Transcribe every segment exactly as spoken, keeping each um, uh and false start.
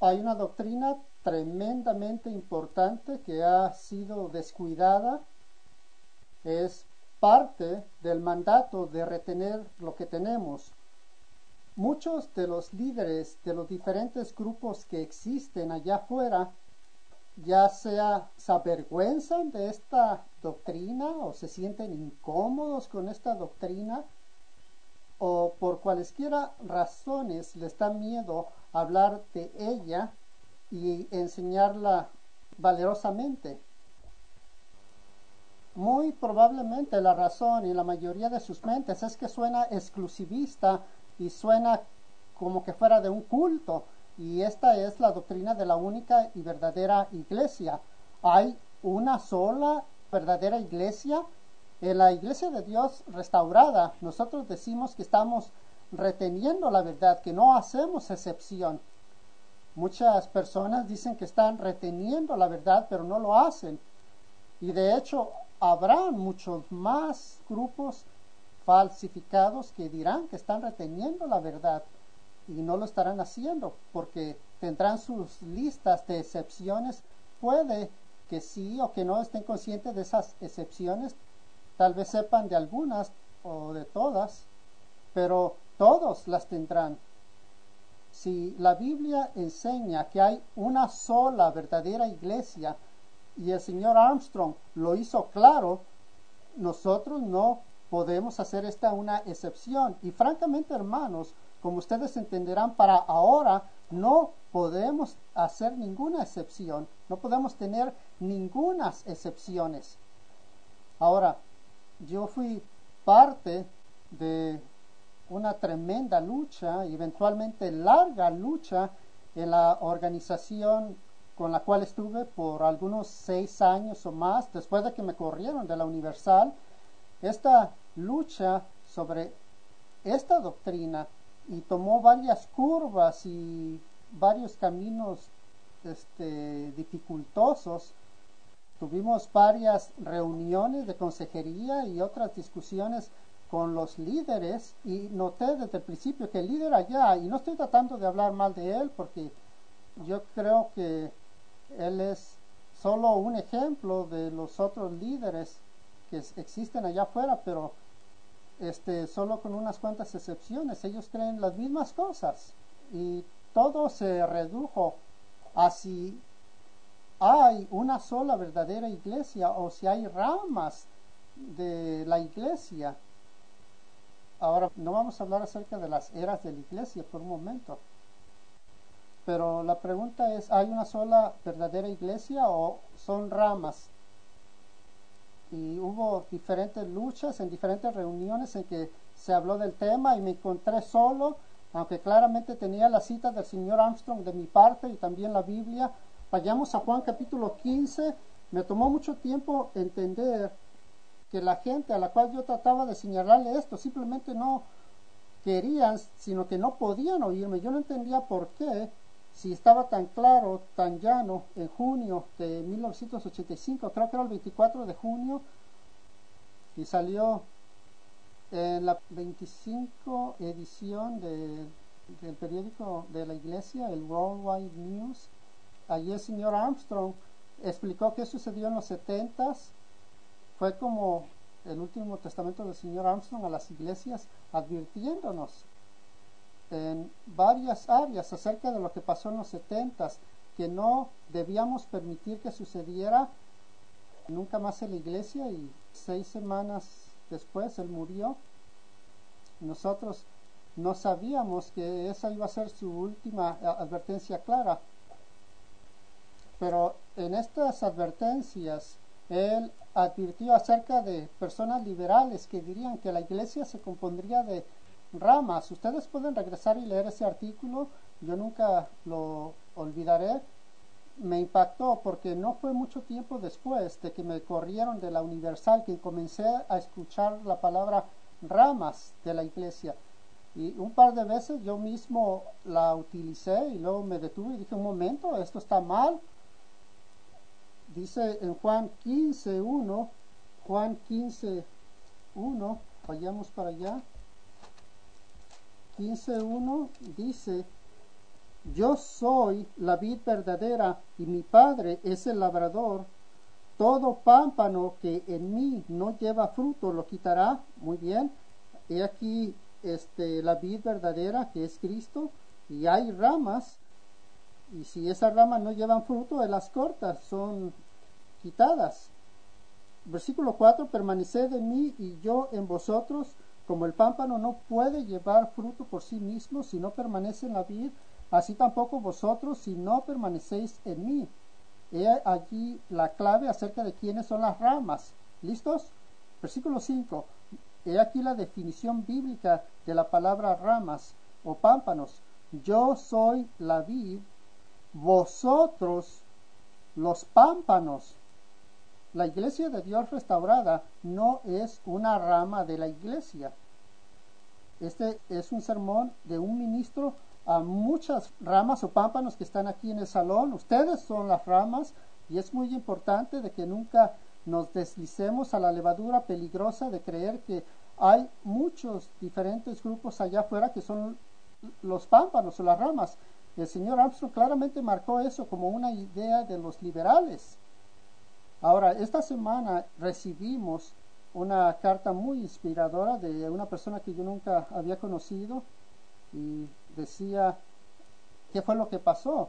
hay una doctrina tremendamente importante que ha sido descuidada. Es parte del mandato de retener lo que tenemos. Muchos de los líderes de los diferentes grupos que existen allá afuera, ya sea se avergüenzan de esta doctrina o se sienten incómodos con esta doctrina, o por cualesquiera razones les da miedo hablar de ella y enseñarla valerosamente. Muy probablemente la razón en la mayoría de sus mentes es que suena exclusivista y suena como que fuera de un culto, y esta es la doctrina de la única y verdadera iglesia. Hay una sola verdadera iglesia. En la iglesia de Dios restaurada, nosotros decimos que estamos reteniendo la verdad, que no hacemos excepción. Muchas personas dicen que están reteniendo la verdad, pero no lo hacen. Y de hecho, habrá muchos más grupos falsificados que dirán que están reteniendo la verdad y no lo estarán haciendo porque tendrán sus listas de excepciones. Puede que sí o que no estén conscientes de esas excepciones, tal vez sepan de algunas o de todas, pero todos las tendrán. Si la Biblia enseña que hay una sola verdadera iglesia y el señor Armstrong lo hizo claro, nosotros no podemos hacer esta una excepción. Y francamente, hermanos, como ustedes entenderán, para ahora no podemos hacer ninguna excepción, no podemos tener ningunas excepciones. Ahora, yo fui parte de una tremenda lucha y eventualmente larga lucha en la organización con la cual estuve por algunos seis años o más después de que me corrieron de la Universal. Esta lucha sobre esta doctrina y tomó varias curvas y varios caminos este, dificultosos. Tuvimos varias reuniones de consejería y otras discusiones con los líderes, y noté desde el principio que el líder allá, y no estoy tratando de hablar mal de él porque yo creo que él es solo un ejemplo de los otros líderes que existen allá afuera, pero este, solo con unas cuantas excepciones. Ellos creen las mismas cosas y todo se redujo a si hay una sola verdadera iglesia o si hay ramas de la iglesia. Ahora no vamos a hablar acerca de las eras de la iglesia por un momento, pero la pregunta es, ¿hay una sola verdadera iglesia o son ramas? Y hubo diferentes luchas en diferentes reuniones en que se habló del tema y me encontré solo, aunque claramente tenía la cita del señor Armstrong de mi parte y también la Biblia. Vayamos a Juan capítulo quince. Me tomó mucho tiempo entender que la gente a la cual yo trataba de señalarle esto simplemente no querían, sino que no podían oírme. Yo no entendía por qué, si estaba tan claro, tan llano, en junio de mil novecientos ochenta y cinco, creo que era el veinticuatro de junio, y salió en la veinticinco edición de, del periódico de la iglesia, el Worldwide News. Allí el señor Armstrong explicó qué sucedió en los setentas. Fue como el último testamento del señor Armstrong a las iglesias, advirtiéndonos en varias áreas acerca de lo que pasó en los setentas, que no debíamos permitir que sucediera nunca más en la iglesia. Y seis semanas después él murió. Nosotros no sabíamos que esa iba a ser su última advertencia clara, pero en estas advertencias él advirtió acerca de personas liberales que dirían que la iglesia se compondría de ramas. Ustedes pueden regresar y leer ese artículo, yo nunca lo olvidaré. Me impactó porque no fue mucho tiempo después de que me corrieron de la Universal que comencé a escuchar la palabra ramas de la iglesia, y un par de veces yo mismo la utilicé y luego me detuve y dije, un momento, esto está mal. Dice en Juan quince uno, Juan quince uno, vayamos para allá. quince uno dice Yo soy la vid verdadera y mi Padre es el labrador. Todo pámpano que en mí no lleva fruto lo quitará. Muy bien. He aquí este, la vid verdadera que es Cristo, y hay ramas, y si esas ramas no llevan fruto, él las corta, son quitadas. Versículo cuatro, permaneced en mí y yo en vosotros, como el pámpano no puede llevar fruto por sí mismo si no permanece en la vid, así tampoco vosotros si no permanecéis en mí. He allí la clave acerca de quiénes son las ramas. ¿Listos? Versículo cinco. He aquí la definición bíblica de la palabra ramas o pámpanos. Yo soy la vid, vosotros los pámpanos. La iglesia de Dios restaurada no es una rama de la iglesia. Este es un sermón de un ministro a muchas ramas o pámpanos que están aquí en el salón. Ustedes son las ramas, y es muy importante de que nunca nos deslicemos a la levadura peligrosa de creer que hay muchos diferentes grupos allá afuera que son los pámpanos o las ramas. El señor Armstrong claramente marcó eso como una idea de los liberales. Ahora, esta semana recibimos una carta muy inspiradora de una persona que yo nunca había conocido, y decía qué fue lo que pasó.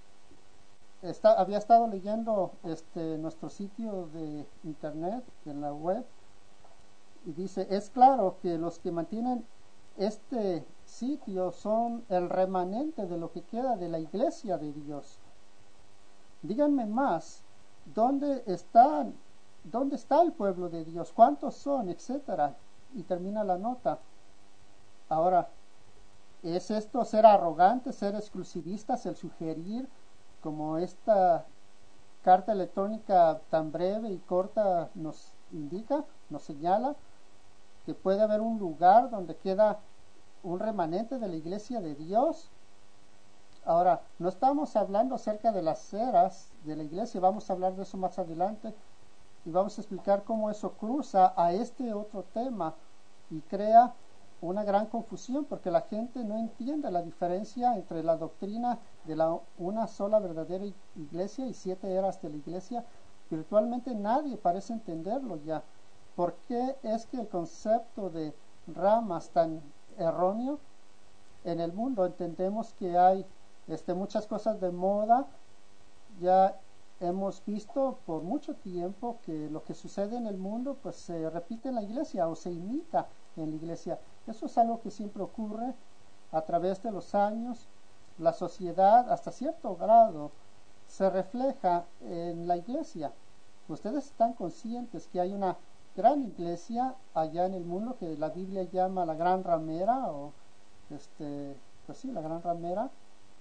Está, había estado leyendo este, nuestro sitio de internet, en la web, y dice, es claro que los que mantienen este sitio son el remanente de lo que queda de la iglesia de Dios. Díganme más, ¿dónde están? ¿Dónde está el pueblo de Dios? ¿Cuántos son? Etcétera. Y termina la nota. Ahora, ¿es esto ser arrogantes, ser exclusivistas, el sugerir, como esta carta electrónica tan breve y corta nos indica, nos señala, que puede haber un lugar donde queda un remanente de la iglesia de Dios? Ahora, no estamos hablando acerca de las eras de la iglesia, vamos a hablar de eso más adelante, y vamos a explicar cómo eso cruza a este otro tema y crea una gran confusión, porque la gente no entiende la diferencia entre la doctrina de la una sola verdadera iglesia y siete eras de la iglesia. Virtualmente nadie parece entenderlo ya. ¿Por qué es que el concepto de ramas tan erróneo? En el mundo entendemos que hay este, muchas cosas de moda. Ya hemos visto por mucho tiempo que lo que sucede en el mundo pues se repite en la iglesia o se imita en la iglesia. Eso es algo que siempre ocurre a través de los años. La sociedad hasta cierto grado se refleja en la iglesia. Ustedes están conscientes que hay una gran iglesia allá en el mundo que la Biblia llama la gran ramera, o este, pues sí, la gran ramera,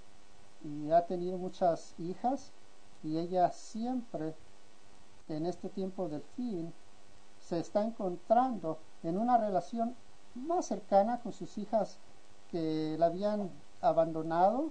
y ha tenido muchas hijas, y ella siempre en este tiempo del fin se está encontrando en una relación más cercana con sus hijas que la habían abandonado.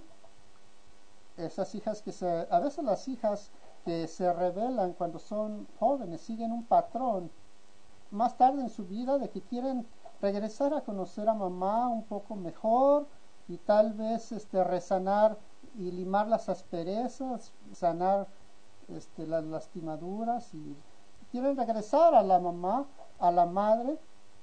Esas hijas que se, a veces las hijas que se rebelan cuando son jóvenes siguen un patrón más tarde en su vida de que quieren regresar a conocer a mamá un poco mejor, y tal vez este resanar y limar las asperezas, sanar este, las lastimaduras, y quieren regresar a la mamá, a la madre.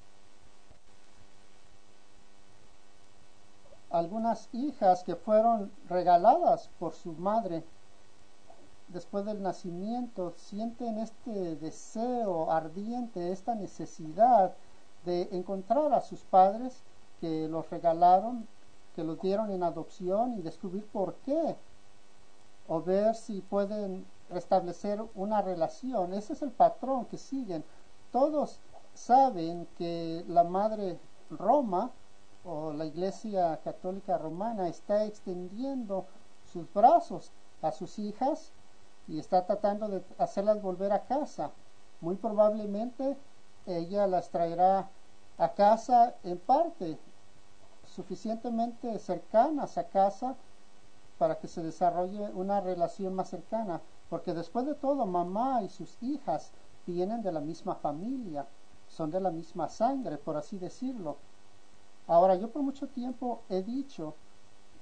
Algunas hijas que fueron regaladas por su madre después del nacimiento sienten este deseo ardiente, esta necesidad de encontrar a sus padres que los regalaron, que los dieron en adopción, y descubrir por qué, o ver si pueden restablecer una relación. Ese es el patrón que siguen. Todos saben que la madre Roma o la Iglesia Católica Romana está extendiendo sus brazos a sus hijas y está tratando de hacerlas volver a casa. Muy probablemente ella las traerá a casa en parte suficientemente cercanas a casa para que se desarrolle una relación más cercana, porque después de todo mamá y sus hijas vienen de la misma familia, son de la misma sangre, por así decirlo. Ahora, yo por mucho tiempo he dicho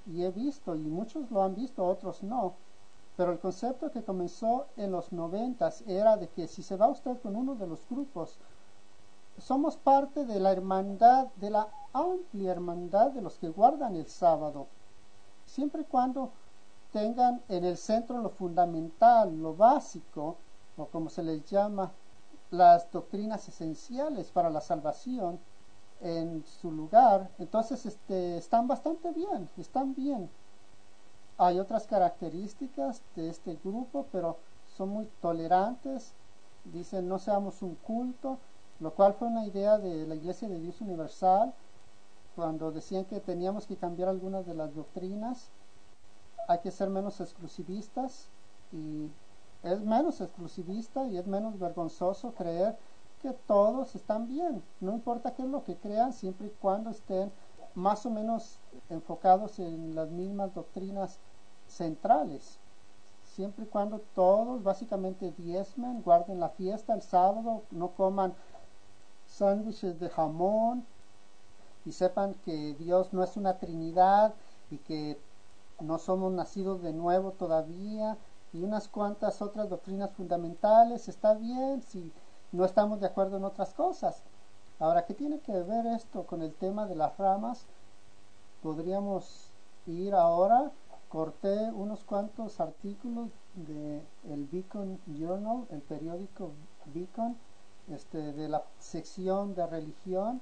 y he visto, y muchos lo han visto, otros no, pero el concepto que comenzó en los noventas era de que si se va usted con uno de los grupos, somos parte de la hermandad, de la amplia hermandad de los que guardan el sábado, siempre y cuando tengan en el centro lo fundamental, lo básico, o como se les llama, las doctrinas esenciales para la salvación en su lugar. Entonces este, están bastante bien, están bien. Hay otras características de este grupo, pero son muy tolerantes. Dicen no seamos un culto, lo cual fue una idea de la Iglesia de Dios Universal, cuando decían que teníamos que cambiar algunas de las doctrinas. Hay que ser menos exclusivistas, y es menos exclusivista y es menos vergonzoso creer que todos están bien, no importa qué es lo que crean, siempre y cuando estén más o menos enfocados en las mismas doctrinas centrales, siempre y cuando todos básicamente diezmen, guarden la fiesta el sábado, no coman sándwiches de jamón y sepan que Dios no es una trinidad y que no somos nacidos de nuevo todavía, y unas cuantas otras doctrinas fundamentales. Está bien si no estamos de acuerdo en otras cosas. Ahora, ¿qué tiene que ver esto con el tema de las ramas? Podríamos ir ahora, corté unos cuantos artículos de el Beacon Journal, el periódico Beacon, este, de la sección de religión,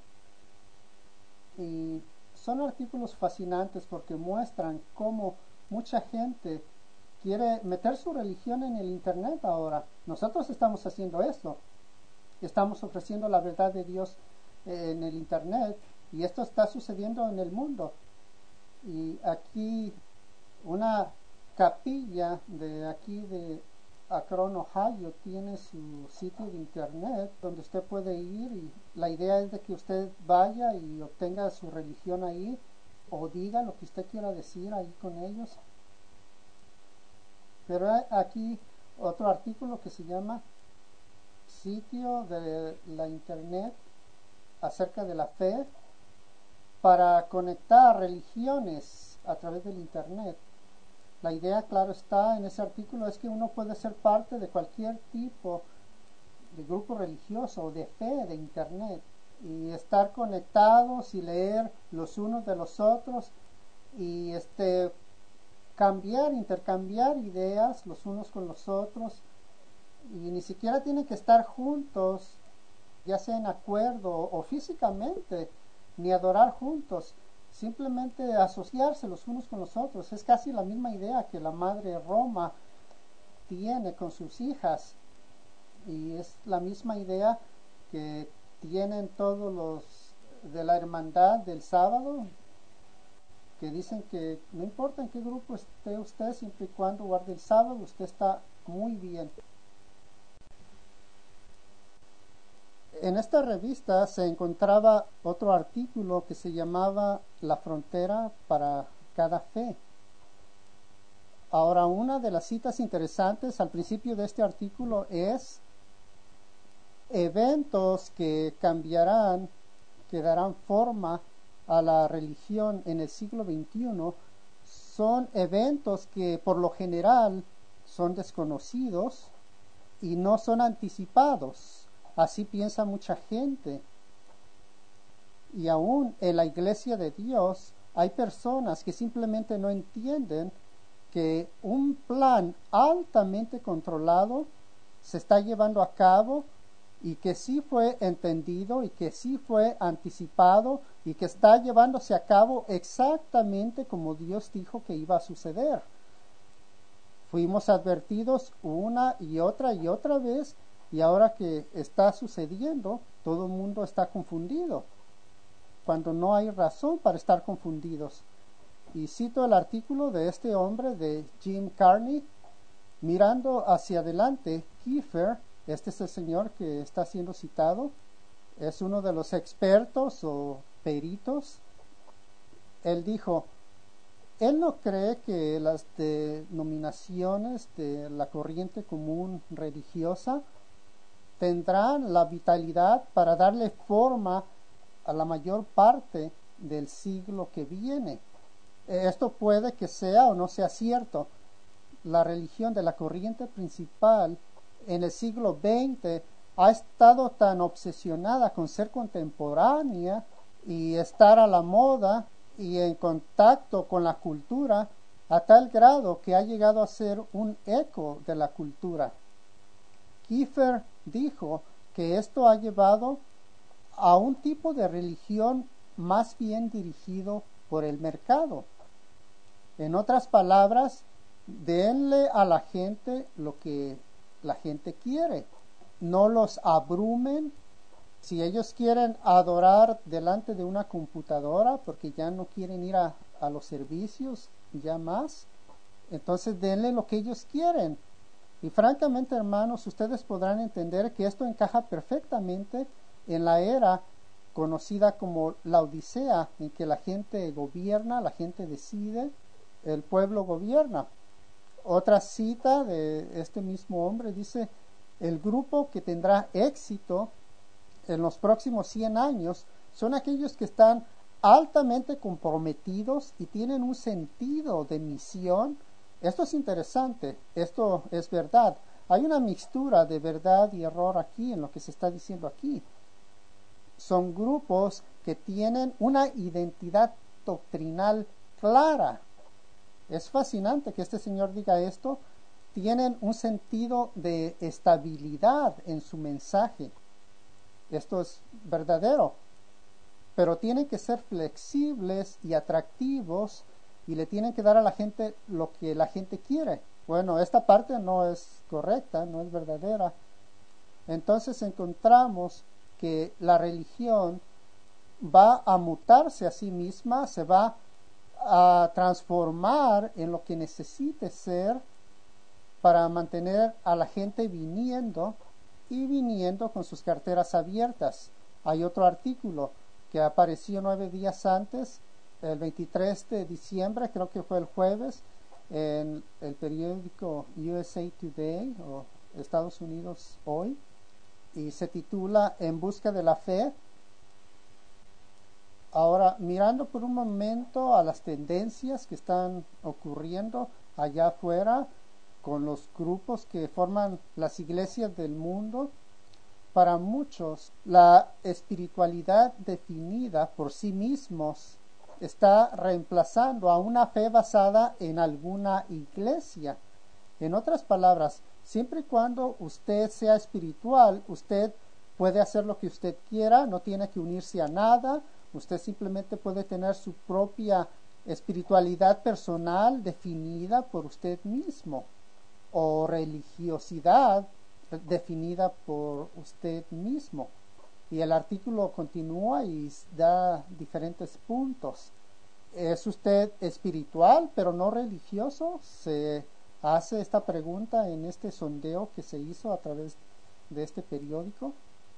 y son artículos fascinantes porque muestran cómo mucha gente quiere meter su religión en el internet ahora. Nosotros estamos haciendo esto, estamos ofreciendo la verdad de Dios en el internet, y esto está sucediendo en el mundo. Y aquí una capilla de aquí de Akron, Ohio, tiene su sitio de internet donde usted puede ir, y la idea es de que usted vaya y obtenga su religión ahí, o diga lo que usted quiera decir ahí con ellos. Pero hay aquí otro artículo que se llama Sitio de la Internet acerca de la fe para conectar religiones a través del Internet. La idea, claro está, en ese artículo es que uno puede ser parte de cualquier tipo de grupo religioso o de fe de Internet y estar conectados y leer los unos de los otros y este cambiar, intercambiar ideas los unos con los otros, y ni siquiera tienen que estar juntos, ya sea en acuerdo o físicamente, ni adorar juntos, simplemente asociarse los unos con los otros. Es casi la misma idea que la Madre Roma tiene con sus hijas, y es la misma idea que tienen todos los de la hermandad del sábado, que dicen que no importa en qué grupo esté usted, siempre y cuando guarde el sábado, usted está muy bien. En esta revista se encontraba otro artículo que se llamaba La frontera para cada fe. Ahora, una de las citas interesantes al principio de este artículo es: eventos que cambiarán, que darán forma a la religión en el siglo veintiuno, son eventos que por lo general son desconocidos y no son anticipados. Así piensa mucha gente. Y aún en la Iglesia de Dios hay personas que simplemente no entienden que un plan altamente controlado se está llevando a cabo, y que sí fue entendido y que sí fue anticipado y que está llevándose a cabo exactamente como Dios dijo que iba a suceder. Fuimos advertidos una y otra y otra vez, y ahora que está sucediendo, todo el mundo está confundido, cuando no hay razón para estar confundidos. Y cito el artículo de este hombre, de Jim Carney: mirando hacia adelante, Kiefer, este es el señor que está siendo citado, es uno de los expertos o peritos. Él dijo, él no cree que las denominaciones de la corriente común religiosa tendrán la vitalidad para darle forma a la mayor parte del siglo que viene. Esto puede que sea o no sea cierto. La religión de la corriente principal en el siglo veinte ha estado tan obsesionada con ser contemporánea y estar a la moda y en contacto con la cultura a tal grado que ha llegado a ser un eco de la cultura. Kiefer dijo que esto ha llevado a un tipo de religión más bien dirigido por el mercado. En otras palabras, denle a la gente lo que la gente quiere. No los abrumen. Si ellos quieren adorar delante de una computadora porque ya no quieren ir a, a los servicios ya más, entonces denle lo que ellos quieren. Y francamente, hermanos, ustedes podrán entender que esto encaja perfectamente en la era conocida como la Odisea, en que la gente gobierna, la gente decide, el pueblo gobierna. Otra cita de este mismo hombre dice: el grupo que tendrá éxito en los próximos cien años son aquellos que están altamente comprometidos y tienen un sentido de misión. Esto es interesante, esto es verdad. Hay una mixtura de verdad y error aquí en lo que se está diciendo aquí. Son grupos que tienen una identidad doctrinal clara. Es fascinante que este señor diga esto. Tienen un sentido de estabilidad en su mensaje. Esto es verdadero. Pero tienen que ser flexibles y atractivos y le tienen que dar a la gente lo que la gente quiere. Bueno, esta parte no es correcta, no es verdadera. Entonces encontramos que la religión va a mutarse a sí misma, se va a transformar en lo que necesite ser para mantener a la gente viniendo y viniendo con sus carteras abiertas. Hay otro artículo que apareció nueve días antes, el veintitrés de diciembre, creo que fue el jueves, en el periódico U S A Today o Estados Unidos Hoy, y se titula En busca de la fe. Ahora, mirando por un momento a las tendencias que están ocurriendo allá afuera con los grupos que forman las iglesias del mundo, para muchos la espiritualidad definida por sí mismos está reemplazando a una fe basada en alguna iglesia. En otras palabras, siempre y cuando usted sea espiritual, usted puede hacer lo que usted quiera, no tiene que unirse a nada, usted simplemente puede tener su propia espiritualidad personal definida por usted mismo, o religiosidad definida por usted mismo. Y el artículo continúa y da diferentes puntos. ¿Es usted espiritual pero no religioso? Se hace esta pregunta en este sondeo que se hizo a través de este periódico,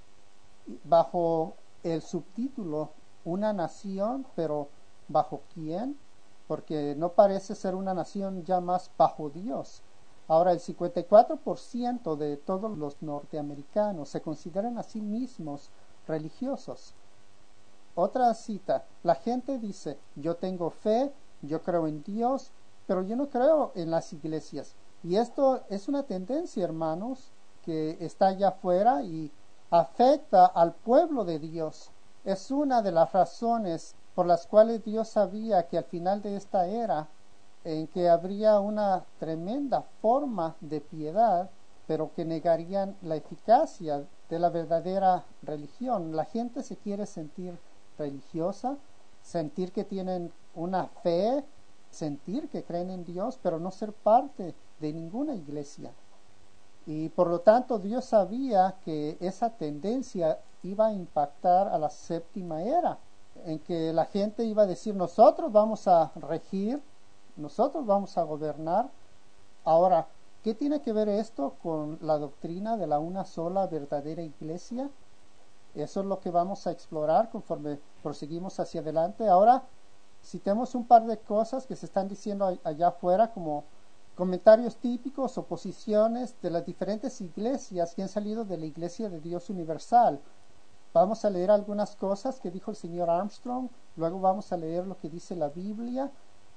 bajo el subtítulo Una nación, pero ¿bajo quién? Porque no parece ser una nación ya más bajo Dios. Ahora, el cincuenta y cuatro por ciento de todos los norteamericanos se consideran a sí mismos religiosos. Otra cita: la gente dice: yo tengo fe, yo creo en Dios, pero yo no creo en las iglesias. Y esto es una tendencia, hermanos, que está allá afuera y afecta al pueblo de Dios. Es una de las razones por las cuales Dios sabía que al final de esta era, en que habría una tremenda forma de piedad, pero que negarían la eficacia de la verdadera religión. La gente se quiere sentir religiosa, sentir que tienen una fe, sentir que creen en Dios, pero no ser parte de ninguna iglesia. Y por lo tanto Dios sabía que esa tendencia iba a impactar a la séptima era, en que la gente iba a decir: nosotros vamos a regir, nosotros vamos a gobernar. Ahora, ¿qué tiene que ver esto con la doctrina de la una sola verdadera iglesia? Eso es lo que vamos a explorar conforme proseguimos hacia adelante. Ahora, citemos un par de cosas que se están diciendo allá afuera como comentarios típicos o posiciones de las diferentes iglesias que han salido de la Iglesia de Dios Universal. Vamos a leer algunas cosas que dijo el señor Armstrong, luego vamos a leer lo que dice la Biblia,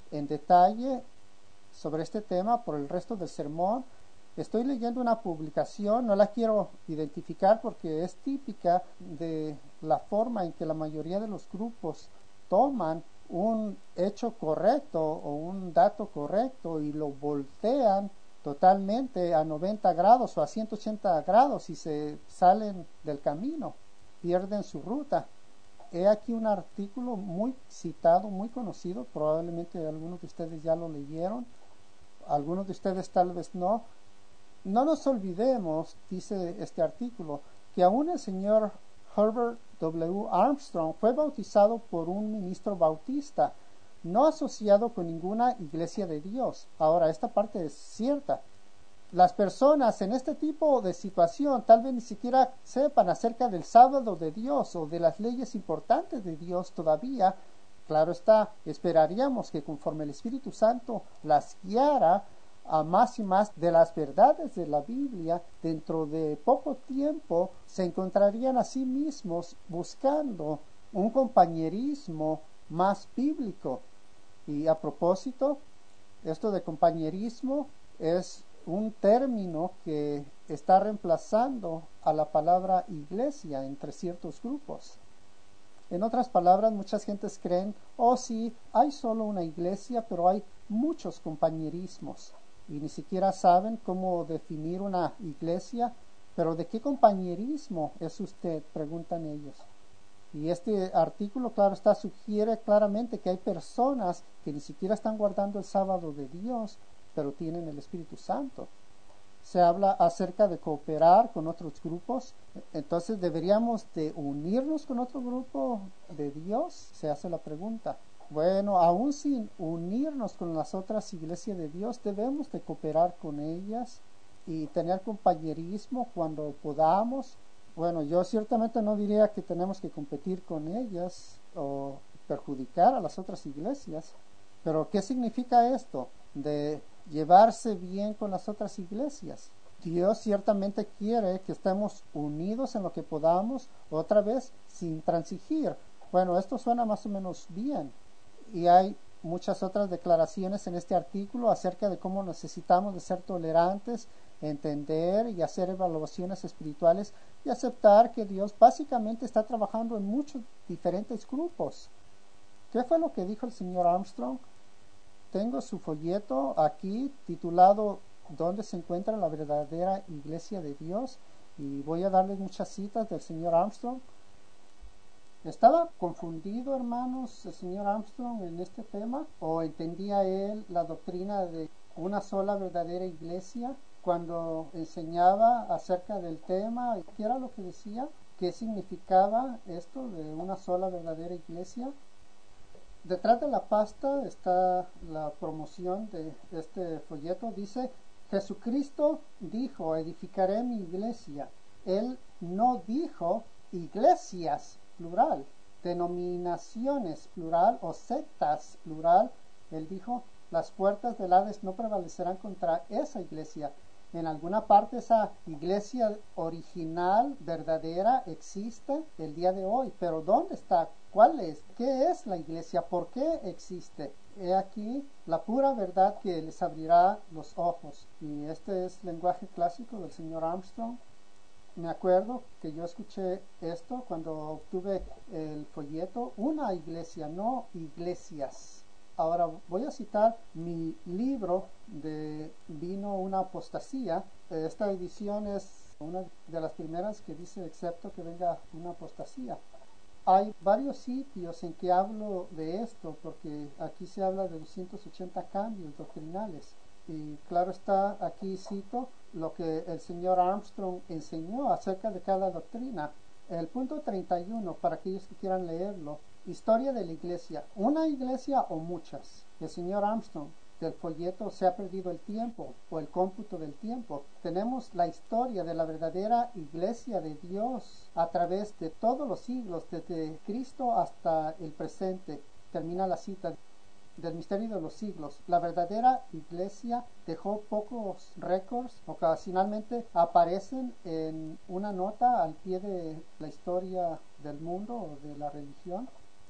en detalle sobre este tema por el resto del sermón. Estoy leyendo una publicación, no la quiero identificar porque es típica de la forma en que la mayoría de los grupos toman un hecho correcto o un dato correcto y lo voltean totalmente a noventa grados o a ciento ochenta grados y se salen del camino, pierden su ruta. He aquí un artículo muy citado, muy conocido, probablemente algunos de ustedes ya lo leyeron, algunos de ustedes tal vez no. No nos olvidemos, dice este artículo, que aún el señor Herbert W. Armstrong fue bautizado por un ministro bautista, no asociado con ninguna iglesia de Dios. Ahora, esta parte es cierta. Las personas en este tipo de situación tal vez ni siquiera sepan acerca del sábado de Dios o de las leyes importantes de Dios todavía. Claro está, esperaríamos que conforme el Espíritu Santo las guiara a más y más de las verdades de la Biblia, dentro de poco tiempo se encontrarían a sí mismos buscando un compañerismo más bíblico. Y a propósito, esto de compañerismo es un término que está reemplazando a la palabra iglesia entre ciertos grupos. En otras palabras, muchas gentes creen, oh sí, hay solo una iglesia, pero hay muchos compañerismos. Y ni siquiera saben cómo definir una iglesia, pero ¿de qué compañerismo es usted?, preguntan ellos. Y este artículo, claro está, sugiere claramente que hay personas que ni siquiera están guardando el sábado de Dios, pero tienen el Espíritu Santo. Se habla acerca de cooperar con otros grupos, entonces deberíamos de unirnos con otro grupo de Dios, se hace la pregunta. Bueno, aún sin unirnos con las otras iglesias de Dios, debemos de cooperar con ellas y tener compañerismo cuando podamos. Bueno, yo ciertamente no diría que tenemos que competir con ellas o perjudicar a las otras iglesias, pero ¿qué significa esto de llevarse bien con las otras iglesias? Dios ciertamente quiere que estemos unidos en lo que podamos, otra vez sin transigir. Bueno, esto suena más o menos bien. Y hay muchas otras declaraciones en este artículo acerca de cómo necesitamos de ser tolerantes, entender y hacer evaluaciones espirituales y aceptar que Dios básicamente está trabajando en muchos diferentes grupos. ¿Qué fue lo que dijo el señor Armstrong? Tengo su folleto aquí titulado ¿Dónde se encuentra la verdadera iglesia de Dios? Y voy a darles muchas citas del señor Armstrong. ¿Estaba confundido, hermanos, el señor Armstrong en este tema? ¿O entendía él la doctrina de una sola verdadera iglesia cuando enseñaba acerca del tema? ¿Qué era lo que decía? ¿Qué significaba esto de una sola verdadera iglesia? Detrás de la pasta está la promoción de este folleto. Dice, Jesucristo dijo, edificaré mi iglesia. Él no dijo iglesias, plural, denominaciones, plural, o sectas, plural. Él dijo, las puertas del Hades no prevalecerán contra esa iglesia. En alguna parte esa iglesia original, verdadera, existe el día de hoy. Pero ¿dónde está? ¿Cuál es? ¿Qué es la iglesia? ¿Por qué existe? He aquí la pura verdad que les abrirá los ojos. Y este es lenguaje clásico del señor Armstrong. Me acuerdo que yo escuché esto cuando obtuve el folleto, una iglesia, no iglesias. Ahora voy a citar mi libro de Vino una apostasía. Esta edición es una de las primeras que dice excepto que venga una apostasía. Hay varios sitios en que hablo de esto porque aquí se habla de doscientos ochenta cambios doctrinales. Y claro está, aquí cito lo que el señor Armstrong enseñó acerca de cada doctrina. El punto treinta y uno, para aquellos que quieran leerlo, historia de la iglesia, una iglesia o muchas. El señor Armstrong, del folleto Se ha perdido el tiempo o el cómputo del tiempo. Tenemos la historia de la verdadera iglesia de Dios a través de todos los siglos, desde Cristo hasta el presente. Termina la cita. Del misterio de los siglos. La verdadera iglesia dejó pocos récords, ocasionalmente aparecen en una nota al pie de la historia del mundo o de la religión.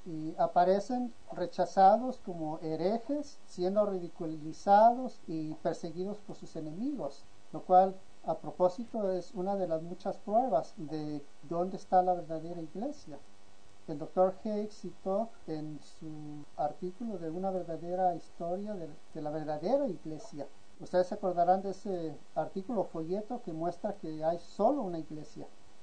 y aparecen rechazados como herejes, siendo ridiculizados y perseguidos por sus enemigos, lo cual a propósito es una de las muchas pruebas de dónde está la verdadera iglesia. El doctor Hake citó en su artículo de una verdadera historia de, de la verdadera iglesia. Ustedes se acordarán de ese artículo folleto que muestra que hay solo una iglesia.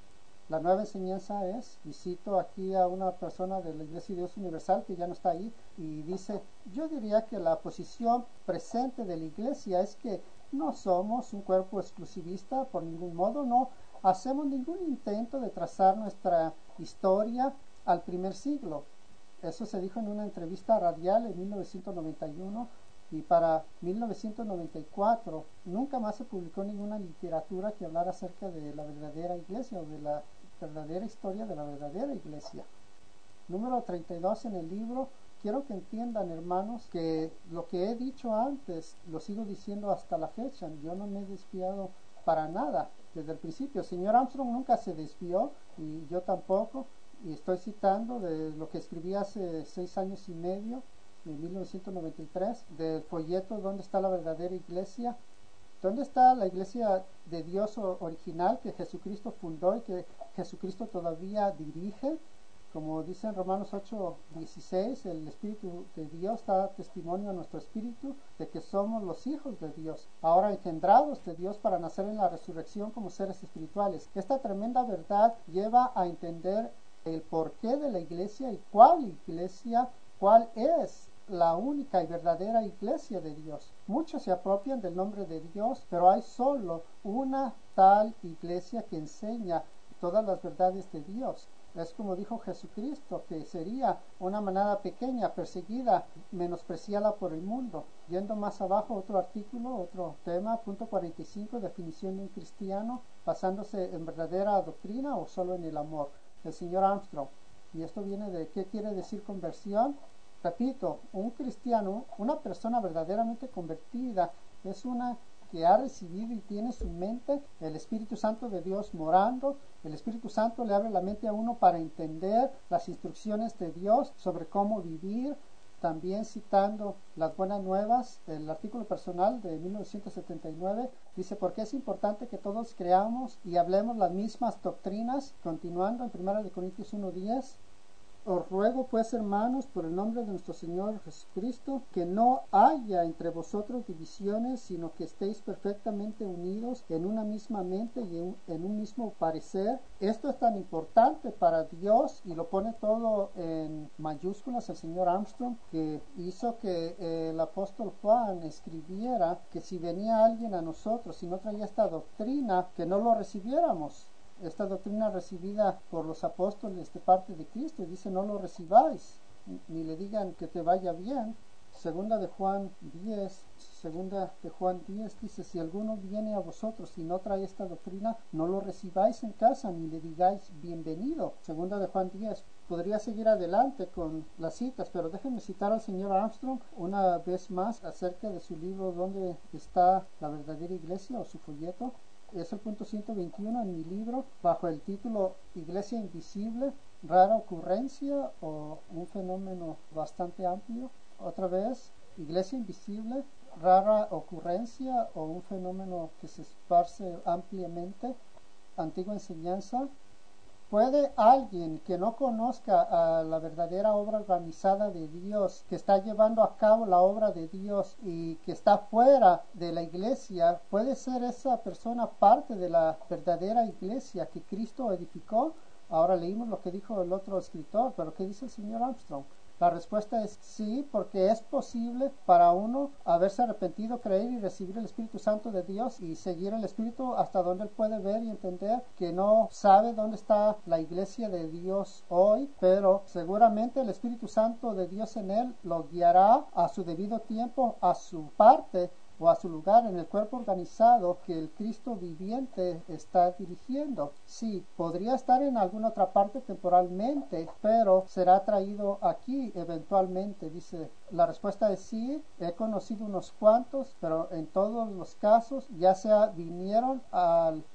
La nueva enseñanza es, y cito aquí a una persona de la Iglesia de Dios Universal que ya no está ahí, y dice, yo diría que la posición presente de la iglesia es que no somos un cuerpo exclusivista por ningún modo, no hacemos ningún intento de trazar nuestra historia al primer siglo. Eso se dijo en una entrevista radial en mil novecientos noventa y uno, y para mil novecientos noventa y cuatro nunca más se publicó ninguna literatura que hablara acerca de la verdadera iglesia o de la verdadera historia de la verdadera iglesia. Número treinta y dos en el libro. Quiero que entiendan, hermanos, que lo que he dicho antes lo sigo diciendo hasta la fecha. Yo no me he desviado para nada desde el principio. El señor Armstrong nunca se desvió y yo tampoco, y estoy citando de lo que escribí hace seis años y medio, en mil novecientos noventa y tres, del folleto ¿Dónde está la verdadera iglesia? ¿Dónde está la iglesia de Dios original que Jesucristo fundó y que Jesucristo todavía dirige? Como dice en Romanos ocho dieciséis, el Espíritu de Dios da testimonio a nuestro espíritu de que somos los hijos de Dios, ahora engendrados de Dios para nacer en la resurrección como seres espirituales. Esta tremenda verdad lleva a entender el porqué de la iglesia y cuál iglesia, cuál es la única y verdadera iglesia de Dios. Muchos se apropian del nombre de Dios, pero hay solo una tal iglesia que enseña todas las verdades de Dios. Es como dijo Jesucristo, que sería una manada pequeña, perseguida, menospreciada por el mundo. Yendo más abajo, otro artículo, otro tema, punto cuarenta y cinco, definición de un cristiano, basándose en verdadera doctrina o solo en el amor. El señor Armstrong. Y esto viene de ¿qué quiere decir conversión? Repito, un cristiano, una persona verdaderamente convertida, es una que ha recibido y tiene en su mente el Espíritu Santo de Dios morando. El Espíritu Santo le abre la mente a uno para entender las instrucciones de Dios sobre cómo vivir. También citando las buenas nuevas, el artículo personal de mil novecientos setenta y nueve dice: porque es importante que todos creamos y hablemos las mismas doctrinas. Continuando en primera de Corintios uno diez, os ruego pues, hermanos, por el nombre de nuestro Señor Jesucristo, que no haya entre vosotros divisiones, sino que estéis perfectamente unidos en una misma mente y en, en un mismo parecer. Esto es tan importante para Dios, y lo pone todo en mayúsculas el señor Armstrong, que hizo que eh, el apóstol Juan escribiera que si venía alguien a nosotros y no traía esta doctrina, que no lo recibiéramos. Esta doctrina recibida por los apóstoles de parte de Cristo, y dice: no lo recibáis, ni le digan que te vaya bien. Segunda de Juan diez, segunda de Juan diez dice: si alguno viene a vosotros y no trae esta doctrina, no lo recibáis en casa, ni le digáis bienvenido. Segunda de Juan diez. Podría seguir adelante con las citas, pero déjenme citar al señor Armstrong una vez más acerca de su libro ¿Dónde está la verdadera iglesia?, o su folleto. Es el punto ciento veintiuno en mi libro, bajo el título Iglesia Invisible, rara ocurrencia o un fenómeno bastante amplio. Otra vez, Iglesia Invisible, rara ocurrencia o un fenómeno que se esparce ampliamente. Antigua enseñanza. ¿Puede alguien que no conozca a la verdadera obra organizada de Dios, que está llevando a cabo la obra de Dios y que está fuera de la iglesia, puede ser esa persona parte de la verdadera iglesia que Cristo edificó? Ahora leímos lo que dijo el otro escritor, pero ¿qué dice el señor Armstrong? La respuesta es sí, porque es posible para uno haberse arrepentido, creer y recibir el Espíritu Santo de Dios y seguir el Espíritu hasta donde él puede ver y entender que no sabe dónde está la iglesia de Dios hoy, pero seguramente el Espíritu Santo de Dios en él lo guiará a su debido tiempo, a su parte o a su lugar en el cuerpo organizado que el Cristo viviente está dirigiendo. Sí, podría estar en alguna otra parte temporalmente, pero será traído aquí eventualmente. Dice, la respuesta es sí. He conocido unos cuantos, pero en todos los casos ya sea vinieron al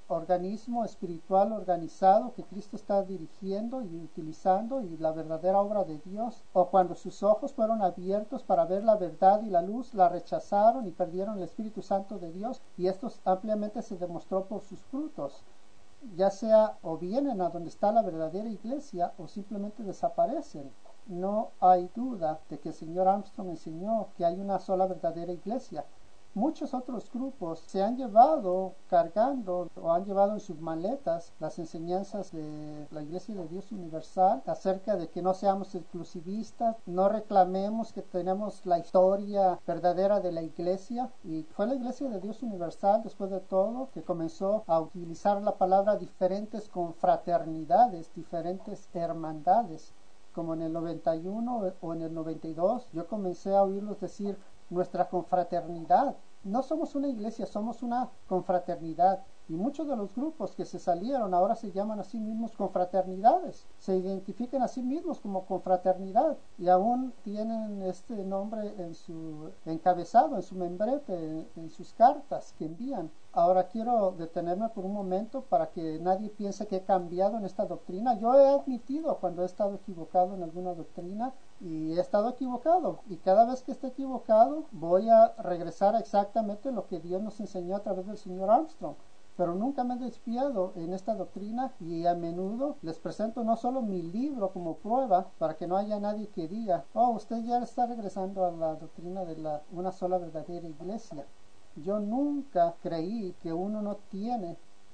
organismo espiritual organizado que Cristo está dirigiendo y utilizando y la verdadera obra de Dios, o cuando sus ojos fueron abiertos para ver la verdad y la luz, la rechazaron y perdieron el Espíritu Santo de Dios, y esto ampliamente se demostró por sus frutos, ya sea o vienen a donde está la verdadera iglesia o simplemente desaparecen. No hay duda de que el señor Armstrong enseñó que hay una sola verdadera iglesia. Muchos otros grupos se han llevado cargando o han llevado en sus maletas las enseñanzas de la Iglesia de Dios Universal acerca de que no seamos exclusivistas, no reclamemos que tenemos la historia verdadera de la Iglesia. Y fue la Iglesia de Dios Universal, después de todo, que comenzó a utilizar la palabra diferentes confraternidades, diferentes hermandades. Como en el noventa y uno o en el noventa y dos, yo comencé a oírlos decir nuestra confraternidad. No somos una iglesia, somos una confraternidad. Y muchos de los grupos que se salieron ahora se llaman a sí mismos confraternidades. Se identifican a sí mismos como confraternidad y aún tienen este nombre en su encabezado, en su membrete, en, en sus cartas que envían. Ahora quiero detenerme por un momento para que nadie piense que he cambiado en esta doctrina. Yo he admitido cuando he estado equivocado en alguna doctrina y he estado equivocado. Y cada vez que esté equivocado voy a regresar a exactamente lo que Dios nos enseñó a través del señor Armstrong. Pero nunca me he desviado en esta doctrina y a menudo les presento no solo mi libro como prueba para que no haya nadie que diga, oh, usted ya está regresando a la doctrina de la una sola verdadera iglesia. Yo nunca creí que uno no tiene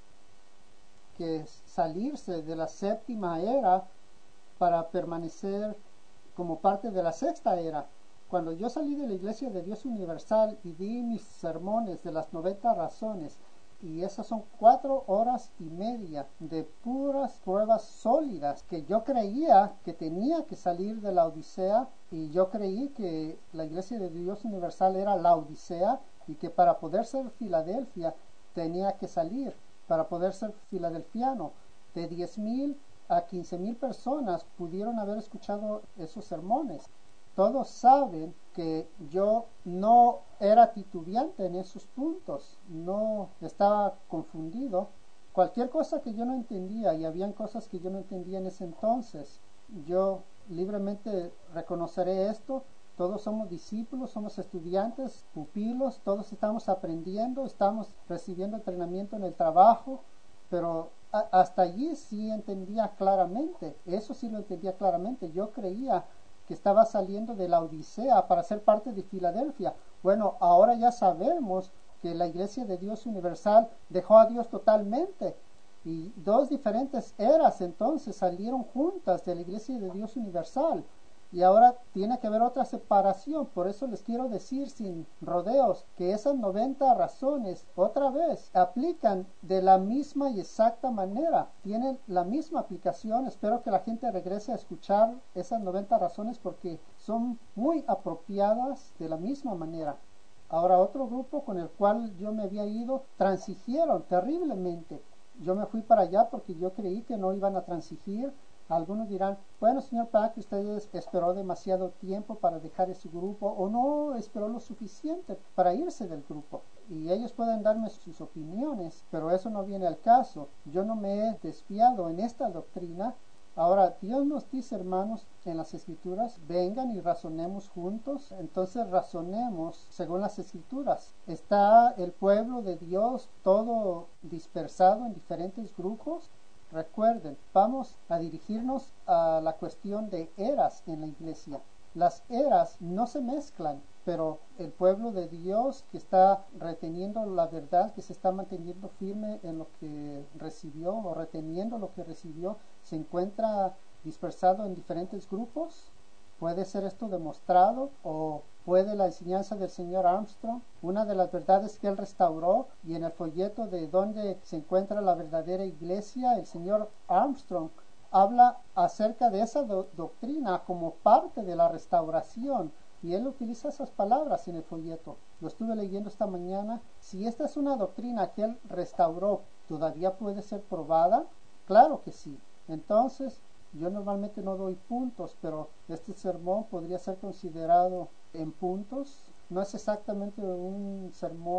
que salirse de la séptima era para permanecer como parte de la sexta era. Cuando yo salí de la Iglesia de Dios Universal y di mis sermones de las noventa razones, y esas son cuatro horas y media de puras pruebas sólidas que yo creía que tenía que salir de la Odisea, y yo creí que la Iglesia de Dios Universal era la Odisea y que para poder ser Filadelfia tenía que salir, para poder ser filadelfiano. De diez mil a quince mil personas pudieron haber escuchado esos sermones. Todos saben que yo no era titubeante en esos puntos, no estaba confundido. Cualquier cosa que yo no entendía, y habían cosas que yo no entendía en ese entonces, yo libremente reconoceré esto. Todos somos discípulos, somos estudiantes, pupilos, todos estamos aprendiendo, estamos recibiendo entrenamiento en el trabajo, pero a- hasta allí sí entendía claramente, eso sí lo entendía claramente. Yo creía que estaba saliendo de la Odisea para ser parte de Filadelfia. Bueno, ahora ya sabemos que la Iglesia de Dios Universal dejó a Dios totalmente, y dos diferentes eras entonces salieron juntas de la Iglesia de Dios Universal, y ahora tiene que haber otra separación. Por eso les quiero decir sin rodeos que esas noventa razones otra vez aplican de la misma y exacta manera, tienen la misma aplicación. Espero que la gente regrese a escuchar esas noventa razones porque son muy apropiadas de la misma manera. Ahora, otro grupo con el cual yo me había ido transigieron terriblemente. Yo me fui para allá porque yo creí que no iban a transigir. Algunos dirán, bueno, señor Pack, usted esperó demasiado tiempo para dejar ese grupo o no esperó lo suficiente para irse del grupo. Y ellos pueden darme sus opiniones, pero eso no viene al caso. Yo no me he desviado en esta doctrina. Ahora, Dios nos dice, hermanos, en las Escrituras, vengan y razonemos juntos. Entonces razonemos según las Escrituras. ¿Está el pueblo de Dios todo dispersado en diferentes grupos? Recuerden, vamos a dirigirnos a la cuestión de eras en la iglesia. Las eras no se mezclan, pero el pueblo de Dios que está reteniendo la verdad, que se está manteniendo firme en lo que recibió o reteniendo lo que recibió, se encuentra dispersado en diferentes grupos. ¿Puede ser esto demostrado? ¿O puede la enseñanza del señor Armstrong, una de las verdades que él restauró, y en el folleto de donde se encuentra la verdadera iglesia, el señor Armstrong habla acerca de esa do- doctrina como parte de la restauración? Y él utiliza esas palabras en el folleto. Lo estuve leyendo esta mañana. Si esta es una doctrina que él restauró, ¿todavía puede ser probada? Claro que sí. Entonces, yo normalmente no doy puntos, pero este sermón podría ser considerado en puntos. No es exactamente un sermón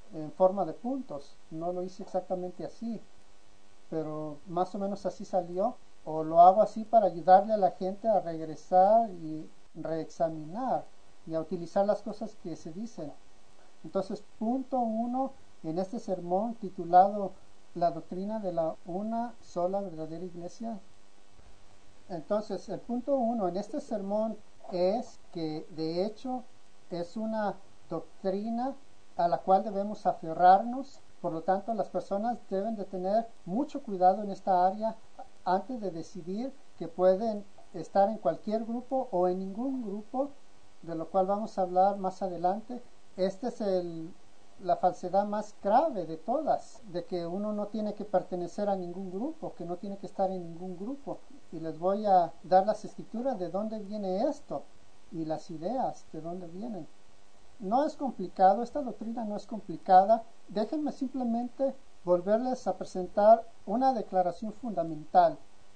en forma de puntos. No lo hice exactamente así, pero más o menos así salió. O lo hago así para ayudarle a la gente a regresar y reexaminar y a utilizar las cosas que se dicen. Entonces, punto uno en este sermón titulado La doctrina de la una sola verdadera iglesia. Entonces, el punto uno en este sermón es que de hecho es una doctrina a la cual debemos aferrarnos. Por lo tanto, las personas deben de tener mucho cuidado en esta área antes de decidir que pueden estar en cualquier grupo o en ningún grupo, de lo cual vamos a hablar más adelante. Esta es el, la falsedad más grave de todas, de que uno no tiene que pertenecer a ningún grupo, que no tiene que estar en ningún grupo. Y les voy a dar las escrituras de dónde viene esto y las ideas de dónde vienen. No es complicado, esta doctrina no es complicada. Déjenme simplemente volverles a presentar una declaración fundamental.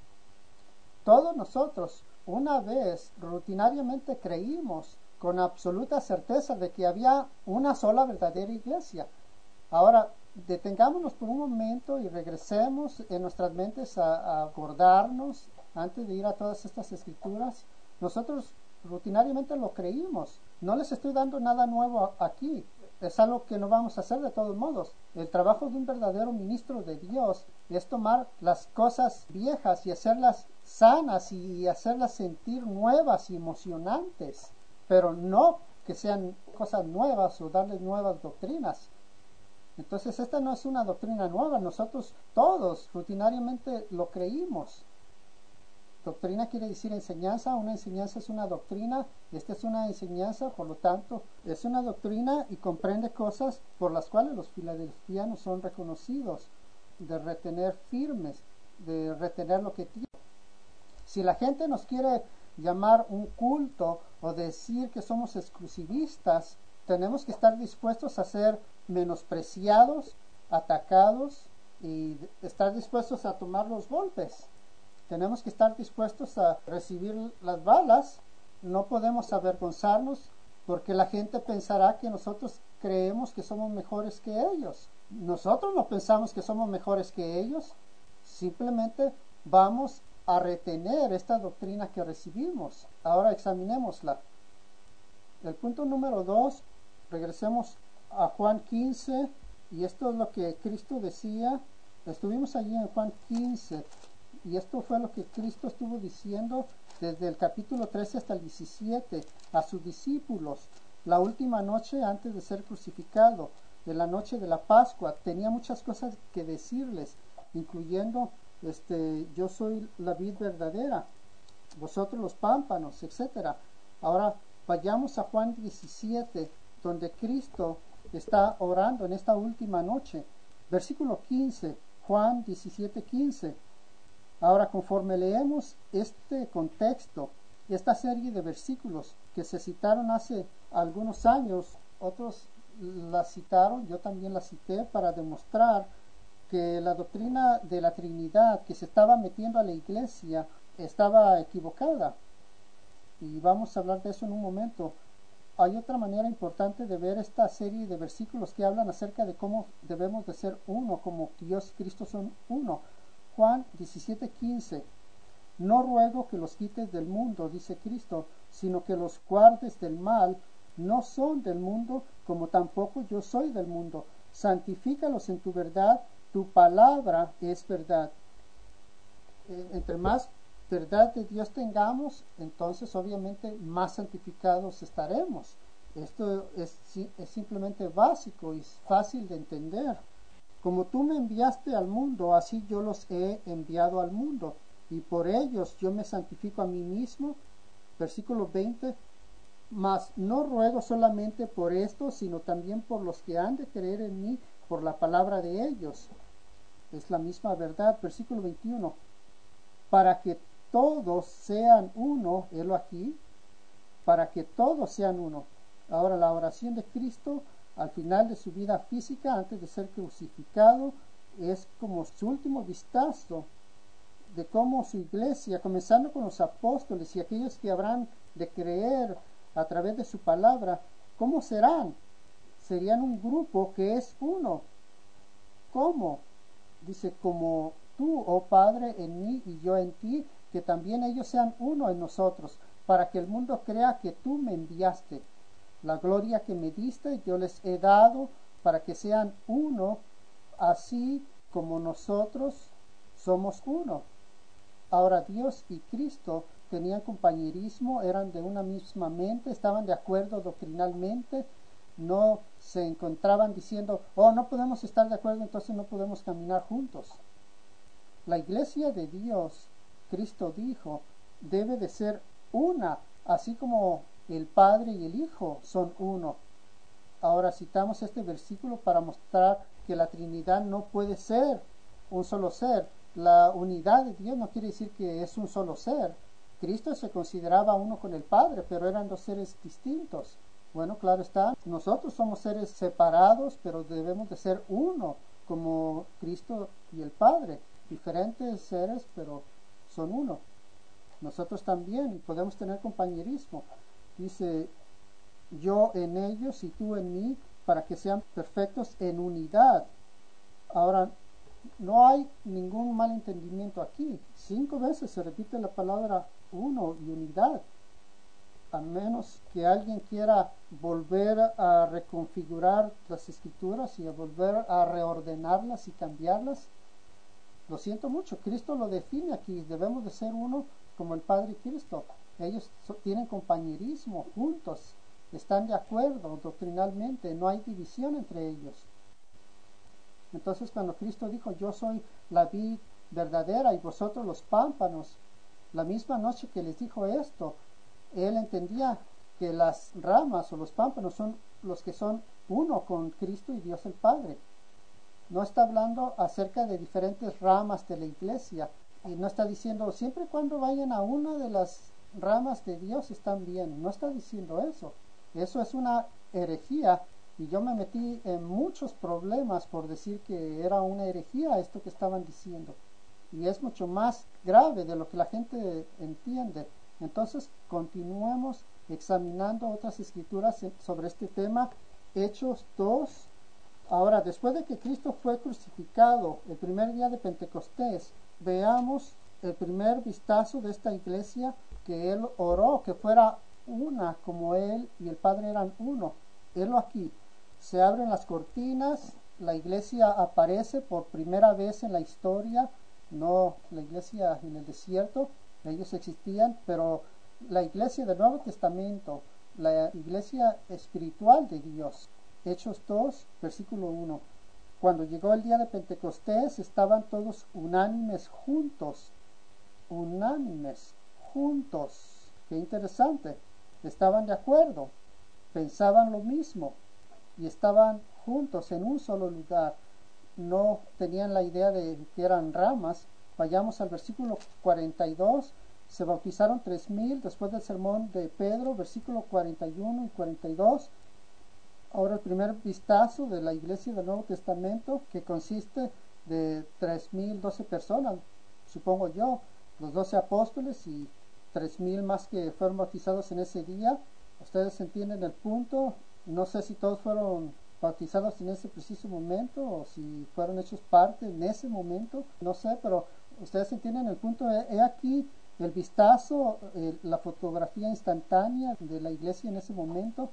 Todos nosotros una vez rutinariamente creímos con absoluta certeza de que había una sola verdadera iglesia. Ahora, detengámonos por un momento y regresemos en nuestras mentes a, a acordarnos antes de ir a todas estas escrituras. Nosotros rutinariamente lo creímos. No les estoy dando nada nuevo aquí. Es algo que no vamos a hacer de todos modos. El trabajo de un verdadero ministro de Dios es tomar las cosas viejas y hacerlas sanas y hacerlas sentir nuevas y emocionantes, pero no que sean cosas nuevas o darles nuevas doctrinas. Entonces esta no es una doctrina nueva, nosotros todos rutinariamente lo creímos. Doctrina quiere decir enseñanza, una enseñanza es una doctrina, esta es una enseñanza, por lo tanto es una doctrina y comprende cosas por las cuales los filadelfianos son reconocidos, de retener firmes, de retener lo que tienen. Si la gente nos quiere llamar un culto o decir que somos exclusivistas, tenemos que estar dispuestos a ser menospreciados, atacados y estar dispuestos a tomar los golpes. Tenemos que estar dispuestos a recibir las balas. No podemos avergonzarnos porque la gente pensará que nosotros creemos que somos mejores que ellos. Nosotros no pensamos que somos mejores que ellos. Simplemente vamos a retener esta doctrina que recibimos. Ahora examinémosla. El punto número dos, regresemos a Juan quince, y esto es lo que Cristo decía. Estuvimos allí en Juan quince, y esto fue lo que Cristo estuvo diciendo desde el capítulo trece hasta el diecisiete a sus discípulos. La última noche antes de ser crucificado, de la noche de la Pascua, tenía muchas cosas que decirles, incluyendo este, yo soy la vid verdadera, vosotros los pámpanos, etcétera. Ahora vayamos a Juan diecisiete, donde Cristo está orando en esta última noche. Versículo quince, Juan diecisiete, quince. Ahora, conforme leemos este contexto, esta serie de versículos que se citaron hace algunos años, otros la citaron, yo también la cité para demostrar que la doctrina de la Trinidad que se estaba metiendo a la iglesia estaba equivocada. Y vamos a hablar de eso en un momento. Hay otra manera importante de ver esta serie de versículos que hablan acerca de cómo debemos de ser uno, como Dios y Cristo son uno. Juan diecisiete, quince. No ruego que los quites del mundo, dice Cristo, sino que los guardes del mal. No son del mundo, como tampoco yo soy del mundo. Santifícalos en tu verdad, tu palabra es verdad. Eh, entre más verdad de Dios tengamos, entonces obviamente más santificados estaremos. Esto es, es simplemente básico y fácil de entender. Como tú me enviaste al mundo, así yo los he enviado al mundo, y por ellos yo me santifico a mí mismo. Versículo veinte. Mas no ruego solamente por esto, sino también por los que han de creer en mí por la palabra de ellos. Es la misma verdad. Versículo veintiuno. Para que todos sean uno, helo aquí, para que todos sean uno. Ahora, la oración de Cristo al final de su vida física, antes de ser crucificado, es como su último vistazo de cómo su iglesia, comenzando con los apóstoles y aquellos que habrán de creer a través de su palabra, ¿cómo serán? serían un grupo que es uno. ¿Cómo? Dice, como tú, oh Padre, en mí y yo en ti, que también ellos sean uno en nosotros, para que el mundo crea que tú me enviaste. La gloria que me diste yo les he dado, para que sean uno, así como nosotros somos uno. Ahora Dios y Cristo tenían compañerismo, eran de una misma mente, estaban de acuerdo doctrinalmente, no se encontraban diciendo, oh, no podemos estar de acuerdo, entonces no podemos caminar juntos. La iglesia de Dios, Cristo dijo, debe de ser una, así como el Padre y el Hijo son uno. Ahora citamos este versículo para mostrar que la Trinidad no puede ser un solo ser. La unidad de Dios no quiere decir que es un solo ser. Cristo se consideraba uno con el Padre, pero eran dos seres distintos. Bueno, claro está, nosotros somos seres separados, pero debemos de ser uno, como Cristo y el Padre. Diferentes seres, pero son uno. Nosotros también podemos tener compañerismo. Dice, yo en ellos y tú en mí, para que sean perfectos en unidad. Ahora, no hay ningún malentendimiento aquí. Cinco veces se repite la palabra uno y unidad. A menos que alguien quiera volver a reconfigurar las escrituras y a volver a reordenarlas y cambiarlas. Lo siento mucho, Cristo lo define aquí. Debemos de ser uno como el Padre y Cristo. Ellos tienen compañerismo juntos, están de acuerdo doctrinalmente, no hay división entre ellos. Entonces cuando Cristo dijo, yo soy la vid verdadera y vosotros los pámpanos, la misma noche que les dijo esto, él entendía que las ramas o los pámpanos son los que son uno con Cristo y Dios el Padre. No está hablando acerca de diferentes ramas de la iglesia y no está diciendo siempre y cuando vayan a una de las ramas de Dios están bien. No está diciendo eso. Eso es una herejía y yo me metí en muchos problemas por decir que era una herejía esto que estaban diciendo. Y es mucho más grave de lo que la gente entiende. Entonces continuemos examinando otras escrituras sobre este tema. Hechos dos. Ahora, después de que Cristo fue crucificado el primer día de Pentecostés, veamos el primer vistazo de esta iglesia que él oró, que fuera una como él y el Padre eran uno. Él aquí. Se abren las cortinas, la iglesia aparece por primera vez en la historia, no la iglesia en el desierto, ellos existían, pero la iglesia del Nuevo Testamento, la iglesia espiritual de Dios. Hechos dos, versículo uno. Cuando llegó el día de Pentecostés, estaban todos unánimes juntos. Unánimes juntos. Qué interesante. Estaban de acuerdo. Pensaban lo mismo. Y estaban juntos en un solo lugar. No tenían la idea de que eran ramas. Vayamos al versículo cuarenta y dos. Se bautizaron tres mil después del sermón de Pedro, versículo cuarenta y uno y cuarenta y dos. Ahora el primer vistazo de la iglesia del Nuevo Testamento, que consiste de tres mil doce personas, supongo yo, los doce apóstoles y tres mil más que fueron bautizados en ese día. Ustedes entienden el punto. No sé si todos fueron bautizados en ese preciso momento o si fueron hechos parte en ese momento, no sé, pero ustedes entienden el punto. He aquí el vistazo, eh, la fotografía instantánea de la iglesia en ese momento.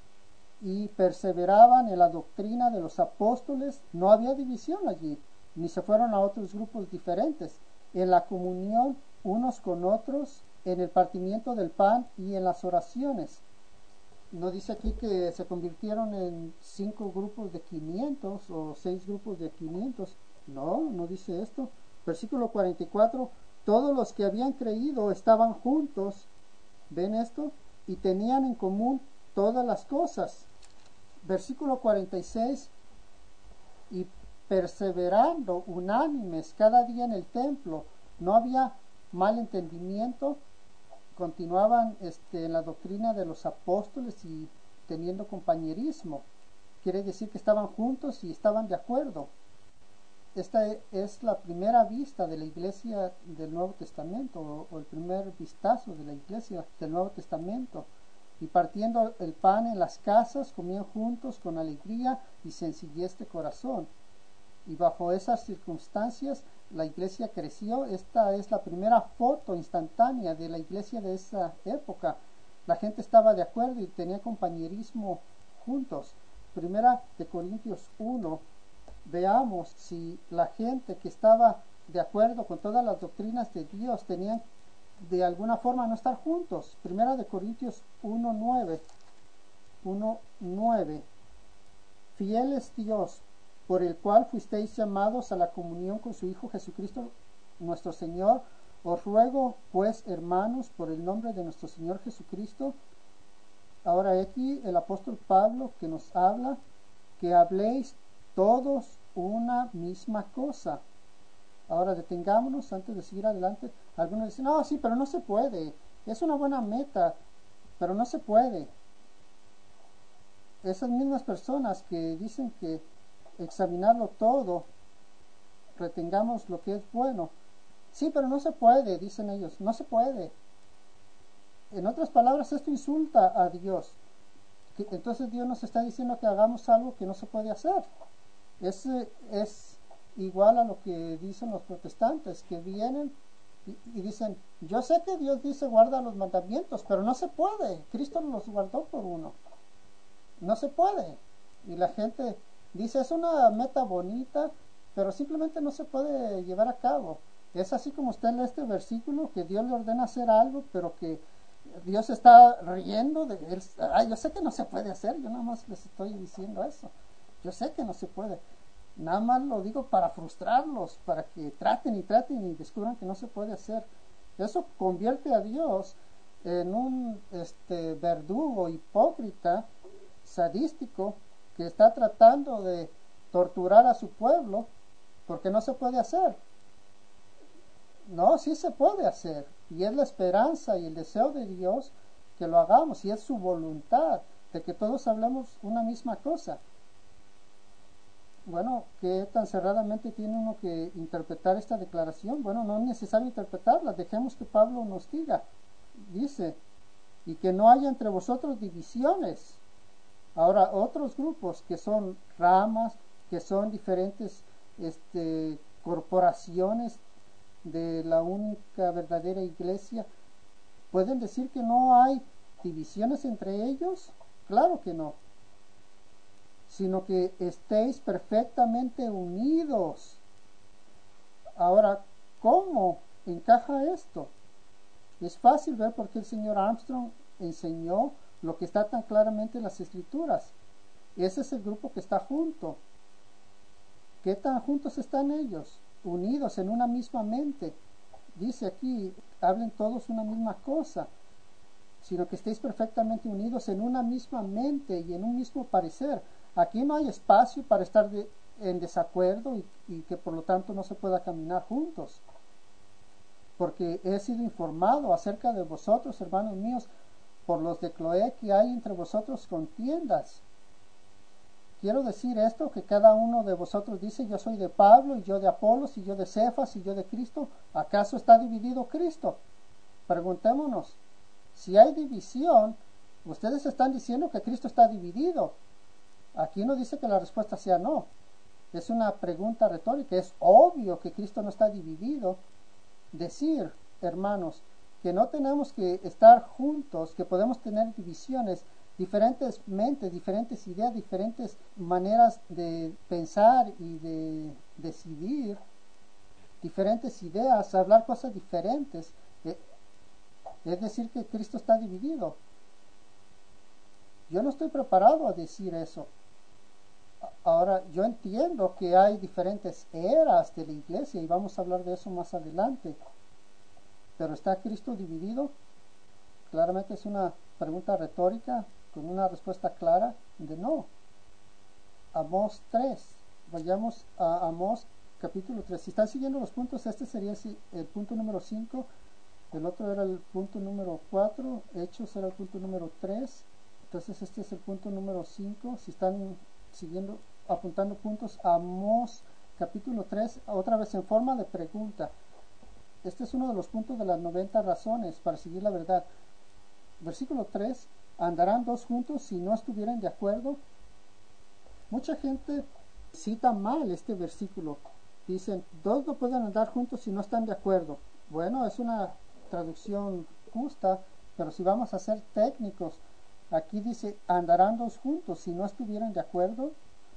Y perseveraban en la doctrina de los apóstoles. No había división allí, ni se fueron a otros grupos diferentes. En la comunión unos con otros, en el partimiento del pan y en las oraciones. No dice aquí que se convirtieron en cinco grupos de quinientos o seis grupos de quinientos. No, no dice esto. Versículo cuarenta y cuatro. Todos los que habían creído estaban juntos. ¿Ven esto? Y tenían en común todas las cosas. Versículo cuarenta y seis. Y perseverando unánimes cada día en el templo. No había mal entendimiento. Continuaban este, en la doctrina de los apóstoles y teniendo compañerismo. Quiere decir que estaban juntos y estaban de acuerdo. Esta es la primera vista de la iglesia del Nuevo Testamento, o, o el primer vistazo de la iglesia del Nuevo Testamento. y partiendo el pan en las casas, comían juntos con alegría y sencillez de corazón. Y bajo esas circunstancias la iglesia creció. Esta es la primera foto instantánea de la iglesia de esa época. La gente estaba de acuerdo y tenía compañerismo juntos. Primera de Corintios uno. Veamos si la gente que estaba de acuerdo con todas las doctrinas de Dios tenían de alguna forma no estar juntos. Primera de Corintios uno nueve. uno nueve. Fiel es Dios, por el cual fuisteis llamados a la comunión con su Hijo Jesucristo nuestro Señor. Os ruego pues, hermanos, por el nombre de nuestro Señor Jesucristo. Ahora aquí el apóstol Pablo que nos habla, que habléis todos una misma cosa. Ahora detengámonos antes de seguir adelante. Algunos dicen, no, sí, pero no se puede. Es una buena meta, pero no se puede. Esas mismas personas que dicen que examinarlo todo, retengamos lo que es bueno. Sí, pero no se puede, dicen ellos, no se puede. En otras palabras, esto insulta a Dios. Entonces Dios nos está diciendo que hagamos algo que no se puede hacer. Es, es igual a lo que dicen los protestantes, que vienen y, y dicen, yo sé que Dios dice guarda los mandamientos, pero no se puede. Cristo los guardó por uno. No se puede. Y la gente dice, es una meta bonita, pero simplemente no se puede llevar a cabo. Es así como usted lee este versículo, que Dios le ordena hacer algo, pero que Dios está riendo de él. Ah, yo sé que no se puede hacer, yo nada más les estoy diciendo eso. Yo sé que no se puede. Nada más lo digo para frustrarlos, para que traten y traten y descubran que no se puede hacer. Eso convierte a Dios en un este, verdugo hipócrita, sadístico, que está tratando de torturar a su pueblo porque no se puede hacer. No, sí se puede hacer, y es la esperanza y el deseo de Dios que lo hagamos, y es su voluntad de que todos hablemos una misma cosa. Bueno, ¿qué tan cerradamente tiene uno que interpretar esta declaración? Bueno, no es necesario interpretarla, dejemos que Pablo nos diga. Dice, y que no haya entre vosotros divisiones. Ahora, otros grupos que son ramas, que son diferentes este, corporaciones de la única verdadera iglesia, ¿pueden decir que no hay divisiones entre ellos? Claro que no, sino que estéis perfectamente unidos. Ahora, ¿cómo encaja esto? Es fácil ver por qué el señor Armstrong enseñó lo que está tan claramente en las escrituras. Ese es el grupo que está junto. ¿Qué tan juntos están ellos? Unidos en una misma mente. Dice aquí, hablen todos una misma cosa, sino que estéis perfectamente unidos en una misma mente y en un mismo parecer. Aquí no hay espacio para estar de, en desacuerdo y, y que por lo tanto no se pueda caminar juntos. Porque he sido informado acerca de vosotros, hermanos míos, por los de Cloé, que hay entre vosotros contiendas. Quiero decir esto, que cada uno de vosotros dice, yo soy de Pablo, y yo de Apolos, y yo de Cefas, y yo de Cristo. ¿Acaso está dividido Cristo? Preguntémonos, si hay división, ustedes están diciendo que Cristo está dividido. Aquí no dice que la respuesta sea no. Es una pregunta retórica. Es obvio que Cristo no está dividido. Decir, hermanos, que no tenemos que estar juntos, que podemos tener divisiones, diferentes mentes, diferentes ideas, diferentes maneras de pensar y de decidir, diferentes ideas, hablar cosas diferentes. Es decir, que Cristo está dividido. Yo no estoy preparado a decir eso. Ahora, yo entiendo que hay diferentes eras de la iglesia y vamos a hablar de eso más adelante. Pero ¿está Cristo dividido? Claramente es una pregunta retórica con una respuesta clara de no. Amós tres. Vayamos a Amós capítulo tres. Si están siguiendo los puntos, este sería el punto número cinco. El otro era el punto número cuatro. Hechos era el punto número tres. Entonces este es el punto número cinco. Si están siguiendo, apuntando puntos, Amós capítulo tres, otra vez en forma de pregunta. Este es uno de los puntos de las noventa razones para seguir la verdad. Versículo tres. ¿Andarán dos juntos si no estuvieran de acuerdo? Mucha gente cita mal este versículo. Dicen, dos no pueden andar juntos si no están de acuerdo. Bueno, es una traducción justa, pero si vamos a ser técnicos, aquí dice, andarán dos juntos si no estuvieran de acuerdo.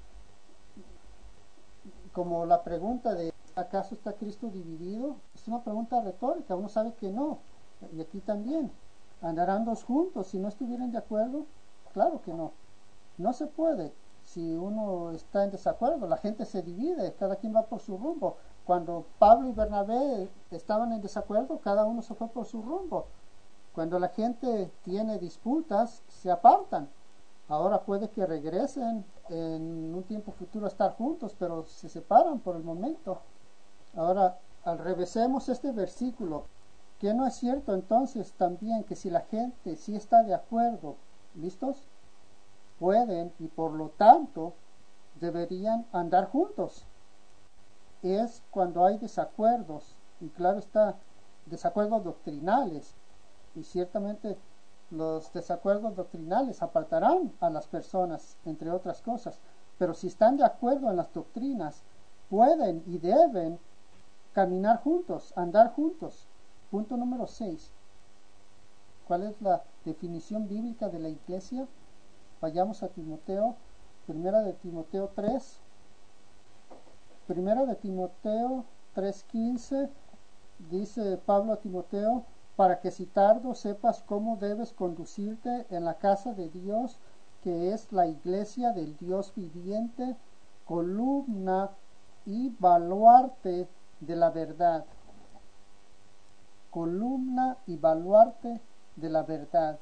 Como la pregunta de, ¿acaso está Cristo dividido? Es una pregunta retórica, uno sabe que no. Y aquí también, ¿andarán dos juntos si no estuvieran de acuerdo? Claro que no. No se puede. Si uno está en desacuerdo, la gente se divide, cada quien va por su rumbo. Cuando Pablo y Bernabé estaban en desacuerdo, cada uno se fue por su rumbo. Cuando la gente tiene disputas, se apartan. Ahora puede que regresen en un tiempo futuro a estar juntos, pero se separan por el momento. Ahora, al revésemos este versículo, que no es cierto entonces también que si la gente sí está de acuerdo, ¿listos? Pueden y por lo tanto deberían andar juntos. Es cuando hay desacuerdos, y claro está, desacuerdos doctrinales, y ciertamente los desacuerdos doctrinales apartarán a las personas, entre otras cosas, pero si están de acuerdo en las doctrinas, pueden y deben caminar juntos, andar juntos. Punto número seis. ¿Cuál es la definición bíblica de la iglesia? Vayamos a Timoteo, primera de Timoteo tres, primera de Timoteo tres quince, dice Pablo a Timoteo, para que si tardo sepas cómo debes conducirte en la casa de Dios, que es la iglesia del Dios viviente, columna y baluarte de la verdad. Columna y baluarte de la verdad.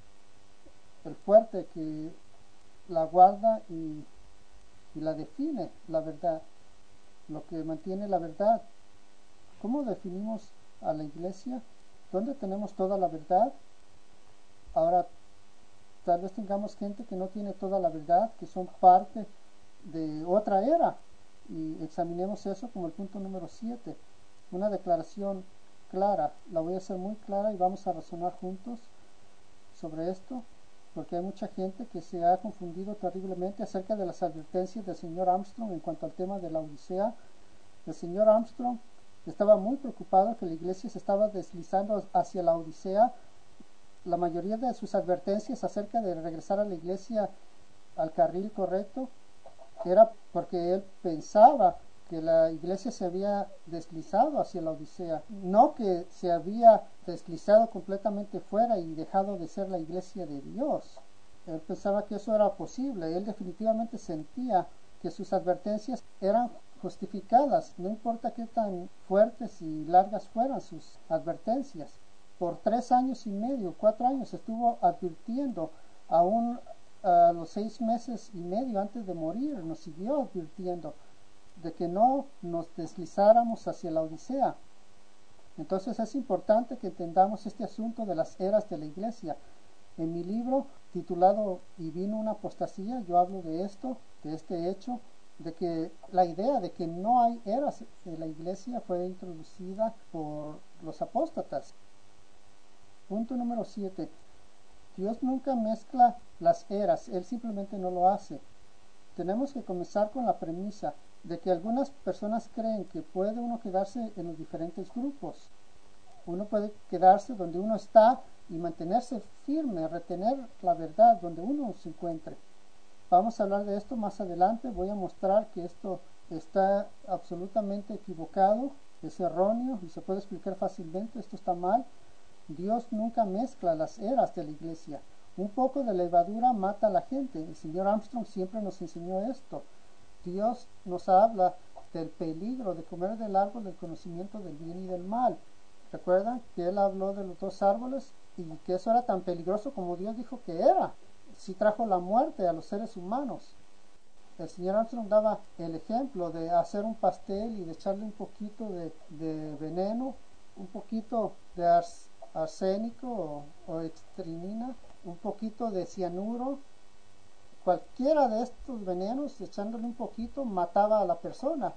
El fuerte que la guarda y, y la define, la verdad, lo que mantiene la verdad. ¿Cómo definimos a la iglesia? ¿Dónde tenemos toda la verdad? Ahora, tal vez tengamos gente que no tiene toda la verdad, que son parte de otra era, y examinemos eso como el punto número siete. Una declaración clara, la voy a hacer muy clara y vamos a razonar juntos sobre esto, porque hay mucha gente que se ha confundido terriblemente acerca de las advertencias del señor Armstrong en cuanto al tema de la Odisea. El señor Armstrong estaba muy preocupado que la iglesia se estaba deslizando hacia la Odisea. La mayoría de sus advertencias acerca de regresar a la iglesia al carril correcto era porque él pensaba que la iglesia se había deslizado hacia la Odisea, no que se había deslizado completamente fuera y dejado de ser la iglesia de Dios. Él pensaba que eso era posible. Él definitivamente sentía que sus advertencias eran justificadas, no importa qué tan fuertes y largas fueran sus advertencias. Por tres años y medio, cuatro años estuvo advirtiendo, aún a los seis meses y medio antes de morir, nos siguió advirtiendo de que no nos deslizáramos hacia la Odisea. Entonces es importante que entendamos este asunto de las eras de la iglesia. En mi libro titulado Y vino una apostasía, yo hablo de esto, de este hecho, de que la idea de que no hay eras de la iglesia fue introducida por los apóstatas. Punto número siete. Dios nunca mezcla las eras, Él simplemente no lo hace. Tenemos que comenzar con la premisa de que algunas personas creen que puede uno quedarse en los diferentes grupos. Uno puede quedarse donde uno está y mantenerse firme, retener la verdad donde uno se encuentre. Vamos a hablar de esto más adelante. Voy a mostrar que esto está absolutamente equivocado, es erróneo y se puede explicar fácilmente. Esto está mal. Dios nunca mezcla las eras de la iglesia. Un poco de levadura mata a la gente. El señor Armstrong siempre nos enseñó esto. Dios nos habla del peligro de comer del árbol del conocimiento del bien y del mal. ¿Recuerdan que él habló de los dos árboles y que eso era tan peligroso como Dios dijo que era? Sí trajo la muerte a los seres humanos. El señor Armstrong daba el ejemplo de hacer un pastel y de echarle un poquito de, de veneno, un poquito de ars, arsénico o, o estrinina, un poquito de cianuro. Cualquiera de estos venenos, echándole un poquito, mataba a la persona.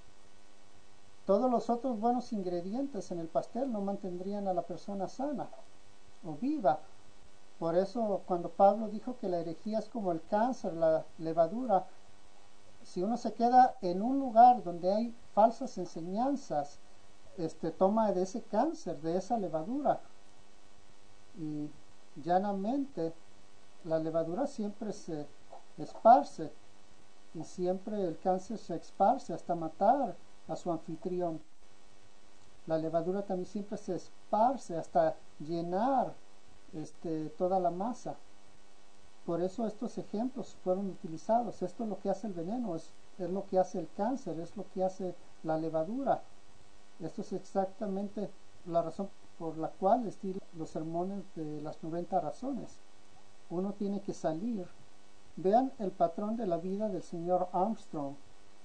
Todos los otros buenos ingredientes en el pastel no mantendrían a la persona sana o viva. Por eso cuando Pablo dijo que la herejía es como el cáncer, la levadura, si uno se queda en un lugar donde hay falsas enseñanzas, este, toma de ese cáncer, de esa levadura. Y llanamente la levadura siempre se esparce y siempre el cáncer se esparce hasta matar a su anfitrión. La levadura también siempre se esparce hasta llenar este, toda la masa. Por eso estos ejemplos fueron utilizados. Esto es lo que hace el veneno, es, es lo que hace el cáncer, es lo que hace la levadura. Esto es exactamente la razón por la cual les di los sermones de las noventa razones. Uno tiene que salir. Vean el patrón de la vida del señor Armstrong.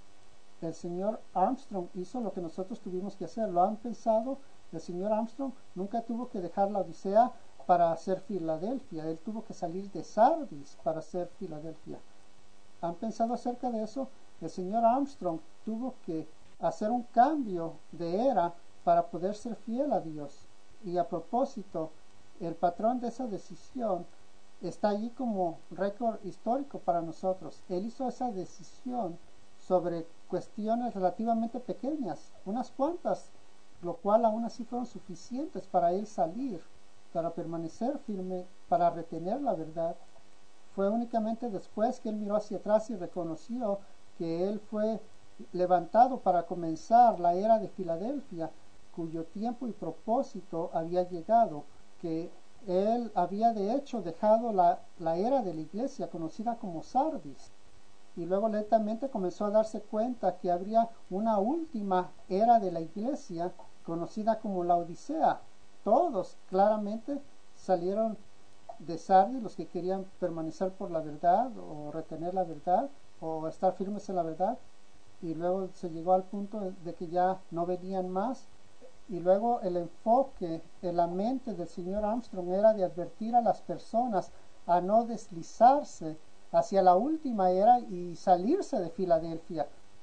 El señor Armstrong hizo lo que nosotros tuvimos que hacer. ¿Lo han pensado? El señor Armstrong nunca tuvo que dejar la Odisea para hacer Filadelfia. Él tuvo que salir de Sardis para hacer Filadelfia. ¿Han pensado acerca de eso? El señor Armstrong tuvo que hacer un cambio de era para poder ser fiel a Dios. Y a propósito, el patrón de esa decisión está allí como récord histórico para nosotros. Él hizo esa decisión sobre cuestiones relativamente pequeñas, unas cuantas, lo cual aún así fueron suficientes para él salir, para permanecer firme, para retener la verdad. Fue únicamente después que él miró hacia atrás y reconoció que él fue levantado para comenzar la era de Filadelfia, cuyo tiempo y propósito había llegado, que él había de hecho dejado la, la era de la iglesia conocida como Sardis, y luego lentamente comenzó a darse cuenta que habría una última era de la iglesia conocida como la Odisea. Todos claramente salieron de Sardis, los que querían permanecer por la verdad o retener la verdad o estar firmes en la verdad, y luego se llegó al punto de que ya no venían más. Y luego el enfoque en la mente del señor Armstrong era de advertir a las personas a no deslizarse hacia la última era y salirse de Filadelfia.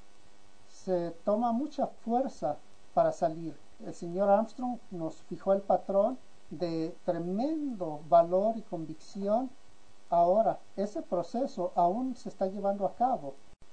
Se toma mucha fuerza para salir. El señor Armstrong nos fijó el patrón de tremendo valor y convicción. Ahora, ese proceso aún se está llevando a cabo.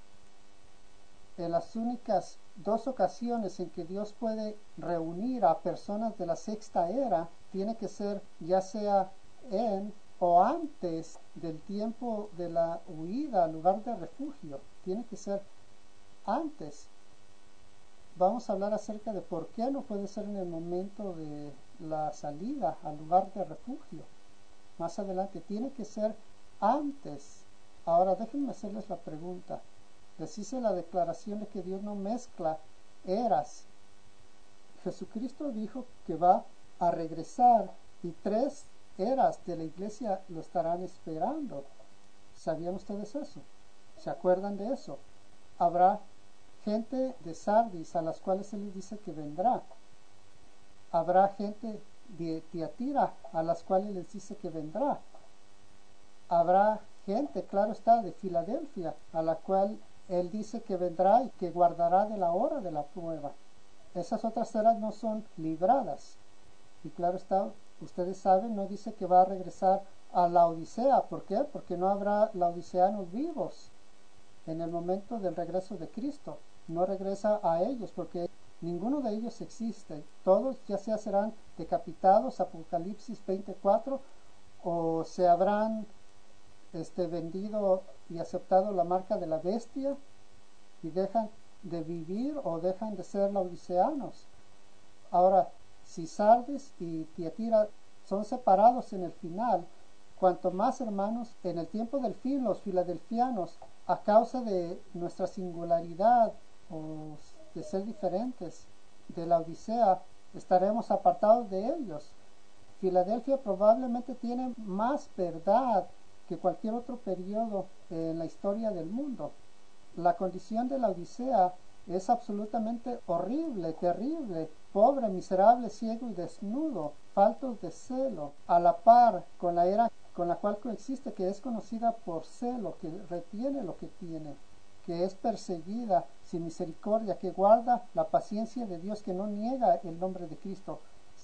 En las únicas dos ocasiones en que Dios puede reunir a personas de la sexta era, tiene que ser ya sea en o antes del tiempo de la huida al lugar de refugio. Tiene que ser antes. Vamos a hablar acerca de por qué no puede ser en el momento de la salida al lugar de refugio. Más adelante, tiene que ser antes. Ahora déjenme hacerles la pregunta. Les hice la declaración de que Dios no mezcla eras. Jesucristo dijo que va a regresar y tres eras de la iglesia lo estarán esperando. ¿Sabían ustedes eso? ¿Se acuerdan de eso? Habrá gente de Sardis a las cuales Él les dice que vendrá. Habrá gente de Tiatira a las cuales les dice que vendrá. Habrá gente, claro está, de Filadelfia a la cual Él dice que vendrá y que guardará de la hora de la prueba. Esas otras eras no son libradas. Y claro está, ustedes saben, no dice que va a regresar a la Odisea. ¿Por qué? Porque no habrá laodiceanos vivos en el momento del regreso de Cristo. No regresa a ellos porque ninguno de ellos existe. Todos ya sea serán decapitados, Apocalipsis veinticuatro, o se habrán este, vendido y aceptado la marca de la bestia y dejan de vivir o dejan de ser laodiceanos. Ahora, si Sardis y Tiatira son separados en el final, cuanto más, hermanos, en el tiempo del fin los filadelfianos, a causa de nuestra singularidad o de ser diferentes de la Odisea, estaremos apartados de ellos. Filadelfia probablemente tiene más verdad que cualquier otro periodo en la historia del mundo. La condición de la Odisea es absolutamente horrible, terrible, pobre, miserable, ciego y desnudo, faltos de celo, a la par con la era con la cual coexiste, que es conocida por celo, que retiene lo que tiene, que es perseguida sin misericordia, que guarda la paciencia de Dios, que no niega el nombre de Cristo.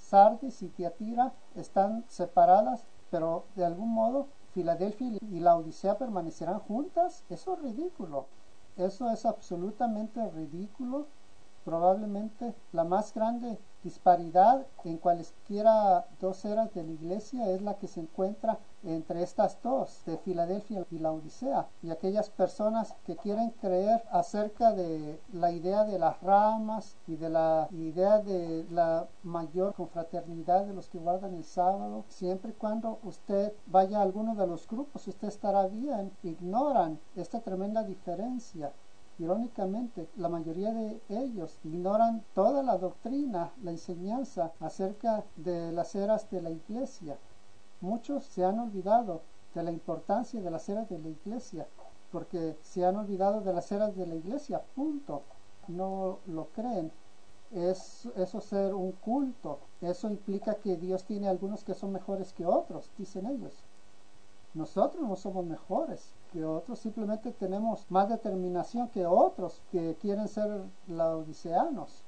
Sardis y Tiatira están separadas, pero de algún modo Filadelfia y la Odisea permanecerán juntas. Eso es ridículo. Eso es absolutamente ridículo. Probablemente la más grande disparidad en cualesquiera dos eras de la iglesia es la que se encuentra entre estas dos, de Filadelfia y la Odisea. Y aquellas personas que quieren creer acerca de la idea de las ramas y de la idea de la mayor confraternidad de los que guardan el sábado, siempre y cuando usted vaya a alguno de los grupos, usted estará bien. Ignoran esta tremenda diferencia. Irónicamente, la mayoría de ellos ignoran toda la doctrina, la enseñanza acerca de las eras de la iglesia. Muchos se han olvidado de la importancia de las eras de la iglesia, porque se han olvidado de las eras de la iglesia, punto. No lo creen. Es eso ser un culto. Eso implica que Dios tiene algunos que son mejores que otros, dicen ellos. Nosotros no somos mejores que otros, simplemente tenemos más determinación que otros que quieren ser laodiceanos.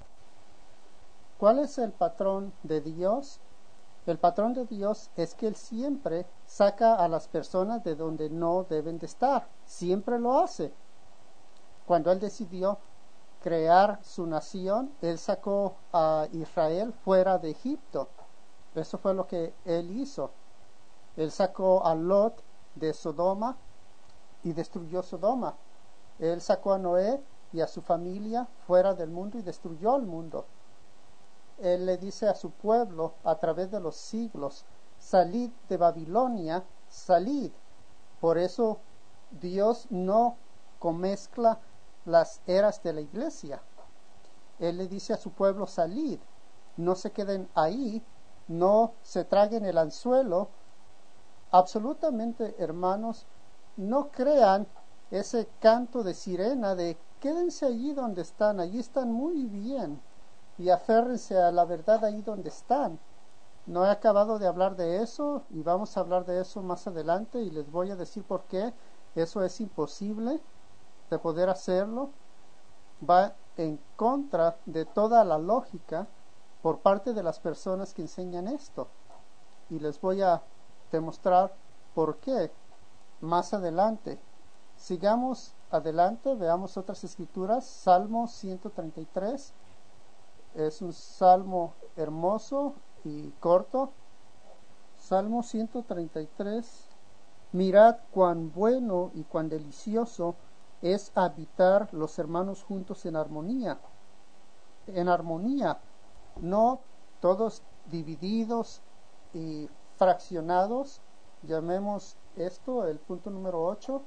¿Cuál es el patrón de Dios? El patrón de Dios es que Él siempre saca a las personas de donde no deben de estar. Siempre lo hace. Cuando Él decidió crear su nación, Él sacó a Israel fuera de Egipto. Eso fue lo que Él hizo. Él sacó a Lot de Sodoma y destruyó Sodoma. Él sacó a Noé y a su familia fuera del mundo y destruyó el mundo. Él le dice a su pueblo a través de los siglos: salid de Babilonia, salid. Por eso Dios no comezcla las eras de la iglesia. Él le dice a su pueblo: salid, no se queden ahí, no se traguen el anzuelo. Absolutamente, hermanos, no crean ese canto de sirena de quédense allí donde están, allí están muy bien, y aférrense a la verdad ahí donde están. No he acabado de hablar de eso y vamos a hablar de eso más adelante y les voy a decir por qué eso es imposible de poder hacerlo. Va en contra de toda la lógica por parte de las personas que enseñan esto, y les voy a demostrar por qué más adelante. Sigamos adelante, veamos otras escrituras. Salmo ciento treinta y tres es un salmo hermoso y corto. Salmo ciento treinta y tres: mirad cuán bueno y cuán delicioso es habitar los hermanos juntos en armonía. En armonía, no todos divididos y fraccionados. Llamemos esto el punto número ocho.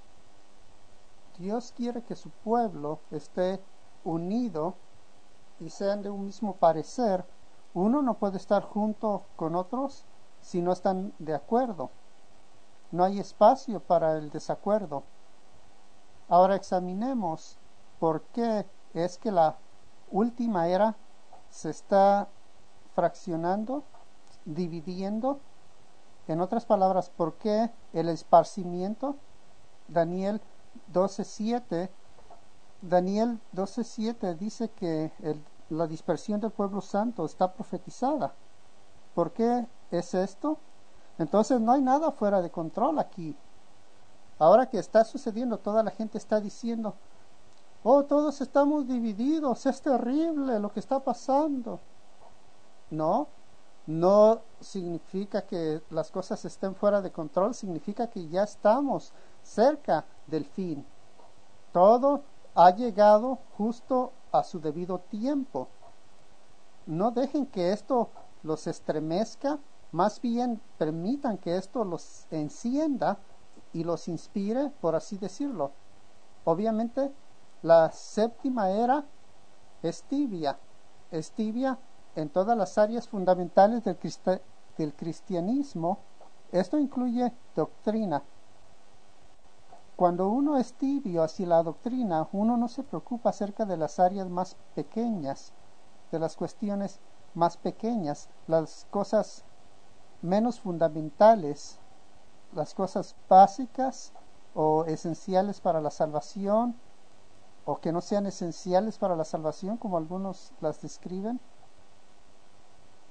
Dios quiere que su pueblo esté unido y sean de un mismo parecer. Uno no puede estar junto con otros si no están de acuerdo. No hay espacio para el desacuerdo. Ahora examinemos por qué es que la última era se está fraccionando, dividiendo. En otras palabras, ¿por qué el esparcimiento? Daniel doce siete Daniel doce siete dice que el, la dispersión del pueblo santo está profetizada. ¿Por qué es esto? Entonces no hay nada fuera de control aquí. Ahora que está sucediendo, toda la gente está diciendo: oh, todos estamos divididos, es terrible lo que está pasando. No, no significa que las cosas estén fuera de control, significa que ya estamos cerca del fin. Todo ha llegado justo a su debido tiempo. No dejen que esto los estremezca, más bien permitan que esto los encienda y los inspire, por así decirlo. Obviamente, la séptima era es tibia, es tibia en todas las áreas fundamentales del, cristi- del cristianismo. Esto incluye doctrina. Cuando uno es tibio hacia la doctrina, uno no se preocupa acerca de las áreas más pequeñas, de las cuestiones más pequeñas, las cosas menos fundamentales, las cosas básicas o esenciales para la salvación, o que no sean esenciales para la salvación como algunos las describen.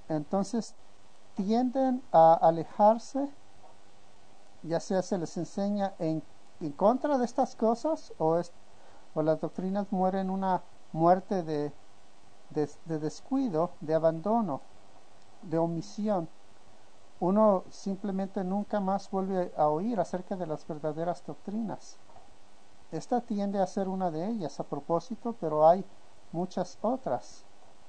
entonces tienden a alejarse, ya sea se les enseña en, en contra de estas cosas o, es, o las doctrinas mueren una muerte de, de, de descuido, de abandono, de omisión. Uno simplemente nunca más vuelve a oír acerca de las verdaderas doctrinas. Esta tiende a ser una de ellas a propósito, pero hay muchas otras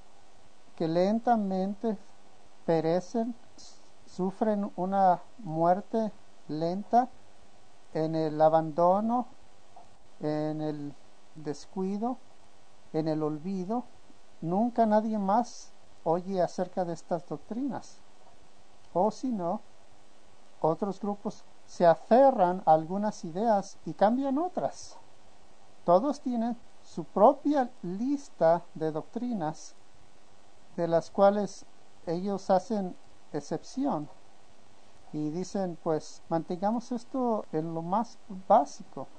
que lentamente perecen, sufren una muerte lenta en el abandono, en el descuido, en el olvido. Nunca nadie más oye acerca de estas doctrinas. O si no, otros grupos se aferran a algunas ideas y cambian otras. Todos tienen su propia lista de doctrinas de las cuales ellos hacen excepción y dicen, pues mantengamos esto en lo más básico.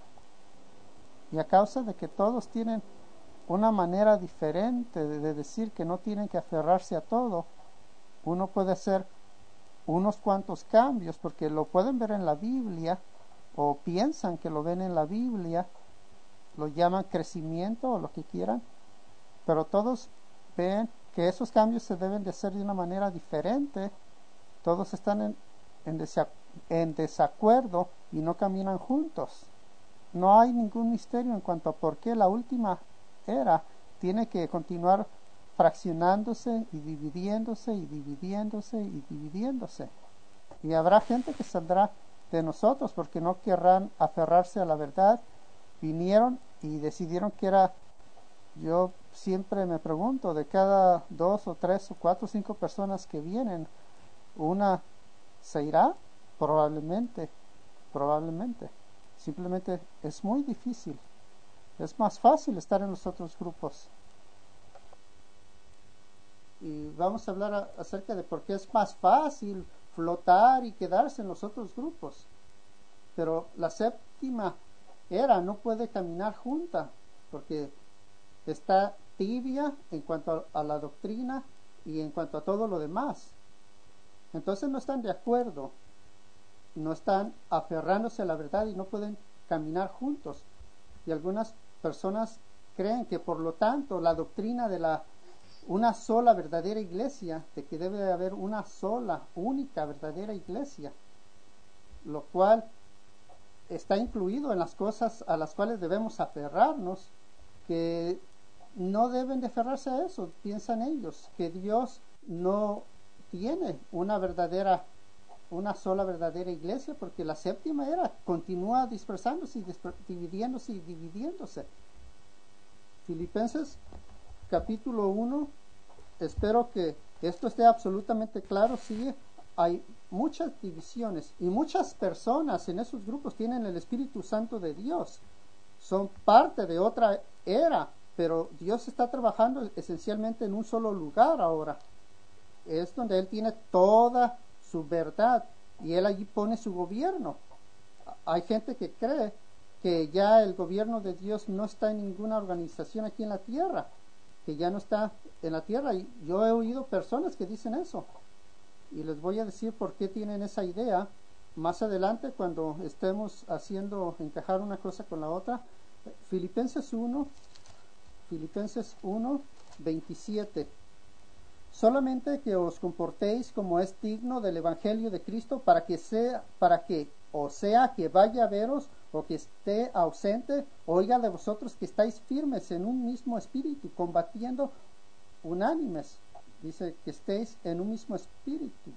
Y a causa de que todos tienen una manera diferente de decir que no tienen que aferrarse a todo, uno puede hacer unos cuantos cambios porque lo pueden ver en la Biblia o piensan que lo ven en la Biblia, lo llaman crecimiento o lo que quieran, pero todos ven que esos cambios se deben de hacer de una manera diferente. Todos están en, en, desa, en desacuerdo y no caminan juntos. No hay ningún misterio en cuanto a por qué la última era tiene que continuar fraccionándose y dividiéndose y dividiéndose y dividiéndose. Y habrá gente que saldrá de nosotros porque no querrán aferrarse a la verdad. Vinieron y decidieron que era, yo siempre me pregunto, de cada dos o tres o cuatro o cinco personas que vienen, una se irá, probablemente, probablemente. Simplemente es muy difícil. Es más fácil estar en los otros grupos. Y vamos a hablar a, acerca de por qué es más fácil flotar y quedarse en los otros grupos. Pero la séptima era no puede caminar junta porque está tibia en cuanto a, a la doctrina y en cuanto a todo lo demás. Entonces no están de acuerdo, no están aferrándose a la verdad y no pueden caminar juntos. Y algunas personas creen que por lo tanto la doctrina de la una sola verdadera iglesia, de que debe de haber una sola, única verdadera iglesia, lo cual está incluido en las cosas a las cuales debemos aferrarnos, que no deben de aferrarse a eso. Piensan ellos que Dios no tiene una verdadera, una sola verdadera iglesia, porque la séptima era continúa dispersándose y disper, dividiéndose y dividiéndose. Filipenses capítulo uno, espero que esto esté absolutamente claro. Sí, hay muchas divisiones y muchas personas en esos grupos tienen el Espíritu Santo de Dios, son parte de otra era, pero Dios está trabajando esencialmente en un solo lugar ahora. Es donde Él tiene toda su verdad y Él allí pone su gobierno. Hay gente que cree que ya el gobierno de Dios no está en ninguna organización aquí en la tierra, que ya no está en la tierra, y yo he oído personas que dicen eso, y les voy a decir por qué tienen esa idea más adelante cuando estemos haciendo encajar una cosa con la otra. Filipenses uno, Filipenses uno, veintisiete. Solamente que os comportéis como es digno del evangelio de Cristo, para que sea, para que, o sea que vaya a veros o que esté ausente, oiga de vosotros que estáis firmes en un mismo espíritu, combatiendo unánimes. Dice que estéis en un mismo espíritu.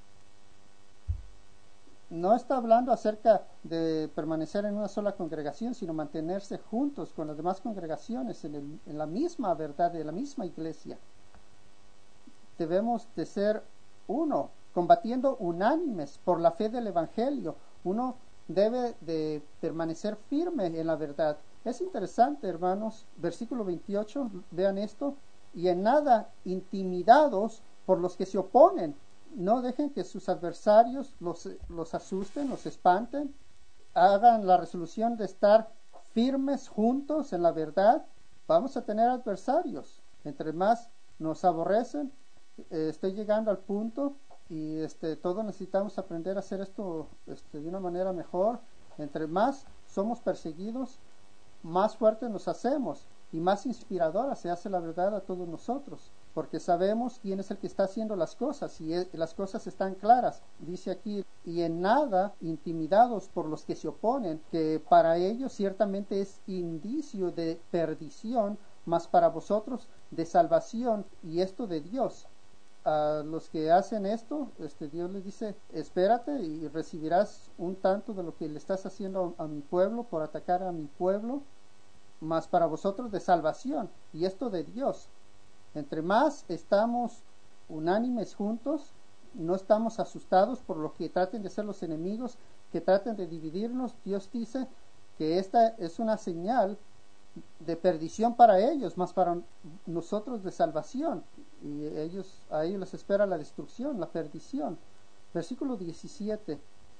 No está hablando acerca de permanecer en una sola congregación, sino mantenerse juntos con las demás congregaciones en, el, en la misma verdad de la misma iglesia. Debemos de ser uno, combatiendo unánimes por la fe del evangelio. Uno debe de permanecer firme en la verdad. Es interesante, hermanos, versículo veintiocho, vean esto: y en nada intimidados por los que se oponen. No dejen que sus adversarios los, los asusten, los espanten. Hagan la resolución de estar firmes juntos en la verdad. Vamos a tener adversarios. Entre más nos aborrecen, eh, estoy llegando al punto y este, todos necesitamos aprender a hacer esto este, de una manera mejor. Entre más somos perseguidos, más fuertes nos hacemos y más inspiradora se hace la verdad a todos nosotros, porque sabemos quién es el que está haciendo las cosas y es, las cosas están claras. Dice aquí, y en nada intimidados por los que se oponen, que para ellos ciertamente es indicio de perdición, mas para vosotros de salvación, y esto de Dios. A los que hacen esto, este, Dios les dice, espérate y recibirás un tanto de lo que le estás haciendo a, a mi pueblo por atacar a mi pueblo, mas para vosotros de salvación, y esto de Dios. Entre más estamos unánimes juntos, no estamos asustados por lo que traten de ser los enemigos, que traten de dividirnos. Dios dice que esta es una señal de perdición para ellos, más para nosotros de salvación, y ellos, a ellos les espera la destrucción, la perdición. Versículo diecisiete,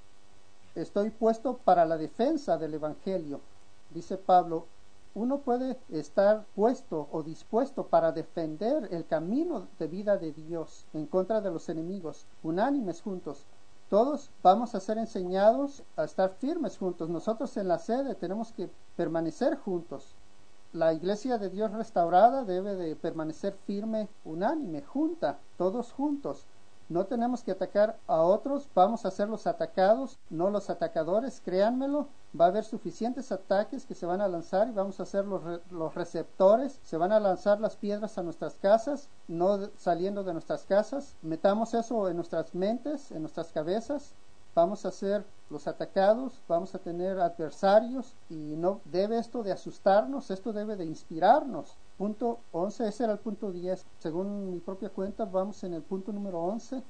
estoy puesto para la defensa del evangelio. Dice Pablo, uno puede estar puesto o dispuesto para defender el camino de vida de Dios en contra de los enemigos, unánimes juntos. Todos vamos a ser enseñados a estar firmes juntos. Nosotros en la sede tenemos que permanecer juntos. La iglesia de Dios restaurada debe de permanecer firme, unánime, junta, todos juntos. No tenemos que atacar a otros, vamos a ser los atacados, no los atacadores, créanmelo. Va a haber suficientes ataques que se van a lanzar y vamos a ser los, re los receptores. Se van a lanzar las piedras a nuestras casas, no de saliendo de nuestras casas. Metamos eso en nuestras mentes, en nuestras cabezas. Vamos a ser los atacados, vamos a tener adversarios y no debe esto de asustarnos, esto debe de inspirarnos. Punto once, ese era el punto diez. Según mi propia cuenta, vamos en el punto número once.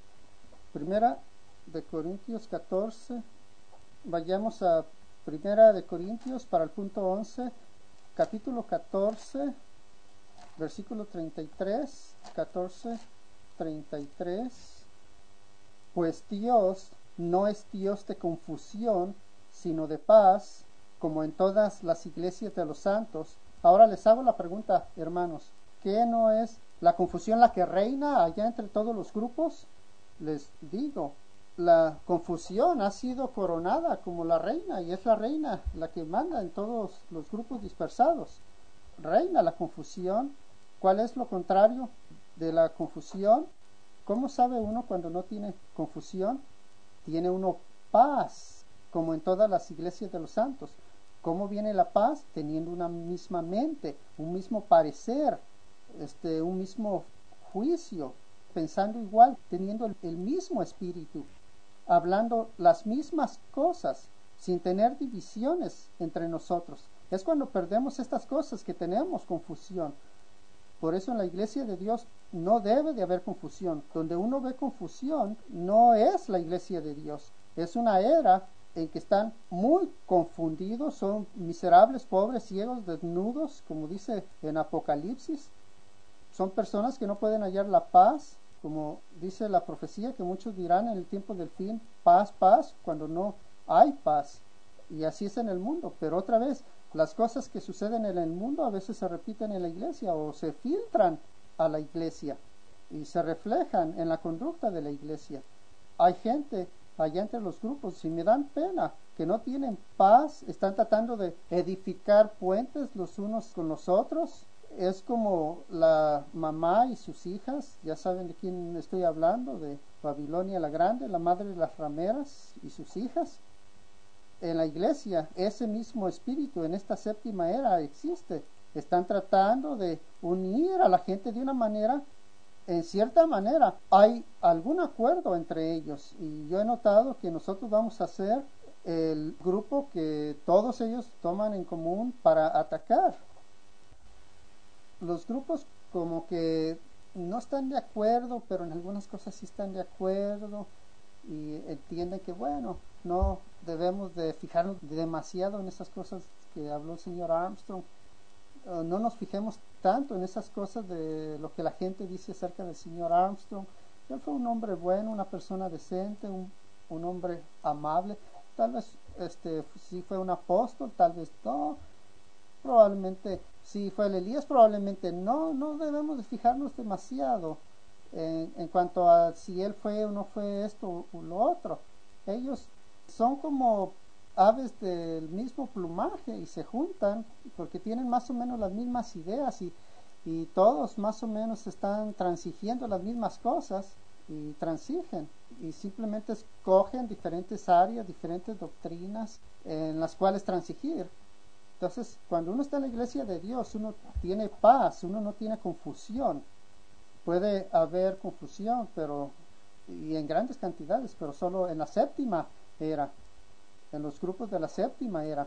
Primera de Corintios catorce. Vayamos a Primera de Corintios para el punto once, capítulo catorce, versículo treinta y tres, catorce, treinta y tres. Pues Dios no es Dios de confusión, sino de paz, como en todas las iglesias de los santos. Ahora les hago la pregunta, hermanos, ¿qué no es la confusión la que reina allá entre todos los grupos? Les digo, la confusión ha sido coronada como la reina, y es la reina la que manda en todos los grupos dispersados. Reina la confusión. ¿Cuál es lo contrario de la confusión? ¿Cómo sabe uno cuando no tiene confusión? Tiene uno paz, como en todas las iglesias de los santos. ¿Cómo viene la paz? Teniendo una misma mente, un mismo parecer, este, un mismo juicio, pensando igual, teniendo el, el mismo espíritu, hablando las mismas cosas, sin tener divisiones entre nosotros. Es cuando perdemos estas cosas que tenemos confusión. Por eso en la iglesia de Dios no debe de haber confusión. Donde uno ve confusión, no es la iglesia de Dios. Es una era en que están muy confundidos, son miserables, pobres, ciegos, desnudos, como dice en Apocalipsis. Son personas que no pueden hallar la paz, como dice la profecía, que muchos dirán en el tiempo del fin, paz, paz, cuando no hay paz. Y así es en el mundo. Pero otra vez, las cosas que suceden en el mundo a veces se repiten en la iglesia o se filtran a la iglesia y se reflejan en la conducta de la iglesia. Hay gente allá entre los grupos, y me dan pena, que no tienen paz, están tratando de edificar puentes los unos con los otros. Es como la mamá y sus hijas, ya saben de quién estoy hablando, de Babilonia la Grande, la madre de las rameras y sus hijas. En la iglesia, ese mismo espíritu en esta séptima era existe. Están tratando de unir a la gente de una manera, en cierta manera, hay algún acuerdo entre ellos. Y yo he notado que nosotros vamos a ser el grupo que todos ellos toman en común para atacar. Los grupos como que no están de acuerdo, pero en algunas cosas sí están de acuerdo y entienden que, bueno, no debemos de fijarnos demasiado en esas cosas que habló el señor Armstrong. Uh, no nos fijemos tanto en esas cosas de lo que la gente dice acerca del señor Armstrong. Él fue un hombre bueno, una persona decente, un, un hombre amable. Tal vez este sí fue un apóstol, tal vez no. Probablemente sí fue el Elías, probablemente no. No debemos de fijarnos demasiado en, en cuanto a si él fue o no fue esto o lo otro. Ellos son como aves del mismo plumaje y se juntan porque tienen más o menos las mismas ideas y, y todos más o menos están transigiendo las mismas cosas y transigen y simplemente escogen diferentes áreas, diferentes doctrinas en las cuales transigir. Entonces, cuando uno está en la iglesia de Dios, uno tiene paz, uno no tiene confusión. Puede haber confusión, pero y en grandes cantidades, pero solo en la séptima era, en los grupos de la séptima era.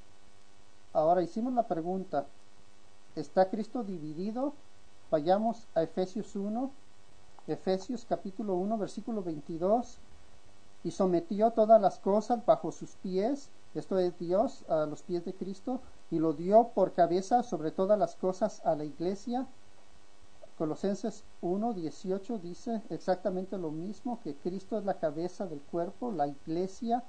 Ahora hicimos la pregunta, ¿está Cristo dividido? Vayamos a Efesios uno, Efesios capítulo uno, versículo veintidós. Y sometió todas las cosas bajo sus pies, esto es Dios, a los pies de Cristo, y lo dio por cabeza sobre todas las cosas a la iglesia. Colosenses uno dieciocho dice exactamente lo mismo, que Cristo es la cabeza del cuerpo, la iglesia,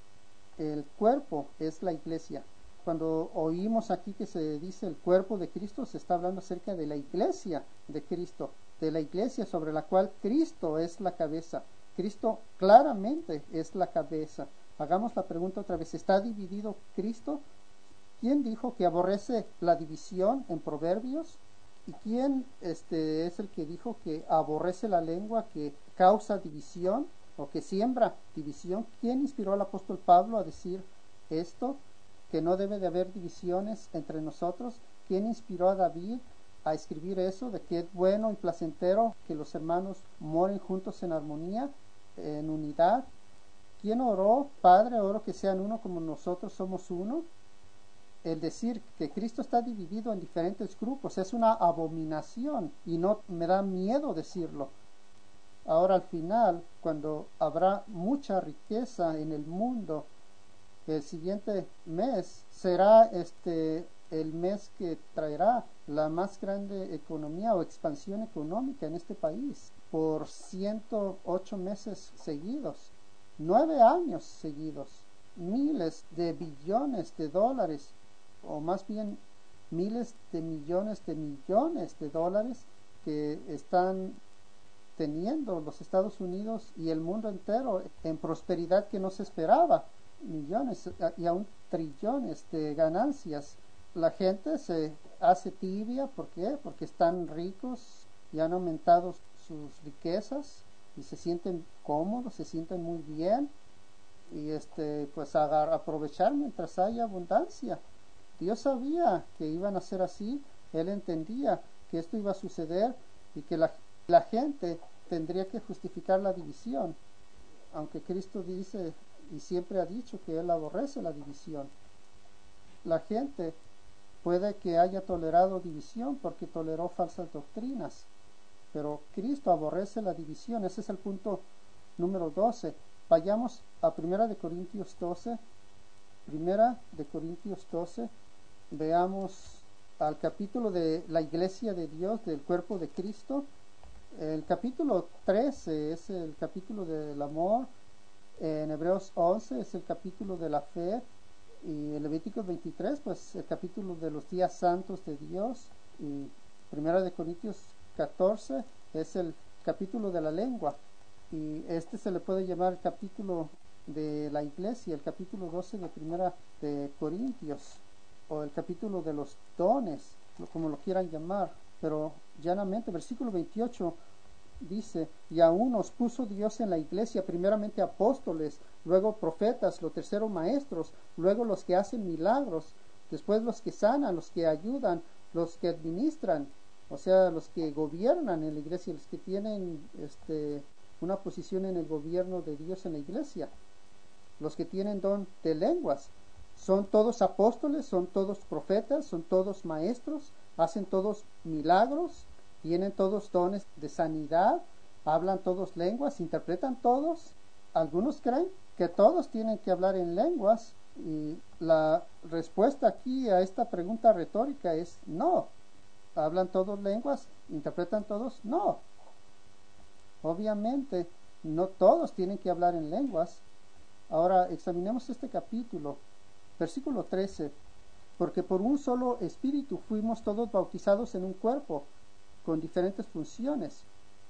el cuerpo es la iglesia. Cuando oímos aquí que se dice el cuerpo de Cristo, se está hablando acerca de la iglesia de Cristo, de la iglesia sobre la cual Cristo es la cabeza. Cristo claramente es la cabeza. Hagamos la pregunta otra vez, ¿está dividido Cristo? ¿Quién dijo que aborrece la división en Proverbios? ¿Y quién este, es el que dijo que aborrece la lengua que causa división o que siembra división? ¿Quién inspiró al apóstol Pablo a decir esto, que no debe de haber divisiones entre nosotros? ¿Quién inspiró a David a escribir eso, de que es bueno y placentero que los hermanos moren juntos en armonía, en unidad? ¿Quién oró? Padre, oro que sean uno como nosotros somos uno. El decir que Cristo está dividido en diferentes grupos es una abominación y no me da miedo decirlo. Ahora al final, cuando habrá mucha riqueza en el mundo, el siguiente mes será este el mes que traerá la más grande economía o expansión económica en este país por ciento ocho meses seguidos, nueve años seguidos, miles de billones de dólares, o más bien miles de millones de millones de dólares que están teniendo los Estados Unidos y el mundo entero en prosperidad que no se esperaba, millones y aún trillones de ganancias. La gente se hace tibia, ¿por qué? Porque están ricos y han aumentado sus riquezas y se sienten cómodos, se sienten muy bien y este pues agar, aprovechar mientras haya abundancia. Dios sabía que iban a ser así, Él entendía que esto iba a suceder y que la, la gente tendría que justificar la división, aunque Cristo dice y siempre ha dicho que Él aborrece la división. La gente puede que haya tolerado división porque toleró falsas doctrinas, pero Cristo aborrece la división. Ese es el punto número doce. Vayamos a Primera de Corintios doce. Primera de Corintios doce. Veamos al capítulo de la iglesia de Dios, del cuerpo de Cristo. El capítulo trece es el capítulo del amor. En Hebreos once es el capítulo de la fe. Y en Levíticos veintitrés, pues el capítulo de los días santos de Dios. Y Primera de Corintios catorce es el capítulo de la lengua. Y este se le puede llamar el capítulo de la iglesia, el capítulo doce de Primera de Corintios, o el capítulo de los dones, como lo quieran llamar. Pero llanamente, versículo veintiocho dice, y aún os puso Dios en la iglesia, primeramente apóstoles, luego profetas, lo tercero maestros, luego los que hacen milagros, después los que sanan, los que ayudan, los que administran, o sea, los que gobiernan en la iglesia, los que tienen este, una posición en el gobierno de Dios en la iglesia, los que tienen don de lenguas. Son todos apóstoles, son todos profetas, son todos maestros, hacen todos milagros, tienen todos dones de sanidad, hablan todos lenguas, interpretan todos. Algunos creen que todos tienen que hablar en lenguas y la respuesta aquí a esta pregunta retórica es no. ¿Hablan todos lenguas? ¿Interpretan todos? No. Obviamente no todos tienen que hablar en lenguas. Ahora examinemos este capítulo, versículo trece. Porque por un solo espíritu fuimos todos bautizados en un cuerpo, con diferentes funciones.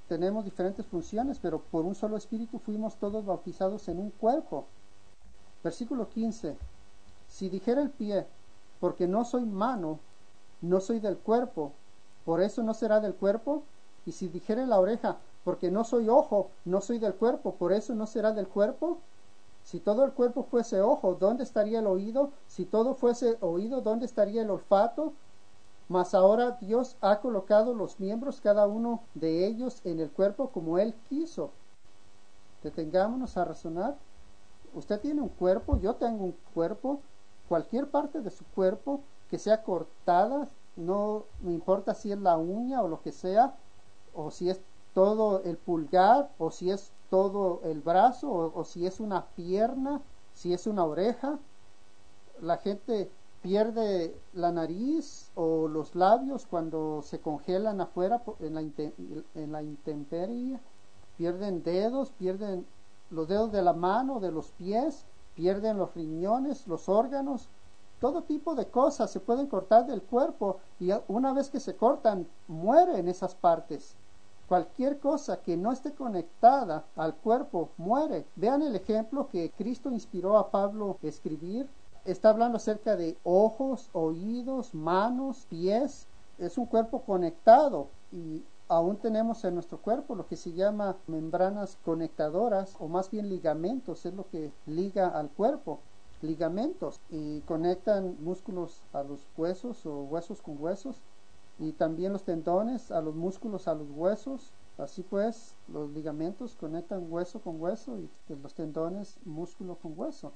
tenemos diferentes funciones, pero por un solo espíritu fuimos todos bautizados en un cuerpo. Versículo quince. Si dijera el pie, porque no soy mano, no soy del cuerpo, por eso no será del cuerpo. Y si dijera la oreja, porque no soy ojo, no soy del cuerpo, por eso no será del cuerpo. Si todo el cuerpo fuese ojo, ¿dónde estaría el oído? Si todo fuese oído, ¿dónde estaría el olfato? Mas ahora Dios ha colocado los miembros, cada uno de ellos, en el cuerpo como Él quiso. Detengámonos a razonar. Usted tiene un cuerpo, yo tengo un cuerpo. Cualquier parte de su cuerpo que sea cortada, no me importa si es la uña o lo que sea, o si es todo el pulgar, o si es todo el brazo, o, o si es una pierna, si es una oreja. La gente pierde la nariz o los labios cuando se congelan afuera en la, en la intemperie. Pierden dedos, pierden los dedos de la mano, de los pies, pierden los riñones, los órganos. Todo tipo de cosas se pueden cortar del cuerpo y una vez que se cortan, mueren esas partes. Cualquier cosa que no esté conectada al cuerpo muere. Vean el ejemplo que Cristo inspiró a Pablo a escribir. Está hablando acerca de ojos, oídos, manos, pies. Es un cuerpo conectado y aún tenemos en nuestro cuerpo lo que se llama membranas conectadoras, o más bien ligamentos, es lo que liga al cuerpo. Ligamentos, y conectan músculos a los huesos o huesos con huesos, y también los tendones a los músculos a los huesos. Así pues, los ligamentos conectan hueso con hueso y los tendones músculo con hueso.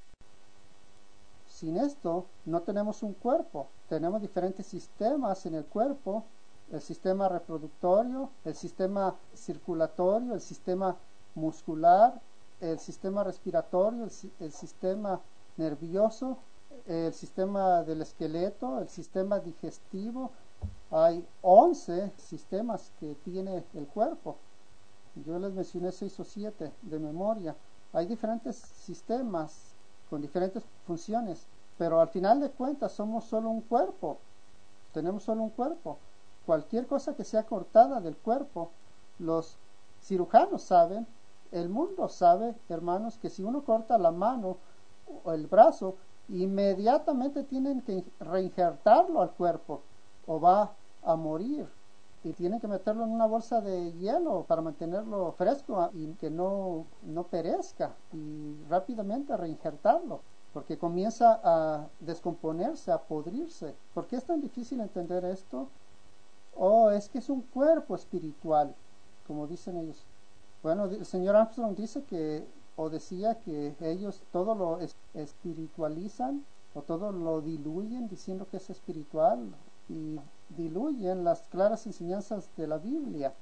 Sin esto no tenemos un cuerpo. Tenemos diferentes sistemas en el cuerpo: el sistema reproductorio, el sistema circulatorio, el sistema muscular, el sistema respiratorio, el, el sistema nervioso, el sistema del esqueleto, el sistema digestivo. Hay once sistemas que tiene el cuerpo. Yo les mencioné seis o siete de memoria. Hay diferentes sistemas con diferentes funciones, pero al final de cuentas somos solo un cuerpo. Tenemos solo un cuerpo. Cualquier cosa que sea cortada del cuerpo, los cirujanos saben, el mundo sabe, hermanos, que si uno corta la mano o el brazo, inmediatamente tienen que reinjertarlo al cuerpo o va a morir, y tienen que meterlo en una bolsa de hielo para mantenerlo fresco y que no, no perezca, y rápidamente reinjertarlo, porque comienza a descomponerse, a podrirse. ¿Por qué es tan difícil entender esto? Oh, es que es un cuerpo espiritual, como dicen ellos. Bueno, el señor Armstrong dice que, o decía que ellos todo lo es, espiritualizan o todo lo diluyen diciendo que es espiritual, y diluyen las claras enseñanzas de la Biblia.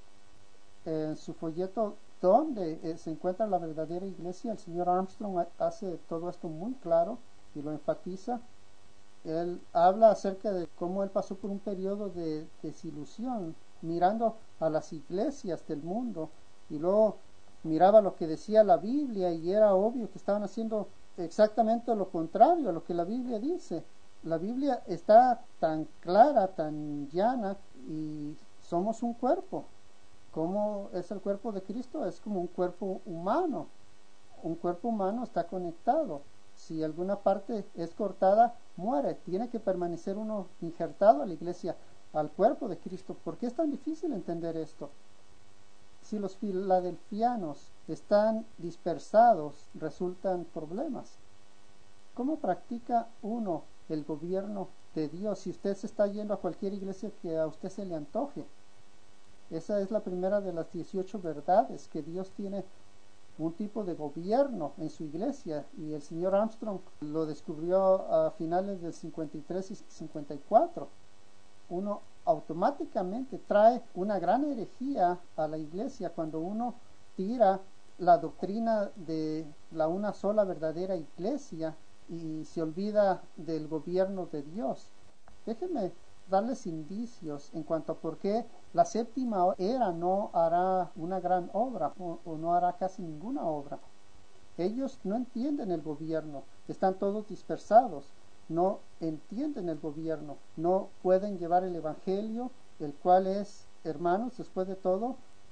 En su folleto donde eh, se encuentra la verdadera iglesia, el señor Armstrong hace todo esto muy claro y lo enfatiza. Él habla acerca de cómo él pasó por un periodo de desilusión mirando a las iglesias del mundo, y luego miraba lo que decía la Biblia y era obvio que estaban haciendo exactamente lo contrario a lo que la Biblia dice. La Biblia está tan clara, tan llana, y somos un cuerpo. ¿Cómo es el cuerpo de Cristo? Es como un cuerpo humano. Un cuerpo humano está conectado. Si alguna parte es cortada, muere. Tiene que permanecer uno injertado a la iglesia, al cuerpo de Cristo. ¿Por qué es tan difícil entender esto? Si los filadelfianos están dispersados, resultan problemas. ¿Cómo practica uno el gobierno de Dios si usted se está yendo a cualquier iglesia que a usted se le antoje? Esa es la primera de las dieciocho verdades, que Dios tiene un tipo de gobierno en su iglesia, y el señor Armstrong lo descubrió a finales del cincuenta y tres y cincuenta y cuatro. Uno automáticamente trae una gran herejía a la iglesia cuando uno tira la doctrina de la una sola verdadera iglesia y se olvida del gobierno de Dios. Déjenme darles indicios en cuanto a por qué la séptima era no hará una gran obra o, o no hará casi ninguna obra. Ellos no entienden el gobierno, están todos dispersados, no entienden el gobierno, no pueden llevar el evangelio, el cual es, hermanos, después de todo,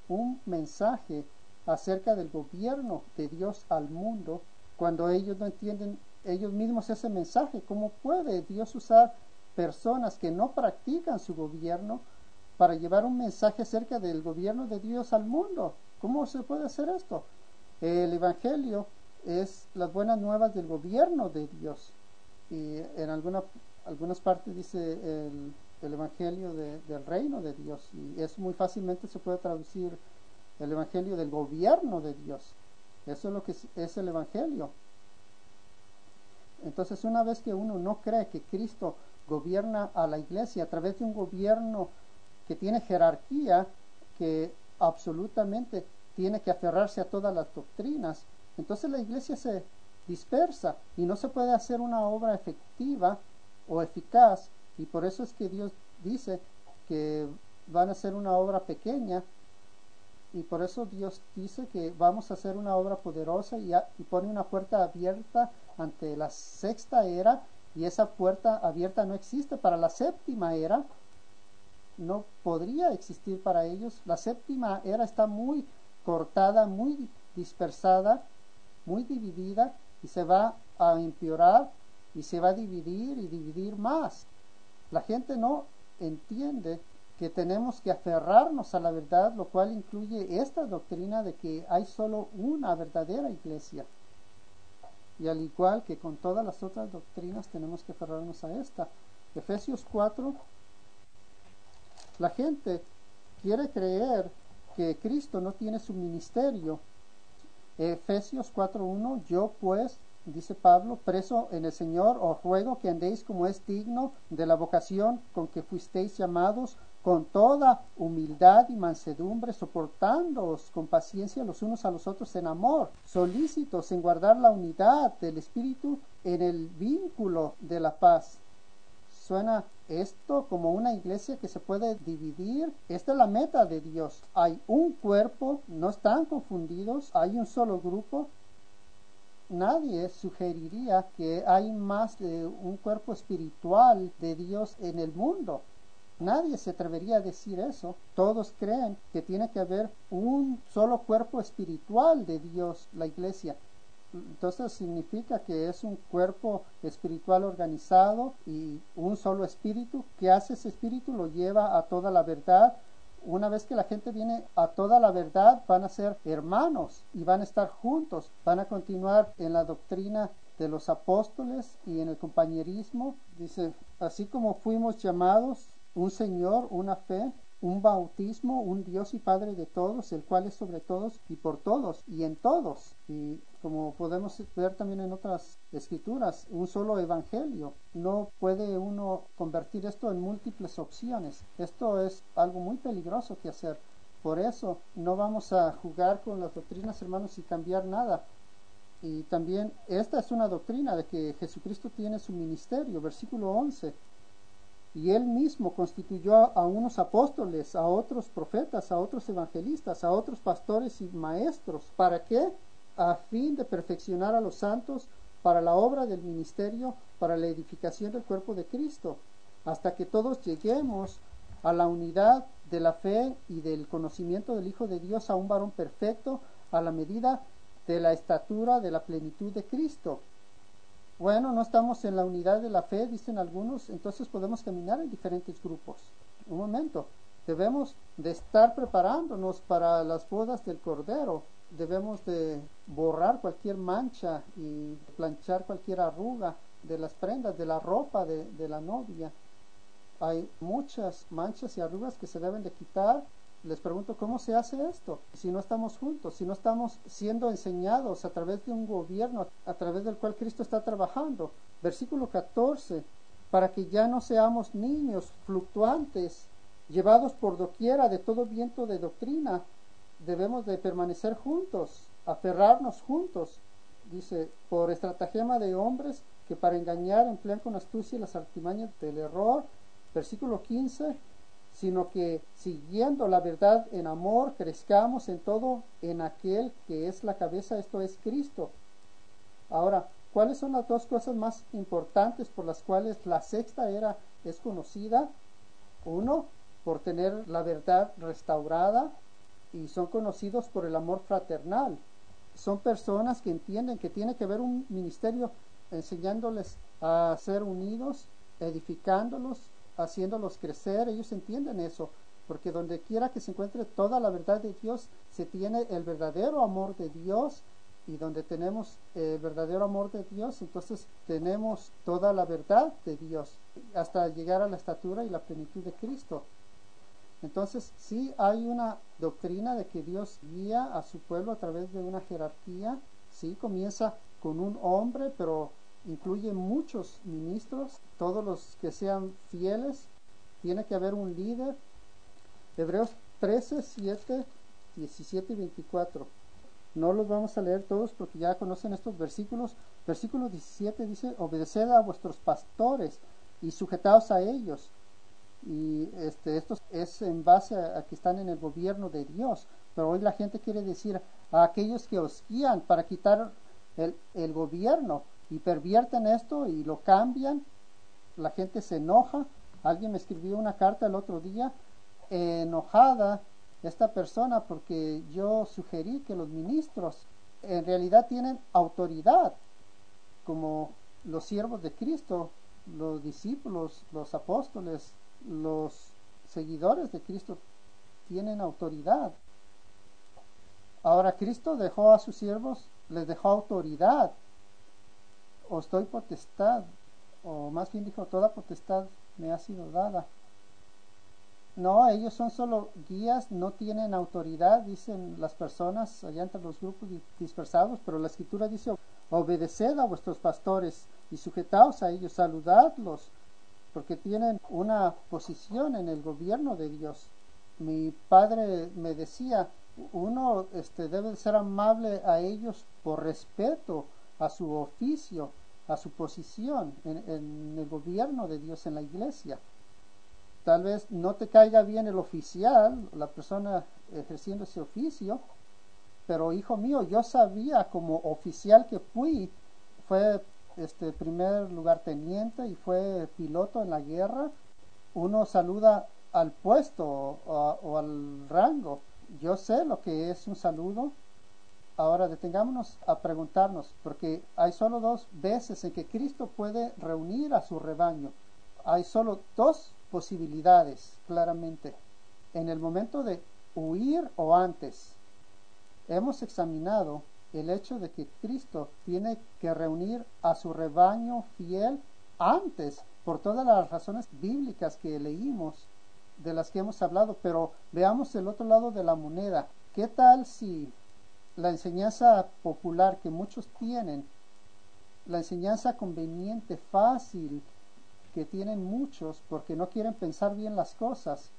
un mensaje acerca del gobierno de Dios al mundo cuando ellos no entienden ellos mismos ese mensaje? ¿Cómo puede Dios usar personas que no practican su gobierno para llevar un mensaje acerca del gobierno de Dios al mundo? ¿Cómo se puede hacer esto? El Evangelio es las buenas nuevas del gobierno de Dios, y en alguna, algunas partes dice el, el Evangelio de, del reino de Dios, y eso muy fácilmente se puede traducir el Evangelio del gobierno de Dios. Eso es lo que es, es el Evangelio. Entonces, una vez que uno no cree que Cristo gobierna a la iglesia a través de un gobierno que tiene jerarquía, que absolutamente tiene que aferrarse a todas las doctrinas, entonces la iglesia se dispersa y no se puede hacer una obra efectiva o eficaz, y por eso es que Dios dice que van a hacer una obra pequeña, y por eso Dios dice que vamos a hacer una obra poderosa, y, a, y pone una puerta abierta ante la sexta era, y esa puerta abierta no existe para la séptima era, no podría existir para ellos. La séptima era está muy cortada, muy dispersada, muy dividida, y se va a empeorar y se va a dividir y dividir más. La gente no entiende que tenemos que aferrarnos a la verdad, lo cual incluye esta doctrina de que hay solo una verdadera iglesia. Y al igual que con todas las otras doctrinas, tenemos que aferrarnos a esta. Efesios cuatro, la gente quiere creer que Cristo no tiene su ministerio. Efesios cuatro uno, yo pues, dice Pablo, preso en el Señor, os ruego que andéis como es digno de la vocación con que fuisteis llamados, con toda humildad y mansedumbre, soportándoos con paciencia los unos a los otros en amor, solícitos en guardar la unidad del Espíritu en el vínculo de la paz. Suena esto como una iglesia que se puede dividir. Esta es la meta de Dios. Hay un cuerpo, no están confundidos, hay un solo grupo. Nadie sugeriría que hay más de un cuerpo espiritual de Dios en el mundo. Nadie se atrevería a decir eso. Todos creen que tiene que haber un solo cuerpo espiritual de Dios, la iglesia. Entonces significa que es un cuerpo espiritual organizado y un solo espíritu. ¿Qué hace ese espíritu? Lo lleva a toda la verdad. Una vez que la gente viene a toda la verdad, van a ser hermanos y van a estar juntos. Van a continuar en la doctrina de los apóstoles y en el compañerismo. Dice, así como fuimos llamados, un Señor, una fe, un bautismo, un Dios y Padre de todos, el cual es sobre todos y por todos y en todos. Y como podemos ver también en otras escrituras, un solo evangelio. No puede uno convertir esto en múltiples opciones. Esto es algo muy peligroso que hacer. Por eso no vamos a jugar con las doctrinas, hermanos, y cambiar nada. Y también esta es una doctrina de que Jesucristo tiene su ministerio, versículo once. Y él mismo constituyó a unos apóstoles, a otros profetas, a otros evangelistas, a otros pastores y maestros. ¿Para qué? A fin de perfeccionar a los santos para la obra del ministerio, para la edificación del cuerpo de Cristo, hasta que todos lleguemos a la unidad de la fe y del conocimiento del Hijo de Dios, a un varón perfecto, a la medida de la estatura de la plenitud de Cristo. Bueno, no estamos en la unidad de la fe, dicen algunos, entonces podemos caminar en diferentes grupos. Un momento, debemos de estar preparándonos para las bodas del Cordero. Debemos de borrar cualquier mancha y planchar cualquier arruga de las prendas, de la ropa de, de la novia. Hay muchas manchas y arrugas que se deben de quitar. Les pregunto, ¿cómo se hace esto? Si no estamos juntos, si no estamos siendo enseñados a través de un gobierno a través del cual Cristo está trabajando. Versículo catorce, para que ya no seamos niños fluctuantes, llevados por doquiera de todo viento de doctrina. Debemos de permanecer juntos, aferrarnos juntos. Dice, por estratagema de hombres que para engañar emplean con astucia las artimañas del error. Versículo quince, sino que siguiendo la verdad en amor, crezcamos en todo en aquel que es la cabeza, esto es Cristo. Ahora, ¿cuáles son las dos cosas más importantes por las cuales la sexta era es conocida? Uno, por tener la verdad restaurada, y son conocidos por el amor fraternal. Son personas que entienden que tiene que haber un ministerio enseñándoles a ser unidos, edificándolos, haciéndolos crecer. Ellos entienden eso, porque donde quiera que se encuentre toda la verdad de Dios, se tiene el verdadero amor de Dios, y donde tenemos el verdadero amor de Dios, entonces tenemos toda la verdad de Dios, hasta llegar a la estatura y la plenitud de Cristo. Entonces sí hay una doctrina de que Dios guía a su pueblo a través de una jerarquía. Sí, comienza con un hombre, pero incluye muchos ministros, todos los que sean fieles. Tiene que haber un líder. Hebreos trece, siete, diecisiete y veinticuatro. No los vamos a leer todos porque ya conocen estos versículos. Versículo diecisiete dice: obedeced a vuestros pastores y sujetaos a ellos. Y este, esto es en base a, a que están en el gobierno de Dios. Pero hoy la gente quiere decir a aquellos que os guían para quitar el, el gobierno, y pervierten esto y lo cambian. La gente se enoja. Alguien me escribió una carta el otro día, eh, enojada esta persona porque yo sugerí que los ministros en realidad tienen autoridad como los siervos de Cristo, los discípulos, los apóstoles, los seguidores de Cristo tienen autoridad. Ahora Cristo dejó a sus siervos, les dejó autoridad. Os doy potestad, o más bien dijo, toda potestad me ha sido dada. No, ellos son solo guías, no tienen autoridad, dicen las personas allá entre los grupos dispersados, pero la Escritura dice: obedeced a vuestros pastores y sujetaos a ellos, saludadlos, porque tienen una posición en el gobierno de Dios. Mi padre me decía, uno este, debe ser amable a ellos por respeto a su oficio, a su posición en, en el gobierno de Dios, en la iglesia. Tal vez no te caiga bien el oficial, la persona ejerciendo ese oficio, pero hijo mío, yo sabía como oficial que fui, fue este primer lugarteniente y fue piloto en la guerra. Uno saluda al puesto o, o al rango. Yo sé lo que es un saludo. Ahora detengámonos a preguntarnos, porque hay solo dos veces en que Cristo puede reunir a su rebaño. Hay solo dos posibilidades, claramente: en el momento de huir o antes. Hemos examinado el hecho de que Cristo tiene que reunir a su rebaño fiel antes, por todas las razones bíblicas que leímos, de las que hemos hablado. Pero veamos el otro lado de la moneda. ¿Qué tal si la enseñanza popular que muchos tienen, la enseñanza conveniente, fácil, que tienen muchos porque no quieren pensar bien las cosas,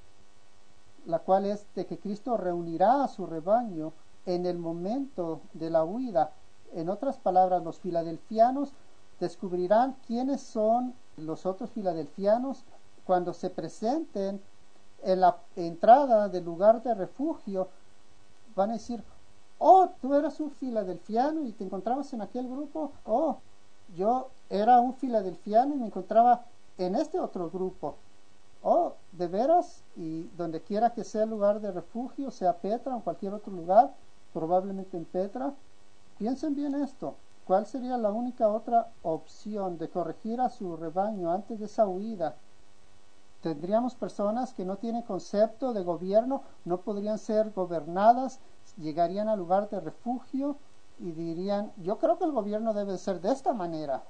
la cual es de que Cristo reunirá a su rebaño en el momento de la huida? En otras palabras, los filadelfianos descubrirán quiénes son los otros filadelfianos cuando se presenten en la entrada del lugar de refugio. Van a decir: oh, tú eras un filadelfiano y te encontrabas en aquel grupo. Oh, yo era un filadelfiano y me encontraba en este otro grupo. Oh, de veras. Y donde quiera que sea el lugar de refugio, sea Petra o cualquier otro lugar, probablemente en Petra, piensen bien esto: ¿cuál sería la única otra opción de corregir a su rebaño antes de esa huida? Tendríamos personas que no tienen concepto de gobierno, no podrían ser gobernadas, llegarían al lugar de refugio y dirían: yo creo que el gobierno debe ser de esta manera.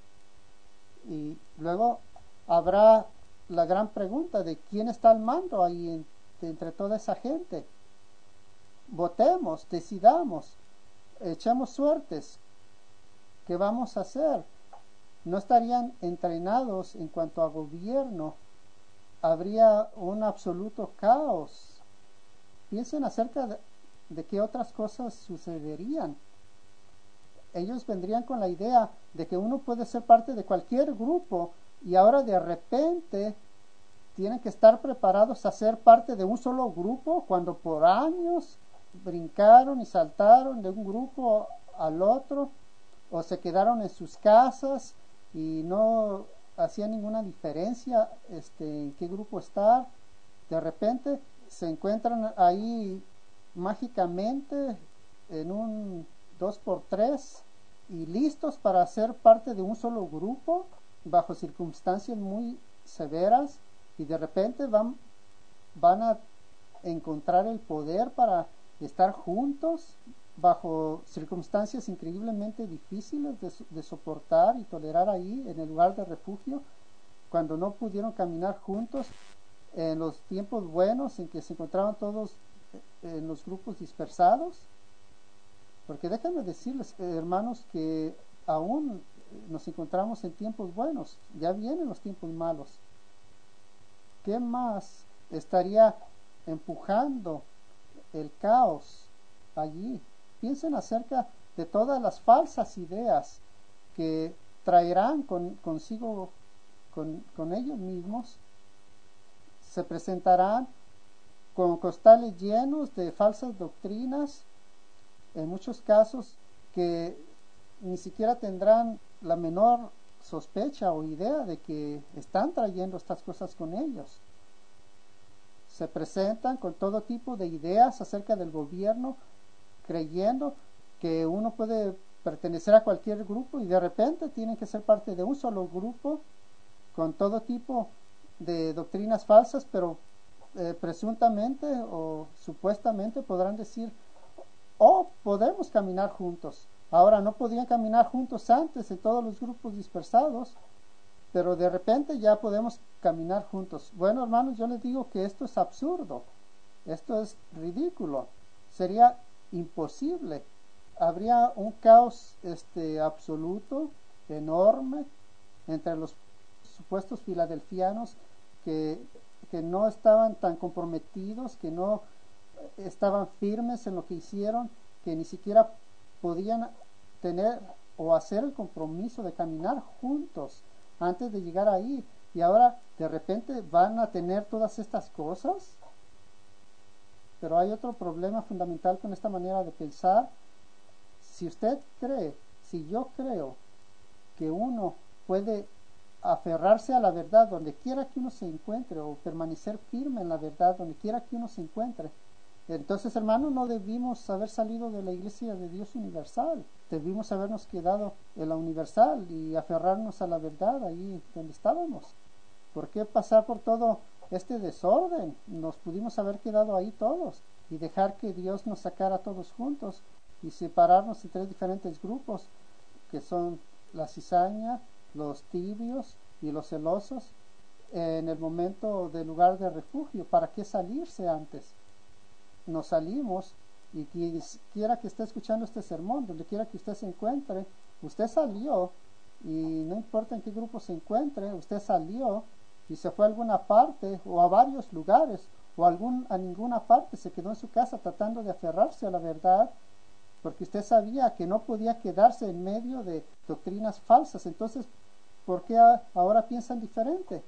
Y luego habrá la gran pregunta de quién está al mando ahí en, de entre toda esa gente. Votemos, decidamos, echemos suertes. ¿Qué vamos a hacer? No estarían entrenados en cuanto a gobierno. Habría un absoluto caos. Piensen acerca de, de qué otras cosas sucederían. Ellos vendrían con la idea de que uno puede ser parte de cualquier grupo y ahora de repente tienen que estar preparados a ser parte de un solo grupo, cuando por años brincaron y saltaron de un grupo al otro, o se quedaron en sus casas y no hacía ninguna diferencia este, en qué grupo estar. De repente se encuentran ahí mágicamente en un dos por tres y listos para ser parte de un solo grupo bajo circunstancias muy severas, y de repente van, van a encontrar el poder para estar juntos bajo circunstancias increíblemente difíciles de, de soportar y tolerar ahí en el lugar de refugio, cuando no pudieron caminar juntos en los tiempos buenos en que se encontraban todos en los grupos dispersados. Porque déjenme decirles, hermanos, que aún nos encontramos en tiempos buenos, ya vienen los tiempos malos. ¿Qué más estaría empujando el caos allí? Piensen acerca de todas las falsas ideas que traerán con, consigo con, con ellos mismos. Se presentarán con costales llenos de falsas doctrinas, en muchos casos que ni siquiera tendrán la menor sospecha o idea de que están trayendo estas cosas con ellos. Se presentan con todo tipo de ideas acerca del gobierno, creyendo que uno puede pertenecer a cualquier grupo, y de repente tienen que ser parte de un solo grupo con todo tipo de doctrinas falsas, pero eh, presuntamente o supuestamente podrán decir: oh, podemos caminar juntos. Ahora, no podían caminar juntos antes en todos los grupos dispersados, pero de repente ya podemos caminar juntos. Bueno, hermanos, yo les digo que esto es absurdo, esto es ridículo, sería imposible. Habría un caos este, absoluto, enorme, entre los supuestos filadelfianos que, que no estaban tan comprometidos, que no estaban firmes en lo que hicieron, que ni siquiera podían tener o hacer el compromiso de caminar juntos antes de llegar ahí, y ahora de repente van a tener todas estas cosas. Pero hay otro problema fundamental con esta manera de pensar. Si usted cree, si yo creo que uno puede aferrarse a la verdad donde quiera que uno se encuentre, o permanecer firme en la verdad donde quiera que uno se encuentre, entonces, hermanos, no debimos haber salido de la Iglesia de Dios Universal. Debimos habernos quedado en la Universal y aferrarnos a la verdad ahí donde estábamos. ¿Por qué pasar por todo este desorden? Nos pudimos haber quedado ahí todos y dejar que Dios nos sacara a todos juntos y separarnos en tres diferentes grupos, que son la cizaña, los tibios y los celosos, en el momento del lugar de refugio. ¿Para qué salirse antes? Nos salimos, y quien quiera que esté escuchando este sermón, donde quiera que usted se encuentre, usted salió, y no importa en qué grupo se encuentre, usted salió y se fue a alguna parte o a varios lugares, o a, algún, a ninguna parte, se quedó en su casa tratando de aferrarse a la verdad, porque usted sabía que no podía quedarse en medio de doctrinas falsas. Entonces, ¿por qué ahora piensan diferente?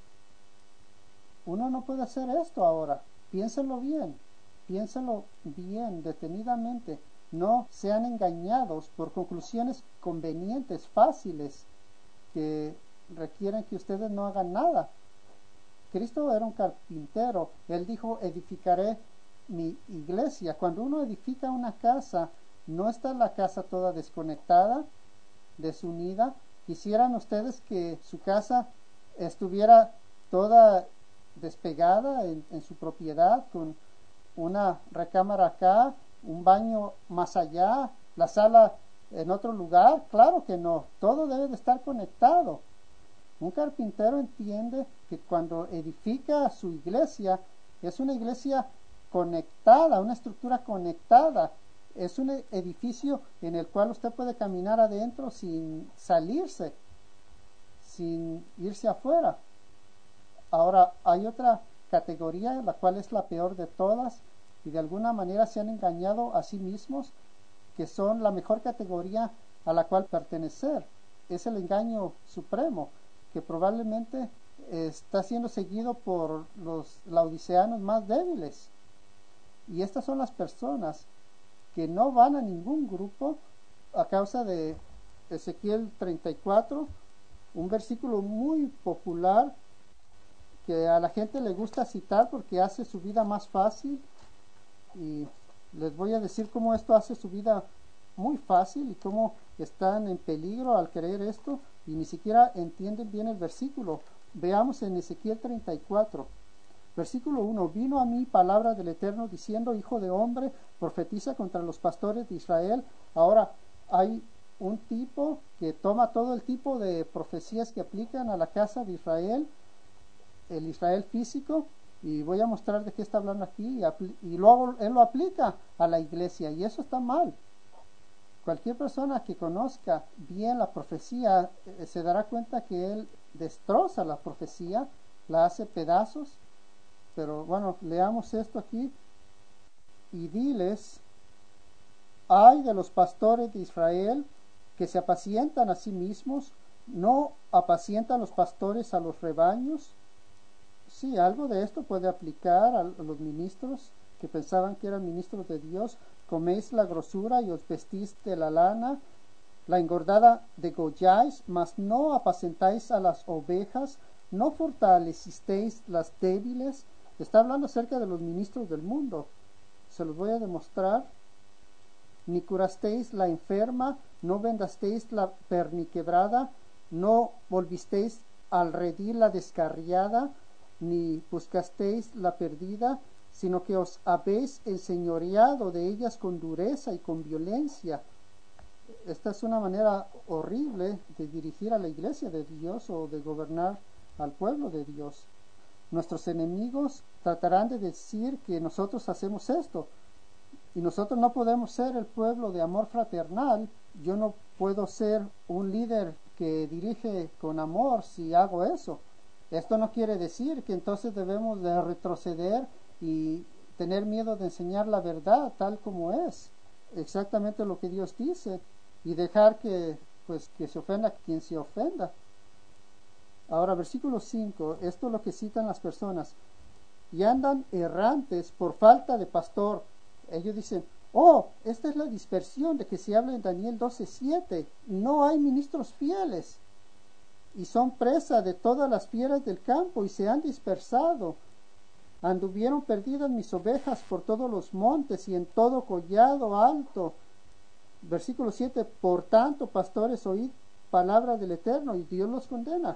Uno no puede hacer esto ahora. Piénsenlo bien. Piénsenlo bien, detenidamente. No sean engañados por conclusiones convenientes, fáciles, que requieren que ustedes no hagan nada. Cristo era un carpintero. Él dijo: edificaré mi iglesia. Cuando uno edifica una casa, no está la casa toda desconectada, desunida. ¿Quisieran ustedes que su casa estuviera toda despegada en, en su propiedad, con una recámara acá, un baño más allá, la sala en otro lugar? Claro que no, todo debe de estar conectado. Un carpintero entiende que cuando edifica su iglesia, es una iglesia conectada, una estructura conectada, es un edificio en el cual usted puede caminar adentro sin salirse, sin irse afuera. Ahora, hay otra categoría, la cual es la peor de todas, y de alguna manera se han engañado a sí mismos, que son la mejor categoría a la cual pertenecer. Es el engaño supremo, que probablemente está siendo seguido por los laodiceanos más débiles. Y estas son las personas que no van a ningún grupo a causa de Ezequiel treinta y cuatro, un versículo muy popular que a la gente le gusta citar porque hace su vida más fácil, y Les voy a decir cómo esto hace su vida muy fácil y cómo están en peligro al creer esto y ni siquiera entienden bien el versículo. Veamos en Ezequiel treinta y cuatro. Versículo uno. Vino a mí palabra del Eterno diciendo, hijo de hombre, profetiza contra los pastores de Israel. Ahora hay un tipo que toma todo el tipo de profecías que aplican a la casa de Israel, el Israel físico, y voy a mostrar de qué está hablando aquí, y, y luego él lo aplica a la iglesia, y eso está mal. Cualquier persona que conozca bien la profecía eh, se dará cuenta que él destroza la profecía, la hace pedazos. Pero bueno, leamos esto aquí. Y diles, ay de los pastores de Israel que se apacientan a sí mismos, no apacientan los pastores a los rebaños. Sí, algo de esto puede aplicar a los ministros que pensaban que eran ministros de Dios. Coméis la grosura y os vestís de la lana, la engordada degolláis, mas no apacentáis a las ovejas, no fortalecisteis las débiles. Está hablando acerca de los ministros del mundo. Se los voy a demostrar. Ni curasteis la enferma, no vendasteis la perniquebrada, no volvisteis al redil la descarriada, ni buscasteis la perdida, sino que os habéis enseñoreado de ellas con dureza y con violencia. Esta es una manera horrible de dirigir a la iglesia de Dios o de gobernar al pueblo de Dios. Nuestros enemigos tratarán de decir que nosotros hacemos esto, y nosotros no podemos ser el pueblo de amor fraternal. Yo no puedo ser un líder que dirige con amor si hago eso. Esto no quiere decir que entonces debemos de retroceder y tener miedo de enseñar la verdad tal como es, exactamente lo que Dios dice, y dejar que pues que se ofenda quien se ofenda. Ahora, versículo cinco, esto es lo que citan las personas. Y andan errantes por falta de pastor. Ellos dicen, oh, esta es la dispersión de que se habla en Daniel doce siete. No hay ministros fieles. Y son presa de todas las fieras del campo y se han dispersado. Anduvieron perdidas mis ovejas por todos los montes y en todo collado alto. Versículo siete, por tanto, pastores, oíd palabra del Eterno, y Dios los condena.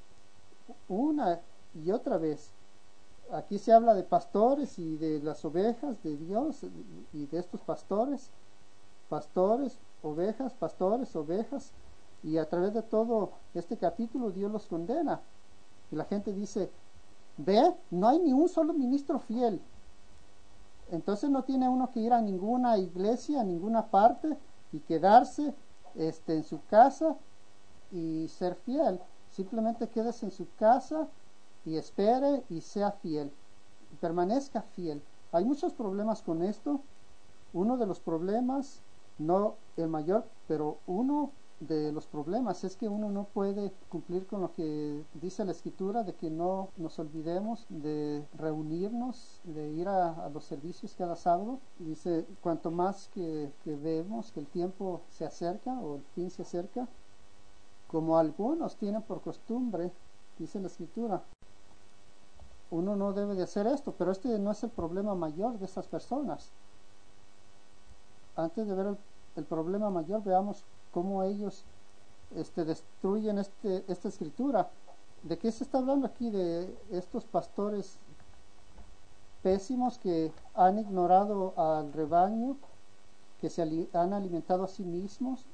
Una y otra vez. Aquí se habla de pastores y de las ovejas de Dios y de estos pastores, pastores, ovejas, pastores, ovejas, y a través de todo este capítulo Dios los condena. Y la gente dice, ve, no hay ni un solo ministro fiel. Entonces no tiene uno que ir a ninguna iglesia, a ninguna parte y quedarse este, en su casa y ser fiel. Simplemente quédese en su casa y espere y sea fiel, permanezca fiel. Hay muchos problemas con esto. Uno de los problemas, no el mayor, pero uno de los problemas es que uno no puede cumplir con lo que dice la escritura, de que no nos olvidemos de reunirnos, de ir a, a los servicios cada sábado. Dice, cuanto más que, que vemos que el tiempo se acerca o el fin se acerca, como algunos tienen por costumbre, dice la escritura, uno no debe de hacer esto, pero este no es el problema mayor de estas personas. Antes de ver el, el problema mayor, veamos cómo ellos este, destruyen este, esta escritura. ¿De qué se está hablando aquí? De estos pastores pésimos que han ignorado al rebaño, que se ali- han alimentado a sí mismos,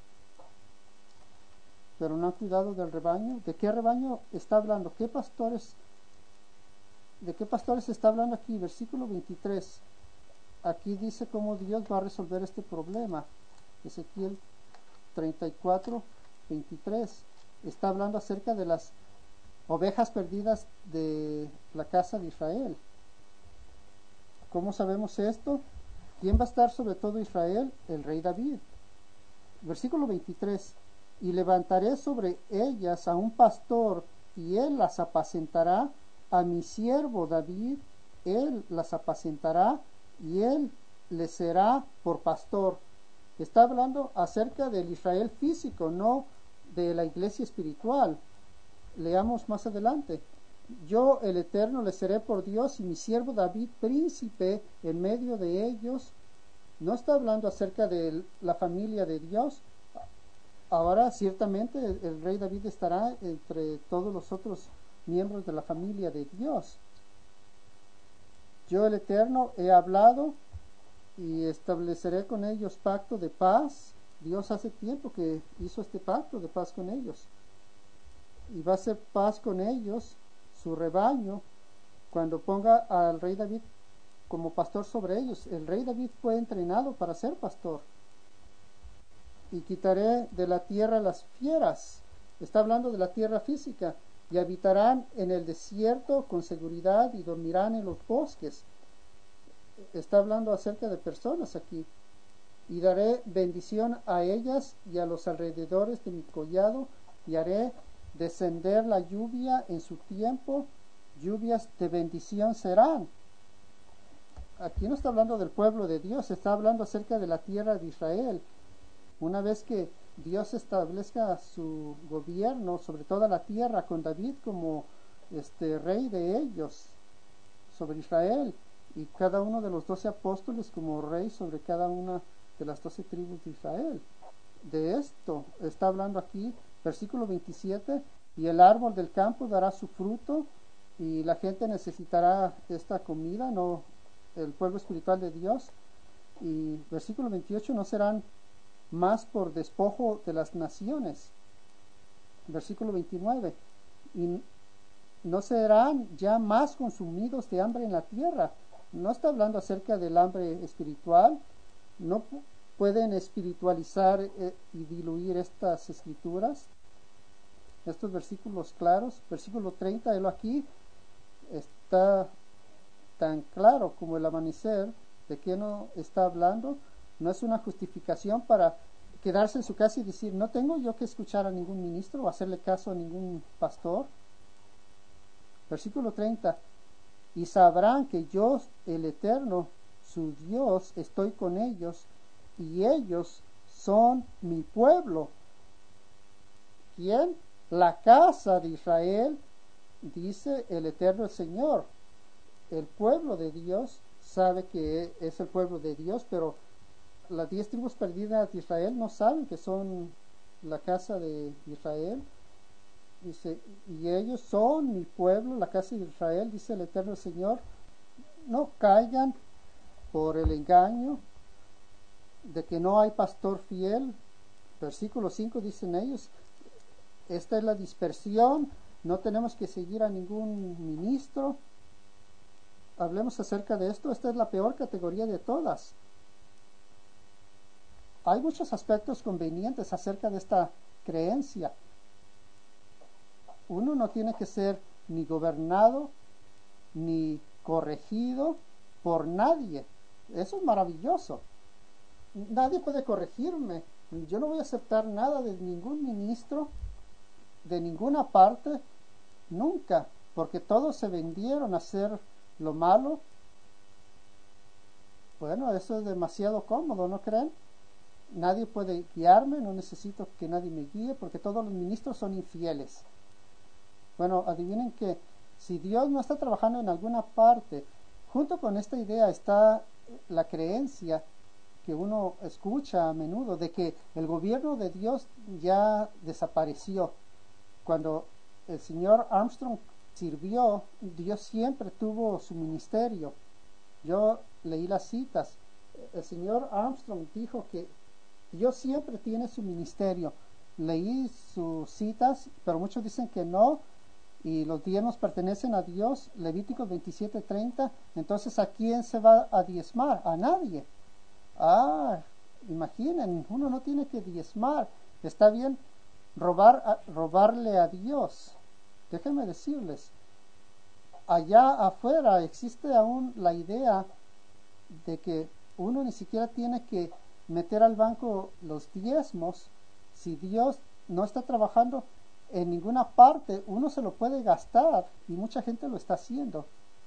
pero no han cuidado del rebaño. ¿De qué rebaño está hablando? ¿Qué pastores? ¿De qué pastores está hablando aquí? Versículo veintitrés. Aquí dice cómo Dios va a resolver este problema. Ezequiel treinta y cuatro, veintitrés. Está hablando acerca de las ovejas perdidas de la casa de Israel. ¿Cómo sabemos esto? ¿Quién va a estar sobre todo Israel? El rey David. Versículo veintitrés. Y levantaré sobre ellas a un pastor, y él las apacentará, a mi siervo David, él las apacentará, y él les será por pastor. Está hablando acerca del Israel físico, no de la iglesia espiritual. Leamos más adelante. Yo, el Eterno, les seré por Dios, y mi siervo David, príncipe en medio de ellos. no está hablando acerca de la familia de Dios. Ahora ciertamente el, el rey David estará entre todos los otros miembros de la familia de Dios. Yo el Eterno he hablado y estableceré con ellos pacto de paz. Dios hace tiempo que hizo este pacto de paz con ellos. Y va a hacer paz con ellos, su rebaño, cuando ponga al rey David como pastor sobre ellos. El rey David fue entrenado para ser pastor. Y quitaré de la tierra las fieras. Está hablando de la tierra física. Y habitarán en el desierto con seguridad y dormirán en los bosques. Está hablando acerca de personas aquí. Y daré bendición a ellas y a los alrededores de mi collado, y haré descender la lluvia en su tiempo. Lluvias de bendición serán. Aquí no está hablando del pueblo de Dios, está hablando acerca de la tierra de Israel. Una vez que Dios establezca su gobierno sobre toda la tierra, con David como este rey de ellos, sobre Israel, y cada uno de los doce apóstoles como rey sobre cada una de las doce tribus de Israel. De esto está hablando aquí, versículo veintisiete, y el árbol del campo dará su fruto, y la gente necesitará esta comida, no el pueblo espiritual de Dios. Y versículo veintiocho, no serán más por despojo de las naciones. Versículo veintinueve, y no serán ya más consumidos de hambre en la tierra. No está hablando acerca del hambre espiritual. No pueden espiritualizar eh, y diluir estas escrituras, estos versículos claros. Versículo treinta, helo aquí, está tan claro como el amanecer. ¿De qué no está hablando? No es una justificación para quedarse en su casa y decir, no tengo yo que escuchar a ningún ministro o hacerle caso a ningún pastor. Versículo treinta, y sabrán que yo, el Eterno, su Dios, estoy con ellos, y ellos son mi pueblo. ¿Quién? La casa de Israel, dice el Eterno el Señor. El pueblo de Dios sabe que es el pueblo de Dios, pero las diez tribus perdidas de Israel no saben que son la casa de Israel. Dice, y ellos son mi pueblo, la casa de Israel, dice el Eterno Señor. No caigan por el engaño de que no hay pastor fiel. Versículo cinco, dicen ellos, esta es la dispersión, no tenemos que seguir a ningún ministro. Hablemos acerca de esto. Esta es la peor categoría de todas. Hay muchos aspectos convenientes acerca de esta creencia. Uno no tiene que ser ni gobernado ni corregido por nadie. Eso es maravilloso. Nadie puede corregirme. Yo no voy a aceptar nada de ningún ministro, de ninguna parte, nunca, porque todos se vendieron a hacer lo malo. Bueno, eso es demasiado cómodo, ¿no creen? Nadie puede guiarme, no necesito que nadie me guíe, porque todos los ministros son infieles. Bueno, adivinen que si Dios no está trabajando en alguna parte, junto con esta idea está la creencia que uno escucha a menudo de que el gobierno de Dios ya desapareció. Cuando el señor Armstrong sirvió, Dios siempre tuvo su ministerio. Yo leí las citas. El señor Armstrong dijo que Dios siempre tiene su ministerio. Leí sus citas, pero muchos dicen que no, y los diezmos pertenecen a Dios. Levíticos veintisiete treinta. Entonces, ¿a quién se va a diezmar? A nadie. Ah, imaginen, uno no tiene que diezmar. Está bien robar a, robarle a Dios. Déjenme decirles, allá afuera existe aún la idea de que uno ni siquiera tiene que meter al banco los diezmos. Si Dios no está trabajando en ninguna parte, uno se lo puede gastar, y mucha gente lo está haciendo.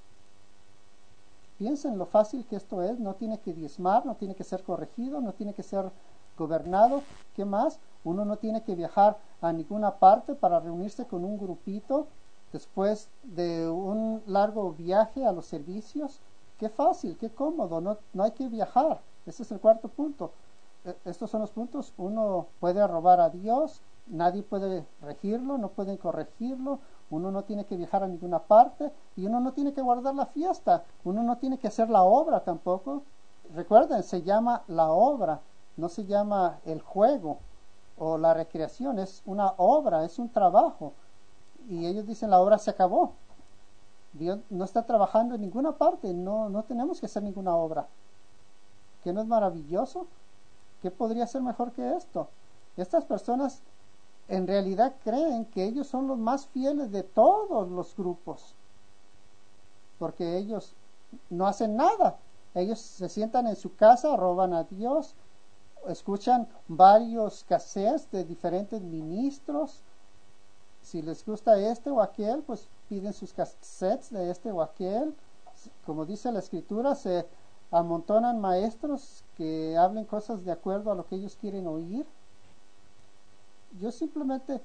Piensen lo fácil que esto es. No tiene que diezmar, no tiene que ser corregido, no tiene que ser gobernado. ¿Qué más? Uno no tiene que viajar a ninguna parte para reunirse con un grupito después de un largo viaje a los servicios. Qué fácil, qué cómodo, no, no hay que viajar. Ese es el cuarto punto. Estos son los puntos. Uno puede robar a Dios, nadie puede regirlo, no pueden corregirlo, uno no tiene que viajar a ninguna parte y uno no tiene que guardar la fiesta, uno no tiene que hacer la obra tampoco. Recuerden, se llama la obra, no se llama el juego o la recreación, es una obra, es un trabajo. Y ellos dicen la obra se acabó. Dios no está trabajando en ninguna parte, no, no tenemos que hacer ninguna obra. ¿Qué no es maravilloso? ¿Qué podría ser mejor que esto? Estas personas en realidad creen que ellos son los más fieles de todos los grupos, porque ellos no hacen nada. Ellos se sientan en su casa, roban a Dios, escuchan varios cassettes de diferentes ministros. Si les gusta este o aquel, pues piden sus cassettes de este o aquel. Como dice la escritura, se amontonan maestros que hablen cosas de acuerdo a lo que ellos quieren oír. Yo simplemente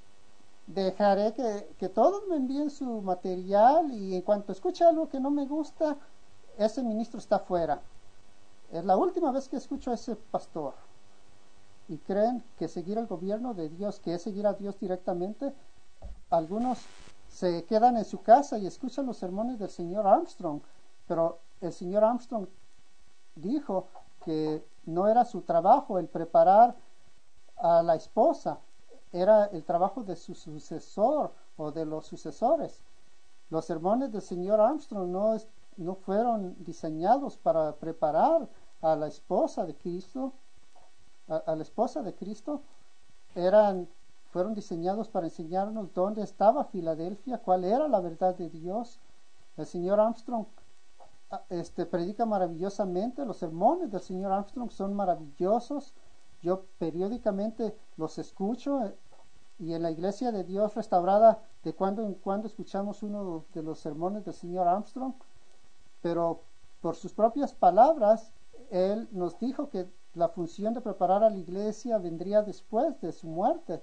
dejaré que, que todos me envíen su material y en cuanto escuche algo que no me gusta, ese ministro está fuera. Es la última vez que escucho a ese pastor. Y creen que seguir el gobierno de Dios, que es seguir a Dios directamente. Algunos se quedan en su casa y escuchan los sermones del señor Armstrong, pero el señor Armstrong dijo que no era su trabajo el preparar a la esposa, era el trabajo de su sucesor o de los sucesores. Los sermones del señor Armstrong no, es, no fueron diseñados para preparar a la esposa de Cristo, a, a la esposa de Cristo, eran, fueron diseñados para enseñarnos dónde estaba Filadelfia, cuál era la verdad de Dios. El señor Armstrong este, predica maravillosamente, los sermones del señor Armstrong son maravillosos. Yo periódicamente los escucho y en la Iglesia de Dios Restaurada de cuando en cuando escuchamos uno de los sermones del señor Armstrong, pero por sus propias palabras él nos dijo que la función de preparar a la iglesia vendría después de su muerte.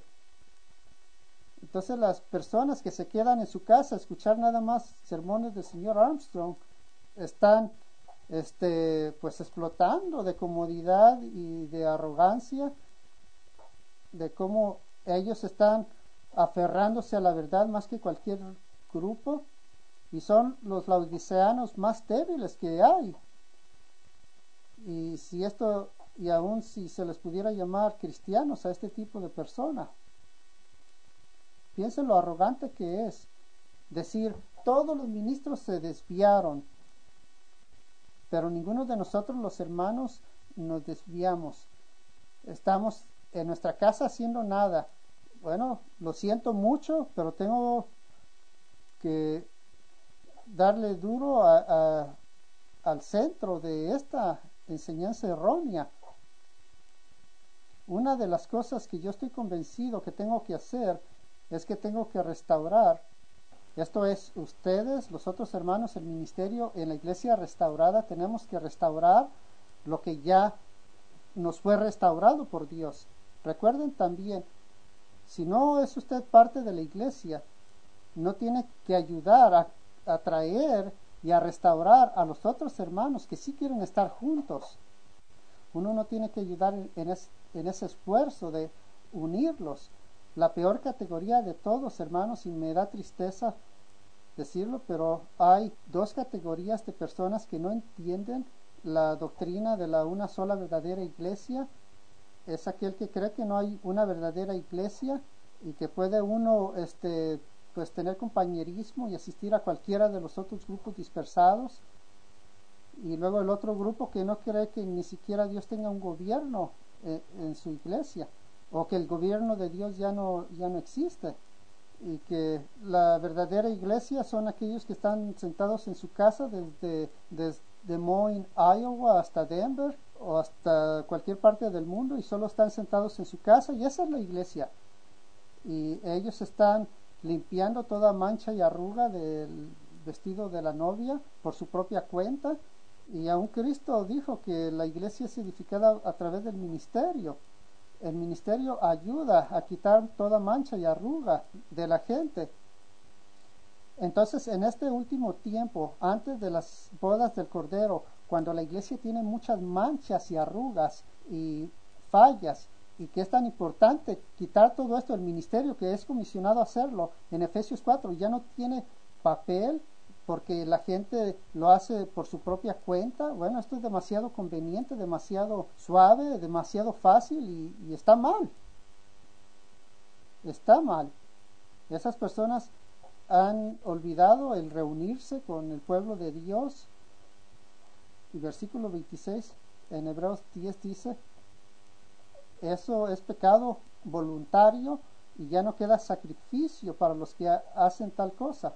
Entonces las personas que se quedan en su casa a escuchar nada más sermones del señor Armstrong están este pues explotando de comodidad y de arrogancia, de cómo ellos están aferrándose a la verdad más que cualquier grupo, y son los laodiceanos más débiles que hay. Y si esto, y aún si se les pudiera llamar cristianos a este tipo de persona, piensen lo arrogante que es decir todos los ministros se desviaron, pero ninguno de nosotros los hermanos nos desviamos. Estamos en nuestra casa haciendo nada. Bueno, lo siento mucho, pero tengo que darle duro a, a, al centro de esta enseñanza errónea. Una de las cosas que yo estoy convencido que tengo que hacer es que tengo que restaurar. Esto es, ustedes, los otros hermanos, el ministerio en la iglesia restaurada, tenemos que restaurar lo que ya nos fue restaurado por Dios. Recuerden también, si no es usted parte de la iglesia, no tiene que ayudar a, a traer y a restaurar a los otros hermanos que sí quieren estar juntos. Uno no tiene que ayudar en, en, es, en ese esfuerzo de unirlos. La peor categoría de todos, hermanos, y me da tristeza decirlo, pero hay dos categorías de personas que no entienden la doctrina de la una sola verdadera iglesia. Es aquel que cree que no hay una verdadera iglesia y que puede uno este, pues tener compañerismo y asistir a cualquiera de los otros grupos dispersados. Y luego el otro grupo que no cree que ni siquiera Dios tenga un gobierno eh, en su iglesia, o que el gobierno de Dios ya no, ya no existe, y que la verdadera iglesia son aquellos que están sentados en su casa desde, desde Des Moines, Iowa hasta Denver o hasta cualquier parte del mundo, y solo están sentados en su casa, y esa es la iglesia. Y ellos están limpiando toda mancha y arruga del vestido de la novia por su propia cuenta, y aún Cristo dijo que la iglesia es edificada a través del ministerio. El ministerio ayuda a quitar toda mancha y arruga de la gente. Entonces, en este último tiempo, antes de las bodas del Cordero, cuando la iglesia tiene muchas manchas y arrugas y fallas, y que es tan importante quitar todo esto, el ministerio que es comisionado a hacerlo en Efesios cuatro ya no tiene papel porque la gente lo hace por su propia cuenta. Bueno, esto es demasiado conveniente, demasiado suave, demasiado fácil y, y está mal. Está mal. Esas personas han olvidado el reunirse con el pueblo de Dios. Y versículo veintiséis en Hebreos diez dice, eso es pecado voluntario y ya no queda sacrificio para los que hacen tal cosa.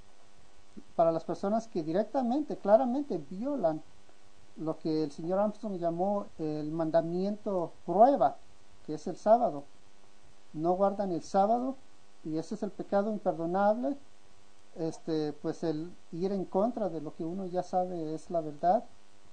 Para las personas que directamente, claramente violan lo que el señor Armstrong llamó el mandamiento prueba, que es el sábado. No guardan el sábado y ese es el pecado imperdonable. Este, pues el ir en contra de lo que uno ya sabe es la verdad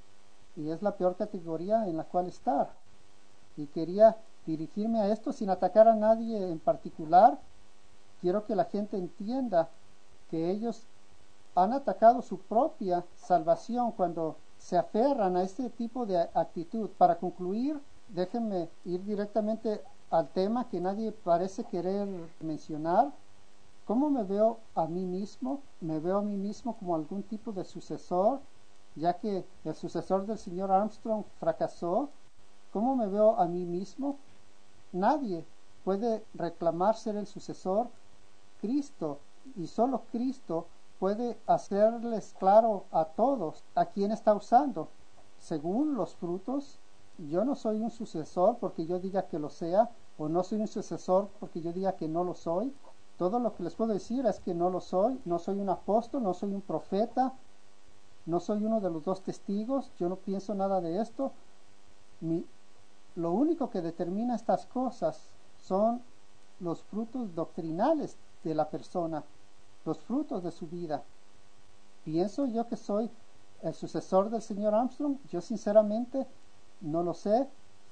y es la peor categoría en la cual estar. Y quería dirigirme a esto sin atacar a nadie en particular. Quiero que la gente entienda que ellos han atacado su propia salvación cuando se aferran a este tipo de actitud. Para concluir, déjenme ir directamente al tema que nadie parece querer mencionar. ¿Cómo me veo a mí mismo? Me veo a mí mismo como algún tipo de sucesor, ya que el sucesor del señor Armstrong fracasó. ¿Cómo me veo a mí mismo? Nadie puede reclamar ser el sucesor. Cristo, y solo Cristo, puede hacerles claro a todos a quién está usando. Según los frutos, yo no soy un sucesor porque yo diga que lo sea, o no soy un sucesor porque yo diga que no lo soy. Todo lo que les puedo decir es que no lo soy. No soy un apóstol, no soy un profeta, no soy uno de los dos testigos. Yo no pienso nada de esto. Mi, lo único que determina estas cosas son los frutos doctrinales de la persona, los frutos de su vida. ¿Pienso yo que soy el sucesor del señor Armstrong? Yo sinceramente no lo sé.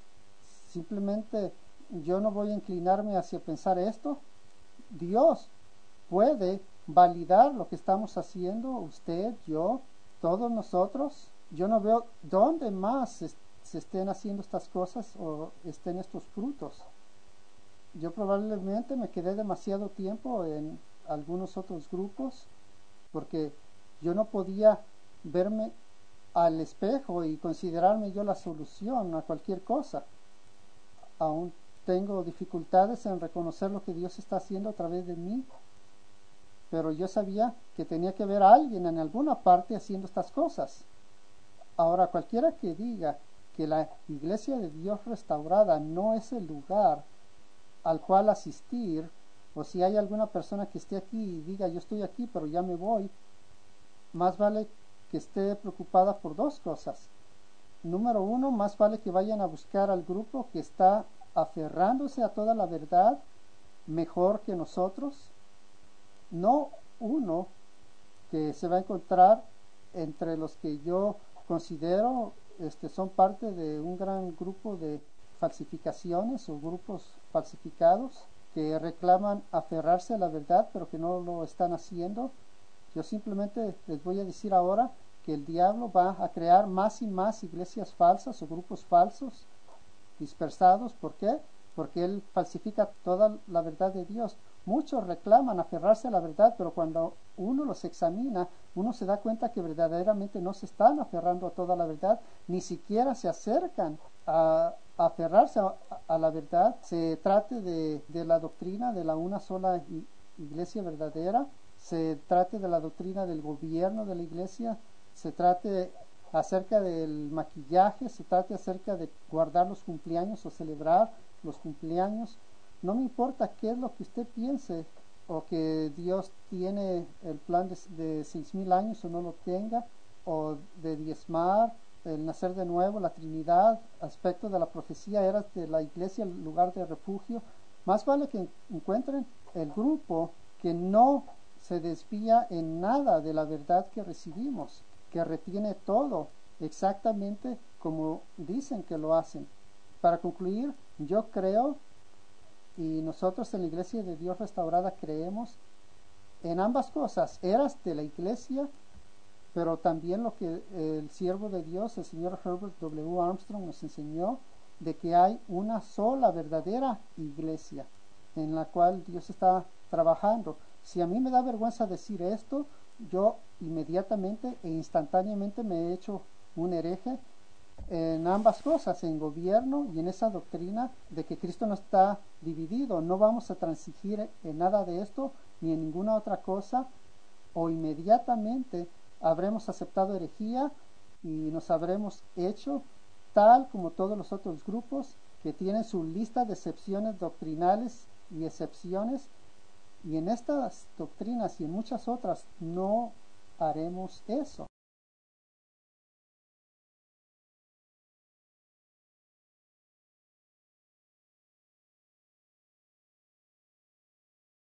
Simplemente yo no voy a inclinarme hacia pensar esto. Dios puede validar lo que estamos haciendo, usted, yo, todos nosotros. Yo no veo dónde más se estén haciendo estas cosas o estén estos frutos. Yo probablemente me quedé demasiado tiempo en algunos otros grupos porque yo no podía verme al espejo y considerarme yo la solución a cualquier cosa. Aún tengo dificultades en reconocer lo que Dios está haciendo a través de mí, pero yo sabía que tenía que haber alguien en alguna parte haciendo estas cosas. Ahora, cualquiera que diga que la iglesia de Dios restaurada no es el lugar al cual asistir, o si hay alguna persona que esté aquí y diga yo estoy aquí pero ya me voy, más vale que esté preocupada por dos cosas. Número uno, más vale que vayan a buscar al grupo que está aferrándose a toda la verdad mejor que nosotros, no uno que se va a encontrar entre los que yo considero este, son parte de un gran grupo de falsificaciones o grupos falsificados que reclaman aferrarse a la verdad pero que no lo están haciendo. Yo simplemente les voy a decir ahora que el diablo va a crear más y más iglesias falsas o grupos falsos dispersados. ¿Por qué? Porque él falsifica toda la verdad de Dios. Muchos reclaman aferrarse a la verdad, pero cuando uno los examina, uno se da cuenta que verdaderamente no se están aferrando a toda la verdad, ni siquiera se acercan a, a aferrarse a, a la verdad. Se trate de, de la doctrina de la una sola iglesia verdadera, se trate de la doctrina del gobierno de la iglesia, se trate acerca del maquillaje, se trate acerca de guardar los cumpleaños o celebrar los cumpleaños. No me importa qué es lo que usted piense o que Dios tiene el plan de, de seis mil años o no lo tenga, o de diezmar, el nacer de nuevo, la Trinidad, aspecto de la profecía, eras de la iglesia, el lugar de refugio. Más vale que encuentren el grupo que no se desvía en nada de la verdad que recibimos, que retiene todo exactamente como dicen que lo hacen. Para concluir, yo creo, y nosotros en la Iglesia de Dios Restaurada creemos en ambas cosas, eras de la iglesia pero también lo que el siervo de Dios, el señor Herbert W. Armstrong, nos enseñó, de que hay una sola verdadera iglesia en la cual Dios está trabajando. Si a mí me da vergüenza decir esto, yo inmediatamente e instantáneamente me he hecho un hereje en ambas cosas, en gobierno y en esa doctrina de que Cristo no está dividido. No vamos a transigir en nada de esto ni en ninguna otra cosa, o inmediatamente habremos aceptado herejía y nos habremos hecho tal como todos los otros grupos que tienen su lista de excepciones doctrinales y excepciones, y en estas doctrinas y en muchas otras no haremos eso.